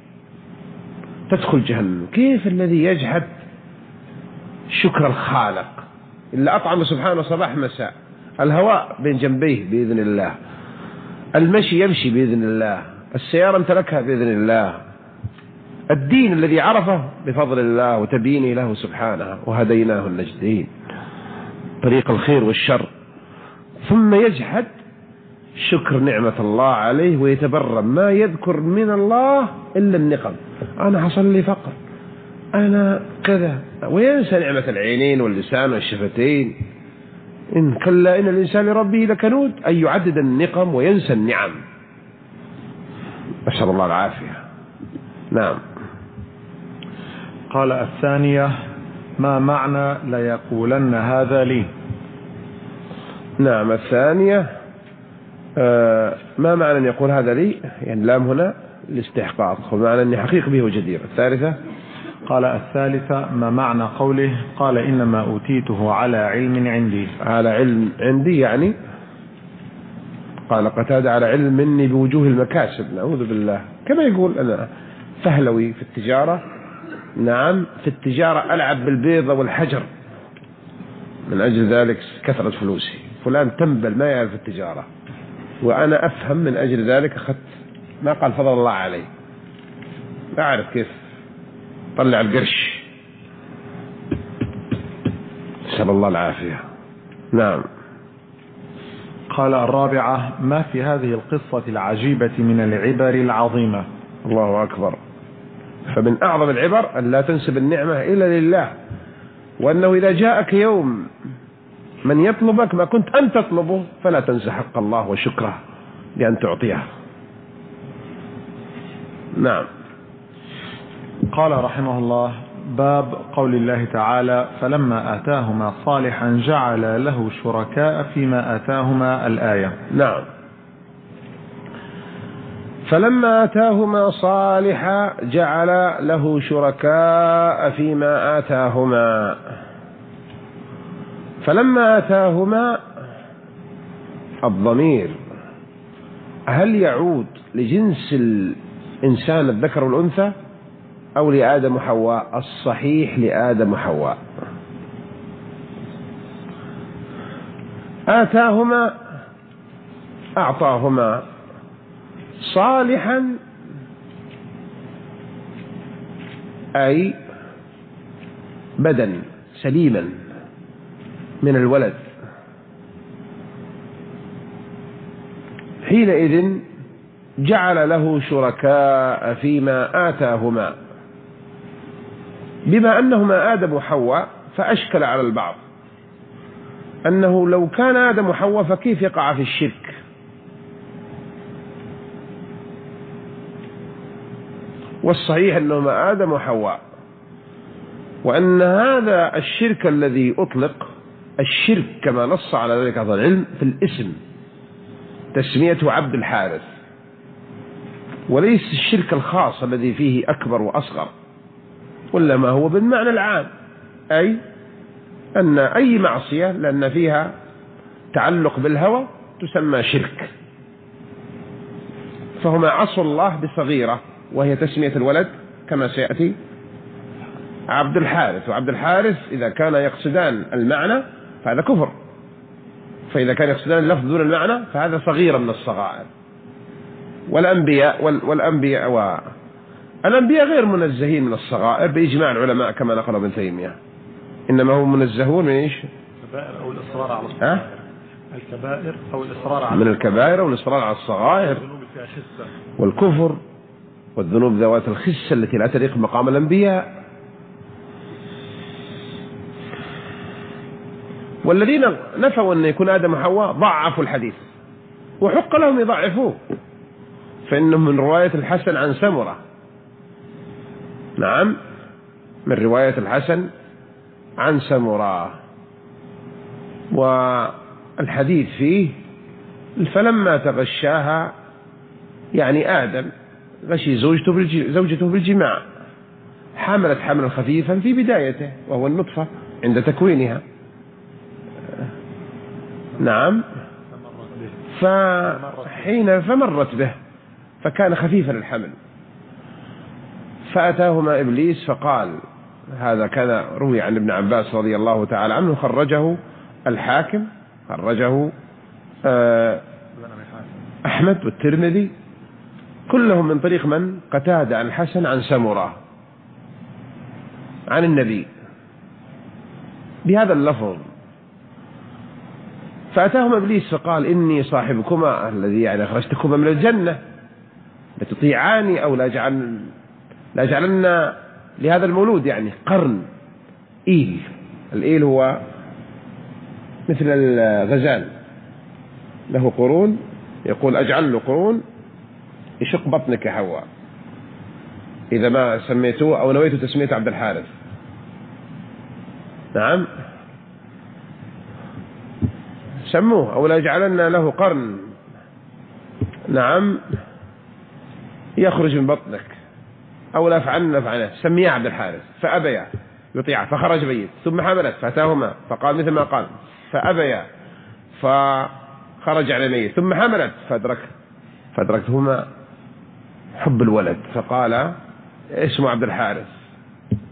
تدخل جهنم. كيف الذي يجحد شكر الخالق إلا أطعم سبحانه صباح مساء، الهواء بين جنبيه بإذن الله، المشي يمشي بإذن الله، السيارة امتلكها بإذن الله، الدين الذي عرفه بفضل الله وتبيينه له سبحانه، وهديناه النجدين طريق الخير والشر. ثم يجحد شكر نعمة الله عليه ويتبرم، ما يذكر من الله إلا النقم، أنا حصل لي فقر، أنا كذا، وينسى نعمة العينين واللسان والشفتين. إن كلا إن الإنسان لربه لكنود، أن يعدد النقم وينسى النعم، أسأل الله العافية. نعم. قال الثانية ما معنى ليقولن هذا لي؟ نعم، الثانية ما معنى أن يقول هذا لي، يعني لام هنا الاستحقاق، ومعنى أني حقيق به وجدير. الثالثة. قال الثالثة ما معنى قوله قال إنما أوتيته على علم عندي؟ على علم عندي يعني قال قتادة على علم مني بوجوه المكاسب، نعوذ بالله، كما يقول أنا فهلوي في التجارة نعم في التجارة ألعب بالبيضة والحجر، من أجل ذلك كثرت فلوسي. فلان تنبل ما يعرف التجارة، وأنا أفهم، من أجل ذلك أخذت، ما قال فضل الله علي، لا أعرف كيف طلع القرش، نسأل الله العافية. نعم. قال: الرابعة: ما في هذه القصة العجيبة من العبر العظيمة. الله أكبر. فمن أعظم العبر أن لا تنسب النعمة إلا لله، وأنه إذا جاءك يوم من يطلبك ما كنت أن تطلبه فلا تنسى حق الله وشكره بأن تعطيه. نعم. قال رحمه الله: باب قول الله تعالى: فلما آتاهما صالحا جعل له شركاء فيما آتاهما، الآية. نعم. فلما آتاهما صالحا جعل له شركاء فيما آتاهما. فلما آتاهما الضمير هل يعود لجنس الإنسان الذكر والأنثى أو لآدم وحواء؟ الصحيح لآدم وحواء. آتاهما أعطاهما صالحا أي بدن سليما من الولد، حينئذ جعل له شركاء فيما آتاهما، بما أنهما آدم وحواء فأشكل على البعض أنه لو كان آدم وحواء فكيف يقع في الشرك؟ والصحيح أنهما آدم وحواء، وأن هذا الشرك الذي أطلق الشرك كما نص على ذلك أهل العلم في الاسم تسميته عبد الحارث، وليس الشرك الخاص الذي فيه أكبر وأصغر، ولا ما هو بالمعنى العام، أي أن أي معصية لأن فيها تعلق بالهوى تسمى شرك، فهما عصوا الله بصغيرة وهي تسمية الولد كما سيأتي عبد الحارث. وعبد الحارث إذا كان يقصدان المعنى فهذا كفر، فإذا كان يقصدان اللفظ دون المعنى فهذا صغيرة من الصغائر. والأنبياء غير منزهين من الصغائر بإجماع العلماء كما نقل ابن تيمية، إنما هم منزهون من إيش؟ الكبائر أو الإصرار على الصغائر. الكبائر أو الإصرار على من الكبائر أو الإصرار على الصغائر، والكفر والذنوب ذوات الخسة التي لا تليق مقام الأنبياء. والذين نفوا أن يكون آدم وحواء ضعفوا الحديث، وحق لهم يضعفوه، فإنهم من رواية الحسن عن سمرة. نعم، من رواية الحسن عن سمرة، والحديث فيه فلما تغشاها يعني آدم غشي زوجته بالجماع، حملت حملا خفيفا في بدايته وهو النطفة عند تكوينها. نعم، فحين فمرت به فكان خفيفا الحمل، فأتاهما إبليس فقال، هذا كان روي عن ابن عباس رضي الله تعالى عنه، خرجه الحاكم، خرجه أحمد والترمذي، كلهم من طريق من؟ قتادة عن الحسن عن سمرة عن النبي بهذا اللفظ. فأتاهما إبليس فقال: إني صاحبكما الذي يعني أخرجتكما من الجنة، لتطيعاني أو لا جعلنا لهذا المولود يعني قرن إيل. الإيل هو مثل الغزال، له قرون، يقول أجعل له قرون يشق بطنك يا حواء إذا ما سميته أو نويت تسميته عبد الحارث. نعم، سموه أو لا جعلنا له قرن، نعم، يخرج من بطنك، أو لا فعلنا سميه عبد الحارث، فأبيا يطيع فخرج بيت، ثم حملت فأتاهما فقال مثل ما قال، فأبيا فخرج على ميت، ثم حملت فأدركتهما حب الولد، فقال اسمه عبد الحارث.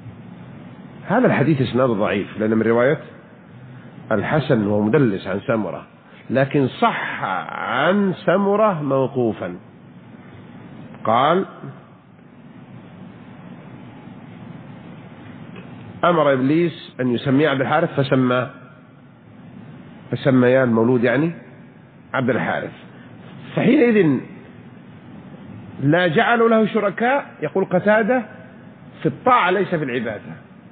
هذا الحديث اسناده ضعيف لأن من رواية الحسن وهو مدلس عن سمرة، لكن صح عن سمرة موقوفا. قال: أمر إبليس أن يسميه عبد الحارث فسمياه المولود يعني عبد الحارث، فحينئذ لا جعلوا له شركاء. يقول قتادة: في الطاعة ليس في العبادة،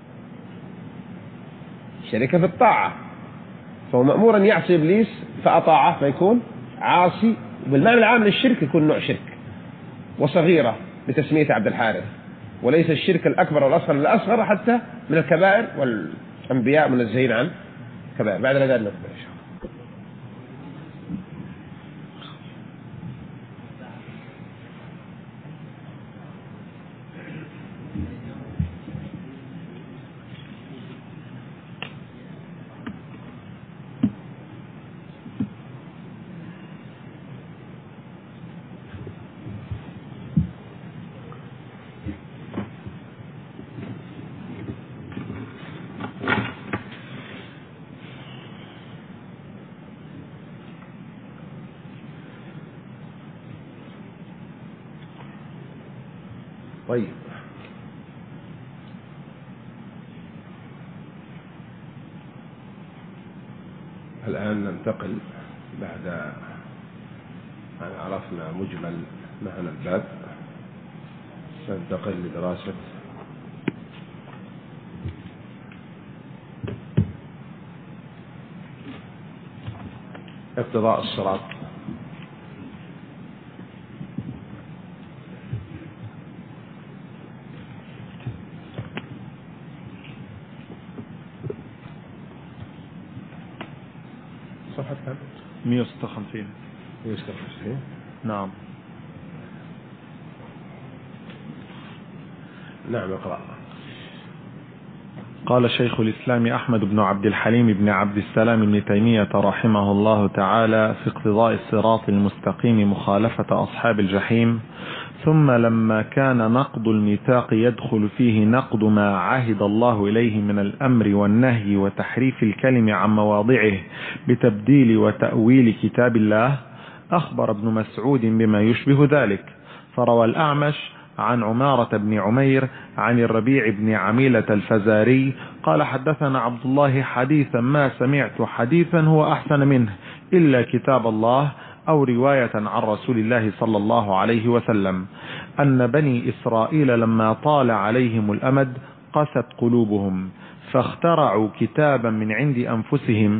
شركة في الطاعة، فهو مأمور أن يعصي إبليس فأطاعه فيكون عاصي. بالمعنى العام للشرك يكون نوع شرك وصغيرة بتسمية عبد الحارث، وليس الشرك الأكبر والأصغر، الأصغر حتى من الكبائر، والأنبياء منزهين عن الكبائر. بعد ذلك نكمل إن شاء الله. طيب، الآن ننتقل بعد أن عرفنا مجمل معنى الباب، ننتقل لدراسة اقتضاء الصراط. صفحة كم؟ 156. 156. نعم. نعم، اقرأ. قال شيخ الإسلام أحمد بن عبد الحليم بن عبد السلام بن تيمية رحمه الله تعالى في اقتضاء الصراط المستقيم مخالفة أصحاب الجحيم: ثم لما كان نقض الميثاق يدخل فيه نقض ما عهد الله إليه من الأمر والنهي وتحريف الكلم عن مواضعه بتبديل وتأويل كتاب الله، أخبر ابن مسعود بما يشبه ذلك، فروى الأعمش عن عمارة بن عمير عن الربيع بن عميلة الفزاري قال: حدثنا عبد الله حديثا ما سمعت حديثا هو أحسن منه إلا كتاب الله، أو رواية عن رسول الله صلى الله عليه وسلم، أن بني إسرائيل لما طال عليهم الأمد قست قلوبهم، فاخترعوا كتابا من عند أنفسهم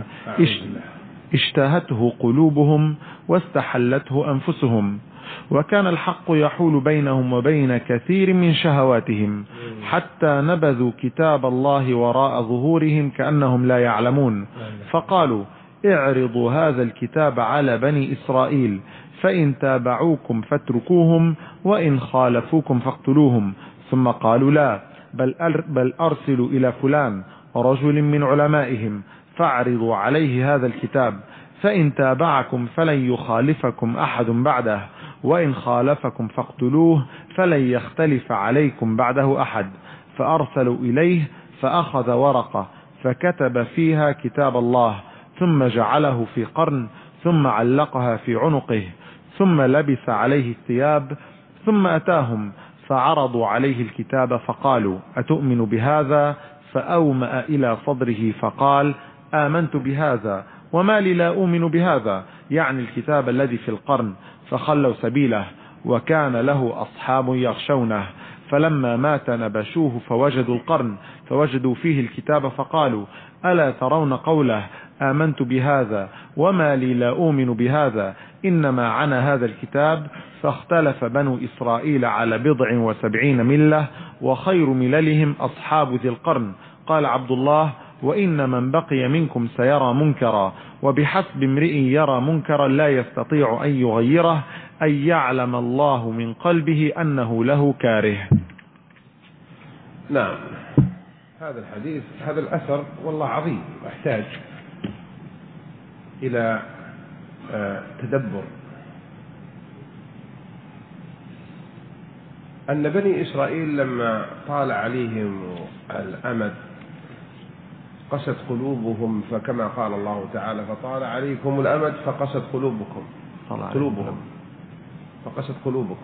اشتهته قلوبهم واستحلته أنفسهم، وكان الحق يحول بينهم وبين كثير من شهواتهم، حتى نبذوا كتاب الله وراء ظهورهم كأنهم لا يعلمون، فقالوا: اعرضوا هذا الكتاب على بني إسرائيل، فإن تابعوكم فاتركوهم، وإن خالفوكم فاقتلوهم. ثم قالوا: لا، بل أرسلوا إلى فلان رجل من علمائهم فاعرضوا عليه هذا الكتاب، فإن تابعكم فلن يخالفكم أحد بعده، وإن خالفكم فاقتلوه، فلن يختلف عليكم بعده أحد. فأرسلوا إليه فأخذ ورقة فكتب فيها كتاب الله، ثم جعله في قرن، ثم علقها في عنقه، ثم لبس عليه الثياب، ثم أتاهم فعرضوا عليه الكتاب فقالوا: أتؤمن بهذا؟ فأومأ إلى صدره فقال: آمنت بهذا، وما لي لا أؤمن بهذا، يعني الكتاب الذي في القرن. فخلوا سبيله، وكان له أصحاب يغشونه، فلما مات نبشوه فوجدوا القرن فوجدوا فيه الكتاب فقالوا: ألا ترون قوله آمنت بهذا وما لي لا أؤمن بهذا، إنما عنا هذا الكتاب. فاختلف بنو إسرائيل على 70 ملة، وخير مللهم أصحاب ذي القرن. قال عبد الله: وإن من بقي منكم سيرى منكرا، وبحسب امرئ يرى منكرا لا يستطيع أن يغيره، أن يعلم الله من قلبه أنه له كاره. نعم، هذا الحديث، هذا الأثر والله عظيم، يحتاج إلى تدبر. أن بني إسرائيل لما طال عليهم الأمد قست قلوبهم، فكما قال الله تعالى فطال عليكم الأمد فقست قلوبكم فقست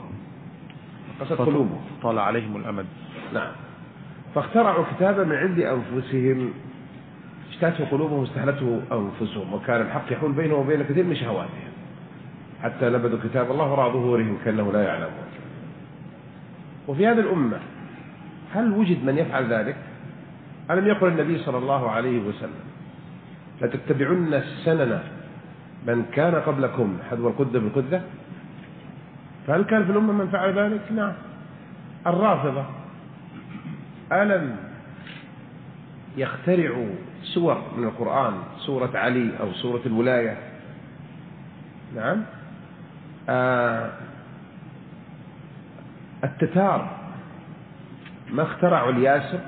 قلوبهم طال عليهم الأمد. نعم. فاخترعوا كتابا من عند أنفسهم اشتهته قلوبهم استهلته أنفسهم، وكان الحق يحول بينهم وبين كثير من شهواتهم حتى نبذوا كتاب الله وراء ظهورهم كأنه لا يعلمون. وفي هذه الأمة هل وجد من يفعل ذلك؟ ألم يقل النبي صلى الله عليه وسلم لتتبعن سنن من كان قبلكم حذو القدة بالقدة؟ فهل كان في الأمة من فعل ذلك؟ نعم. الرافضة ألم يخترعوا سور من القرآن، سورة علي أو سورة الولاية؟ نعم. التتار ما اخترعوا الياسق؟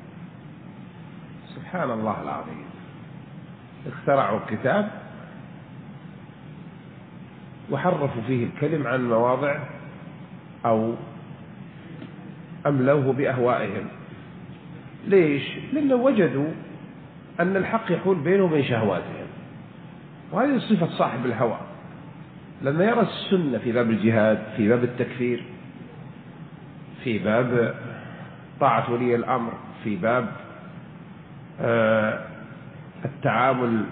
سبحان الله العظيم. اخترعوا كتاب وحرفوا فيه الكلم عن مواضع أو أملوه بأهوائهم. ليش؟ لأنه وجدوا أن الحق يحول بينهم وبين شهواتهم، وهذه صفة صاحب الهوى. لما يرى السنة في باب الجهاد، في باب التكفير، في باب طاعة ولي الأمر، في باب التعامل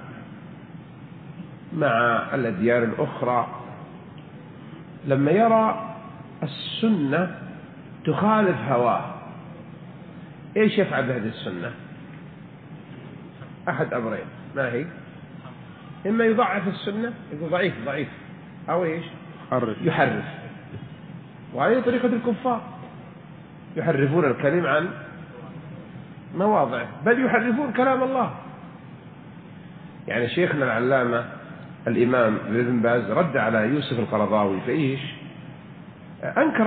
مع الأديان الأخرى، لما يرى السنة تخالف هواه ايش يفعل بهذه السنة؟ أحد أمرين، ما هي؟ إما يضعف السنة، يقول ضعيف، أو ايش؟ يحرف. وهذه طريقة الكفار، يحرفون الكلم عن مواضعه، بل يحرفون كلام الله. يعني شيخنا العلامة الإمام ابن باز رد على يوسف القرضاوي فإيش؟ أنكر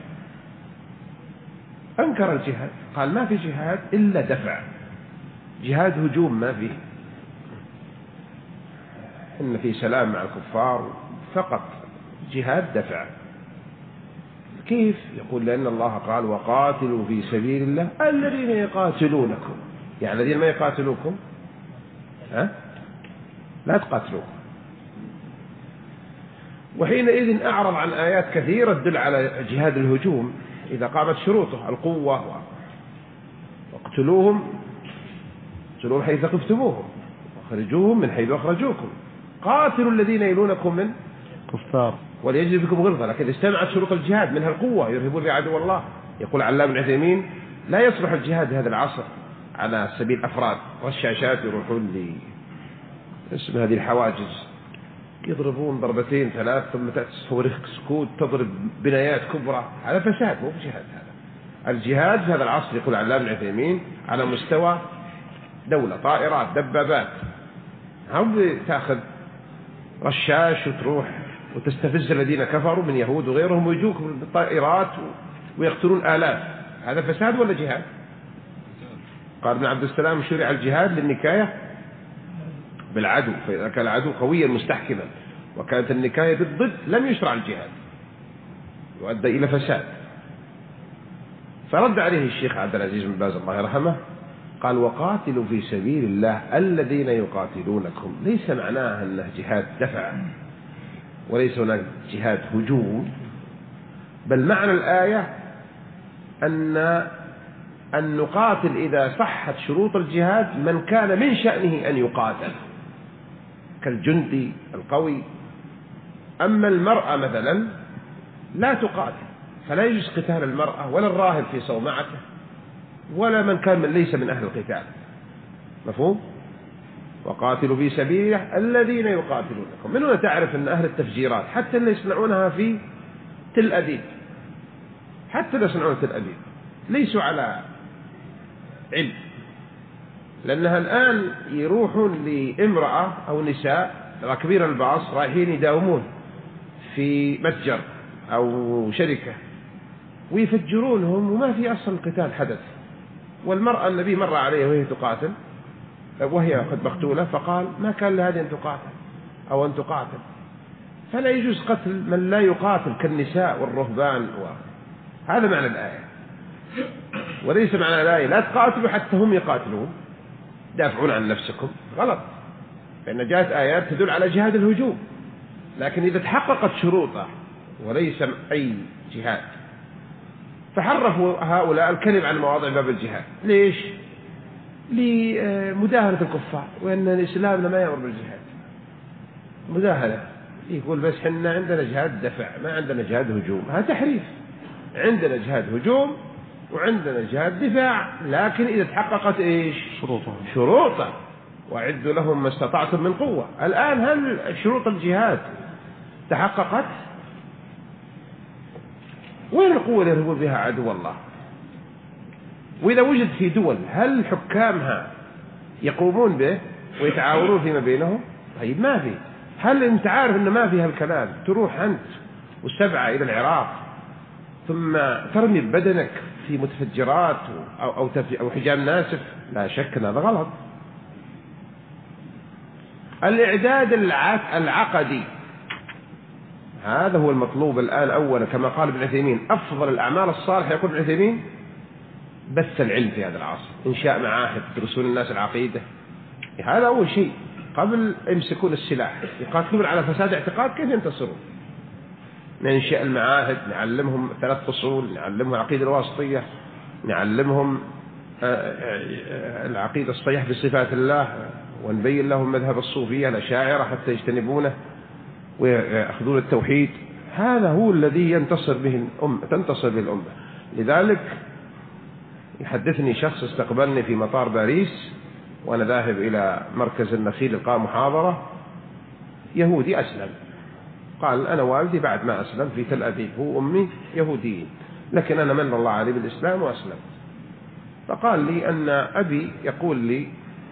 الجهاد، قال ما في جهاد إلا دفع، جهاد هجوم ما فيه، إن في سلام مع الكفار فقط، جهاد دفع. كيف؟ يقول لأن الله قال وقاتلوا في سبيل الله الذين يقاتلونكم، يعني الذين ما يقاتلوكم لا تقاتلوهم. وحينئذ أعرض عن آيات كثيرة تدل على جهاد الهجوم إذا قامت شروطه: القوة، واقتلوهم حيث ثقفتموهم، واخرجوهم من حيث أخرجوكم، قاتلوا الذين يلونكم من كفار وليجد بكم غلظة. لكن اجتمعت شروط الجهاد منها القوة، يرهبون بها عدو الله. يقول علام بن عثيمين لا يصلح الجهاد هذا العصر على سبيل أفراد والشاشات يروحون اسم هذه الحواجز، يضربون ضربتين ثلاث ثم تأتي صواريخ سكوت تضرب بنايات كبرى. هذا فساد، مو بجهاد. هذا الجهاد في هذا العصر يقول علام بن عثيمين على مستوى دولة، طائرات، دبابات، هم تأخذ رشاش وتروح وتستفز الذين كفروا من يهود وغيرهم ويجوك بالطائرات ويقتلون آلاف. هذا فساد ولا جهاد؟ قال ابن عبد السلام شرع الجهاد للنكاية بالعدو، فإذا كان العدو قويا مستحكما وكانت النكاية بالضد لم يشرع الجهاد، يؤدي إلى فساد. فرد عليه الشيخ عبد العزيز بن باز الله يرحمه قال وقاتلوا في سبيل الله الذين يقاتلونكم، ليس معناه أنه جهاد دفع وليس هناك جهاد هجوم، بل معنى الآية أن نقاتل إذا صحت شروط الجهاد من كان من شأنه أن يقاتل كالجندي القوي. أما المرأة مثلا لا تقاتل، فلا يجوز قتال المرأة ولا الراهب في صومعته ولا من كان ليس من أهل القتال. مفهوم؟ وقاتلوا في سبيله الذين يقاتلونكم. من هنا تعرف أن أهل التفجيرات حتى اللي يصنعونها في تل أبيب، حتى اللي يصنعون تل أبيب ليسوا على علم، لأنها الآن يروحون لامرأة أو نساء راكبين الباص رايحين يداومون في متجر أو شركة ويفجرونهم وما في أصل القتال حدث. والمرأة النبي مر عليها وهي تقاتل وهي قد مقتولة فقال ما كان لهذه أن تقاتل أو أن تقاتل. فلا يجوز قتل من لا يقاتل كالنساء والرهبان. هذا معنى الآية، وليس معنى الآية لا تقاتلوا حتى هم يقاتلون، تدافعون عن نفسكم، غلط، لأن جاءت آيات تدل على جهاد الهجوم، لكن إذا تحققت شروطه وليس أي جهاد، فحرفوا هؤلاء الكلم عن مواضع باب الجهاد. ليش؟ لمداهنة الكفار، وأن الإسلام ما يأمر بالجهاد، مداهنة، يقول بس حنا عندنا جهاد دفع، ما عندنا جهاد هجوم. هذا تحريف، عندنا جهاد هجوم وعندنا جهاد دفاع، لكن إذا تحققت إيش؟ شروطه، وأعدوا لهم ما استطعتم من قوة. الآن هل شروط الجهاد تحققت؟ وين القوة اللي يرهبون بها عدو الله؟ وإذا وجد في دول هل حكامها يقومون به ويتعاونون فيما بينهم؟ طيب ما في. هل أنت عارف أن ما فيها الكلام تروح أنت وسبعة إلى العراق ثم ترمي بدنك في متفجرات أو حجام ناسف؟ لا شك أن هذا غلط. الإعداد العقدي هذا هو المطلوب الآن أولا، كما قال ابن عثيمين أفضل الأعمال الصالحة، يقول ابن عثيمين، بث العلم في هذا العصر، إنشاء معاهد يدرسون الناس العقيدة، هذا أول شيء قبل يمسكون السلاح يقاتلون على فساد اعتقاد. كيف ينتصرون؟ ننشئ المعاهد، نعلمهم 3 فصول، نعلمهم العقيدة الواسطية، نعلمهم العقيدة الصحيحة في صفات الله، ونبين لهم مذهب الصوفية الأشاعرة حتى يجتنبونه ويأخذون التوحيد. هذا هو الذي تنتصر به الأمة. لذلك يحدثني شخص استقبلني في مطار باريس وأنا ذاهب إلى مركز النخيل لقاء محاضرة، يهودي أسلم، قال أنا والدي بعد ما أسلم في تل أبيب، هو أمي يهوديين، لكن أنا من الله علي بالإسلام وأسلم. فقال لي أن أبي يقول لي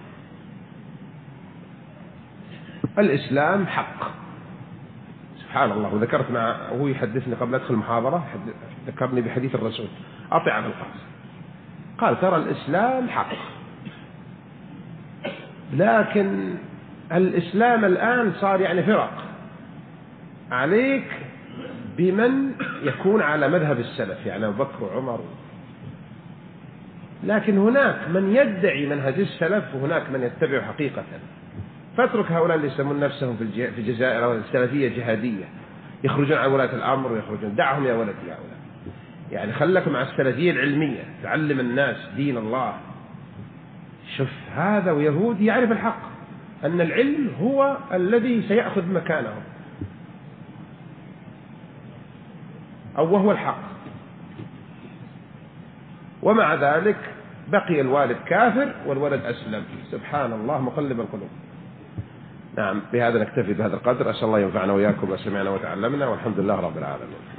الإسلام حق. سبحان الله. وذكرت وهو يحدثني قبل أدخل المحاضرة، ذكرني بحديث الرسول أطع عن القاس، قال ترى الإسلام حق، لكن الإسلام الآن صار يعني فرق، عليك بمن يكون على مذهب السلف، يعني أبو بكر وعمر، لكن هناك من يدعي منهج السلف وهناك من يتبع حقيقة. فاترك هؤلاء اللي يسمون نفسهم في الجزائر السلفية جهادية، يخرجون عن ولاة الأمر ويخرجون، دعهم يا ولدي هؤلاء، يعني خلك مع السلفية العلمية، تعلم الناس دين الله. شوف هذا ويهودي يعرف الحق، أن العلم هو الذي سيأخذ مكانه، أو وهو الحق، ومع ذلك بقي الوالد كافر والولد أسلم. سبحان الله مقلب القلوب. نعم، بهذا نكتفي بهذا القدر. أسأل الله ينفعنا وإياكم ما سمعنا وتعلمنا، والحمد لله رب العالمين.